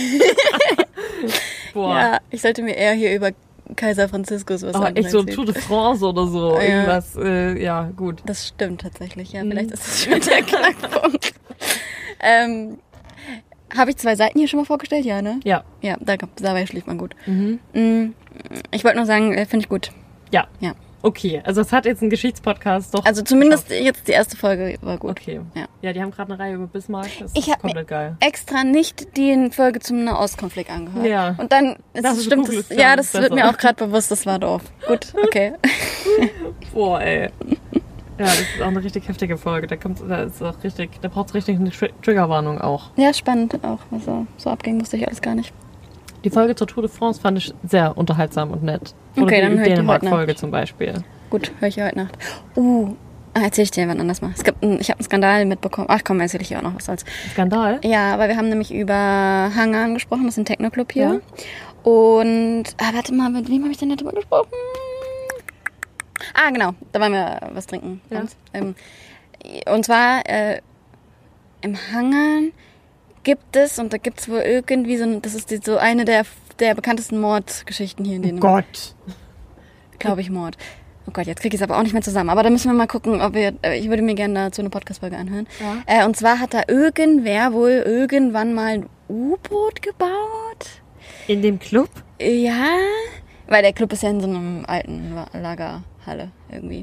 Boah. Ja, ich sollte mir eher hier über Kaiser Franziskus was Aber echt so erzählen. Tour de France oder so, Ja. irgendwas, äh, ja, gut. Das stimmt tatsächlich, ja. Mhm. Vielleicht ist das schon der Knackpunkt. ähm, Habe ich zwei Seiten hier schon mal vorgestellt? Ja, ne? Ja. Ja, da, dabei schläft man gut. Mhm. Mm, Ich wollte nur sagen, äh, finde ich gut. Ja. Ja. Okay, also es hat jetzt ein Geschichtspodcast doch. Also zumindest jetzt die erste Folge war gut. Okay. Ja. Ja, die haben gerade eine Reihe über Bismarck. Das Ich ist hab komplett geil. Extra nicht die Folge zum Nahostkonflikt angehört. Ja. Und dann, es Das ist stimmt, Google das, ja, das besser. wird mir auch gerade bewusst, das war doof. Gut, okay. Boah, ey. Ja, das ist auch eine richtig heftige Folge. Da kommt, da ist auch richtig, da braucht es richtig eine Tr- Triggerwarnung auch. Ja, spannend auch, was so, so abging, wusste ich alles gar nicht. Die Folge zur Tour de France fand ich sehr unterhaltsam und nett. Oder Okay, die dann hör ich die heute Dänemark-Folge Nacht. zum Beispiel. Gut, höre ich heute Nacht. Uh, ah, erzähl ich dir wann anders mal. Es gibt einen, ich habe einen Skandal mitbekommen. Ach komm, erzähl ich dir auch noch was soll's. Skandal? Ja, aber wir haben nämlich über Hangan gesprochen, das ist ein Techno-Club hier. Und, ah, warte mal, mit wem habe ich denn darüber gesprochen? Ah, genau, da waren wir was trinken. Ja. Und, ähm, und zwar, äh, im Hangan gibt es, und da gibt es wohl irgendwie so, ein- das ist die, so eine der, der bekanntesten Mordgeschichten hier in Oh Dänemark. Gott. Glaube ich, Mord. Oh Gott, jetzt kriege ich es aber auch nicht mehr zusammen. Aber da müssen wir mal gucken, ob wir, äh, ich würde mir gerne dazu eine Podcast-Folge anhören. Ja. Äh, und zwar hat da irgendwer wohl irgendwann mal ein U-Boot gebaut. In dem Club? Ja, weil der Club ist ja in so einem alten Lagerhalle irgendwie.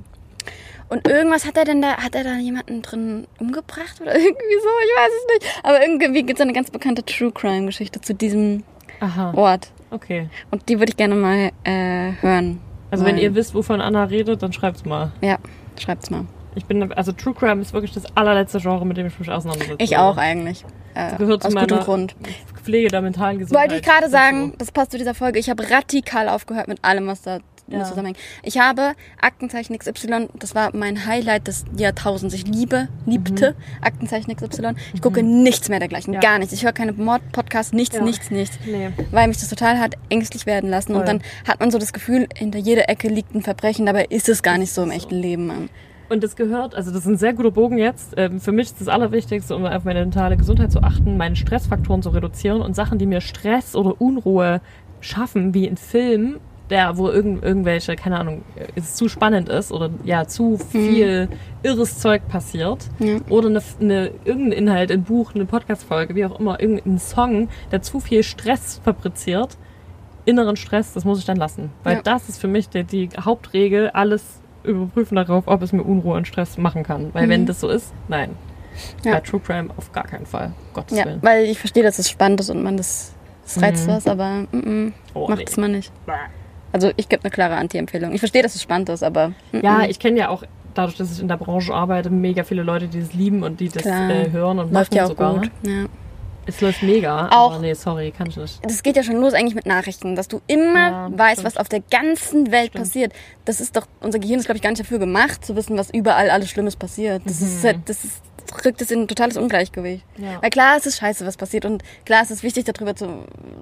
Und irgendwas hat er denn da, hat er da jemanden drin umgebracht oder irgendwie so? Ich weiß es nicht. Aber irgendwie gibt es eine ganz bekannte True-Crime-Geschichte zu diesem Aha. Ort. Okay. Und die würde ich gerne mal äh, hören. Also wenn Weil- ihr wisst, wovon Anna redet, dann schreibt's mal. Ja, schreibt's mal. Ich bin, also True Crime ist wirklich das allerletzte Genre, mit dem ich mich auseinandersetze. Ich auch eigentlich. Äh, Das gehört zu aus gutem meiner Grund. Pflege der mentalen Gesundheit. Wollte ich gerade sagen, So. das passt zu dieser Folge. Ich habe radikal aufgehört mit allem, was da Ja. mit zusammenhängt. Ich habe Aktenzeichen X Y, das war mein Highlight des Jahrtausends. Ich liebe, liebte Aktenzeichen X Y. Ich gucke nichts mehr dergleichen, Ja. gar nichts. Ich höre keine Mord-Podcasts, nichts, Ja. nichts, nichts. Nee. Weil mich das total hat ängstlich werden lassen. Voll. Und dann hat man so das Gefühl, hinter jeder Ecke liegt ein Verbrechen. Dabei ist es gar nicht so im echten Leben, Mann. Und das gehört, also das ist ein sehr guter Bogen jetzt. Ähm, Für mich ist das Allerwichtigste, um auf meine mentale Gesundheit zu achten, meine Stressfaktoren zu reduzieren und Sachen, die mir Stress oder Unruhe schaffen, wie ein Film, der, wo irgend, irgendwelche, keine Ahnung, es zu spannend ist oder ja, zu viel irres Zeug passiert. Ja. Oder eine, eine, irgendein Inhalt, ein Buch, eine Podcast-Folge, wie auch immer, irgendein Song, der zu viel Stress fabriziert, inneren Stress, das muss ich dann lassen. Weil Ja. das ist für mich die, die Hauptregel, alles überprüfen darauf, ob es mir Unruhe und Stress machen kann. Weil Mhm. wenn das so ist, nein. Ja. Bei True Crime auf gar keinen Fall. Gottes Ja, Willen. weil ich verstehe, dass es spannend ist und man das, das reizt Mhm. was, aber mm, mm, Oh, macht nee. es mal nicht. Also ich gebe eine klare Anti-Empfehlung. Ich verstehe, dass es spannend ist, aber mm, Ja, mm. ich kenne ja auch, dadurch, dass ich in der Branche arbeite, mega viele Leute, die das lieben und die das Klar. äh, hören und läuft machen ja auch sogar. gut. Ja. Es läuft mega, Auch- aber nee, sorry, kann ich nicht. Das geht ja schon los eigentlich mit Nachrichten, dass du immer Ja, weißt, stimmt. was auf der ganzen Welt Stimmt. passiert. Das ist doch, unser Gehirn ist, glaube ich, gar nicht dafür gemacht, zu wissen, was überall alles Schlimmes passiert. Das ist halt, das ist, das rückt es in ein totales Ungleichgewicht. Mhm. Ja. Weil klar, es ist scheiße, was passiert und klar, es ist wichtig, darüber zu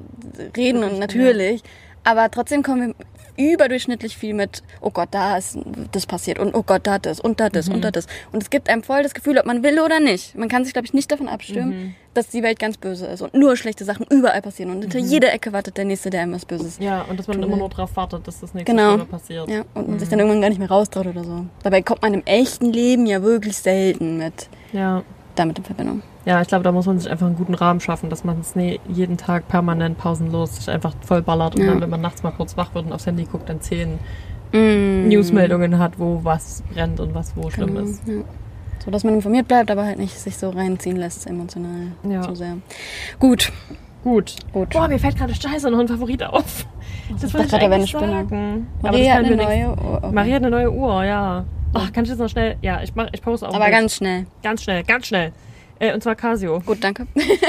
reden und natürlich, aber trotzdem kommen wir überdurchschnittlich viel mit, oh Gott, da ist das passiert und oh Gott, da das und da das Mhm. und da das. Und es gibt einem voll das Gefühl, ob man will oder nicht. Man kann sich, glaube ich, nicht davon abstimmen, Mhm. dass die Welt ganz böse ist und nur schlechte Sachen überall passieren. Und hinter jeder Ecke wartet der Nächste, der einem was Böses. Ja, und dass man Tut immer mir- nur darauf wartet, dass das nächste Genau. Schlimme passiert. Ja, und man sich dann irgendwann gar nicht mehr raustraut oder so. Dabei kommt man im echten Leben ja wirklich selten mit Ja. damit in Verbindung. Ja, ich glaube, da muss man sich einfach einen guten Rahmen schaffen, dass man es nie jeden Tag permanent pausenlos sich einfach voll ballert und Ja. dann, wenn man nachts mal kurz wach wird und aufs Handy guckt, dann zehn Mm. Newsmeldungen hat, wo was brennt und was wo schlimm Genau, ist. ja. So, dass man informiert bleibt, aber halt nicht sich so reinziehen lässt emotional Ja. zu sehr. Gut, Gut. gut. Boah, mir fällt gerade scheiße noch ein Favorit auf. Das Ich wollte dachte, ich da wäre eine eigentlich Spinne. sagen. Aber Maria das hat kann eine mir nichts- neue Uhr. Okay. Maria hat eine neue Uhr, ja. Ach, kann ich jetzt noch schnell? Ja, ich mach, ich poste auch. ein Aber Bild. ganz schnell. ganz schnell, ganz schnell. Äh, und zwar Casio. Gut, danke.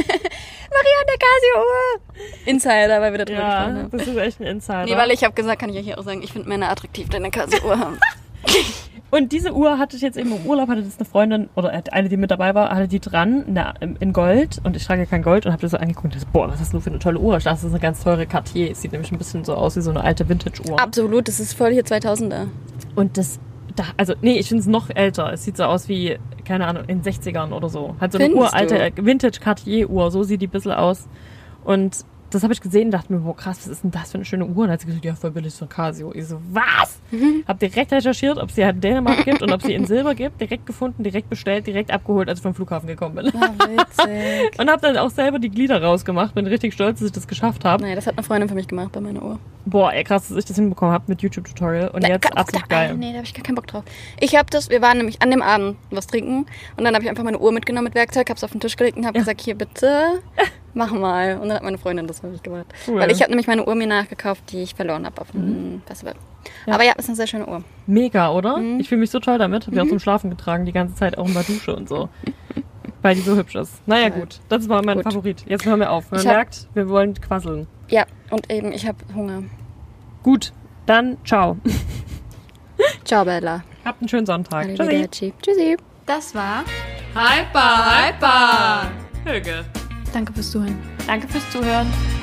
Maria hat eine Casio-Uhr. Insider, weil wir da drüber gesprochen Ja, haben. das ist echt ein Insider. Nee, weil ich habe gesagt, kann ich ja hier auch sagen, ich finde Männer attraktiv, die eine Casio-Uhr haben. Und diese Uhr hatte ich jetzt eben im Urlaub, hatte das eine Freundin oder eine, die mit dabei war, hatte die dran in, der, in Gold und ich trage ja kein Gold und habe das so angeguckt und dachte, boah, was ist das nur für eine tolle Uhr? Ich dachte, das ist eine ganz teure Cartier. Es sieht nämlich ein bisschen so aus wie so eine alte Vintage-Uhr. Absolut, das ist voll hier zweitausender. Und das, da, also nee, ich finde es noch älter. Es sieht so aus wie, keine Ahnung, in den sechzigern oder so. Hat so eine Findest uralte Vintage-Cartier-Uhr, so sieht die ein bisschen aus. Und das habe ich gesehen und dachte mir, boah krass, was ist denn das für eine schöne Uhr? Und dann hat sie gesagt, ja, voll billig von Casio. Ich so, was? Mhm. Hab direkt recherchiert, ob sie halt in Dänemark gibt und ob sie in Silber gibt. Direkt gefunden, direkt bestellt, direkt abgeholt, als ich vom Flughafen gekommen bin. Ah, witzig. Und hab dann auch selber die Glieder rausgemacht. Bin richtig stolz, dass ich das geschafft habe. Naja, das hat eine Freundin für mich gemacht bei meiner Uhr. Boah, ey, krass, dass ich das hinbekommen habe mit YouTube-Tutorial. Und Na, jetzt kann, absolut da, geil. Nee, da habe ich gar keinen Bock drauf. Ich habe das, wir waren nämlich an dem Abend was trinken und dann habe ich einfach meine Uhr mitgenommen mit Werkzeug, habe es auf den Tisch gelegt und habe Ja. gesagt, hier bitte, mach mal. Und dann hat meine Freundin das für mich gemacht. Cool. Weil ich habe nämlich meine Uhr mir nachgekauft, die ich verloren habe auf dem Festival. Ja. Aber ja, ist eine sehr schöne Uhr. Mega, oder? Mhm. Ich fühle mich so toll damit. Hab die auch zum Schlafen getragen, die ganze Zeit auch in der Dusche und so. Weil die so hübsch ist. Naja, Toll. gut. Das war mein Gut. Favorit. Jetzt hören wir auf. Man Ich hab- merkt, wir wollen quasseln. Ja, und eben, ich habe Hunger. Gut, dann ciao. Ciao, Bella. Habt einen schönen Sonntag. Tschüssi. Arrivederci. Tschüssi. Das war Hyper, hyper. Höge. Danke fürs Zuhören. Danke fürs Zuhören.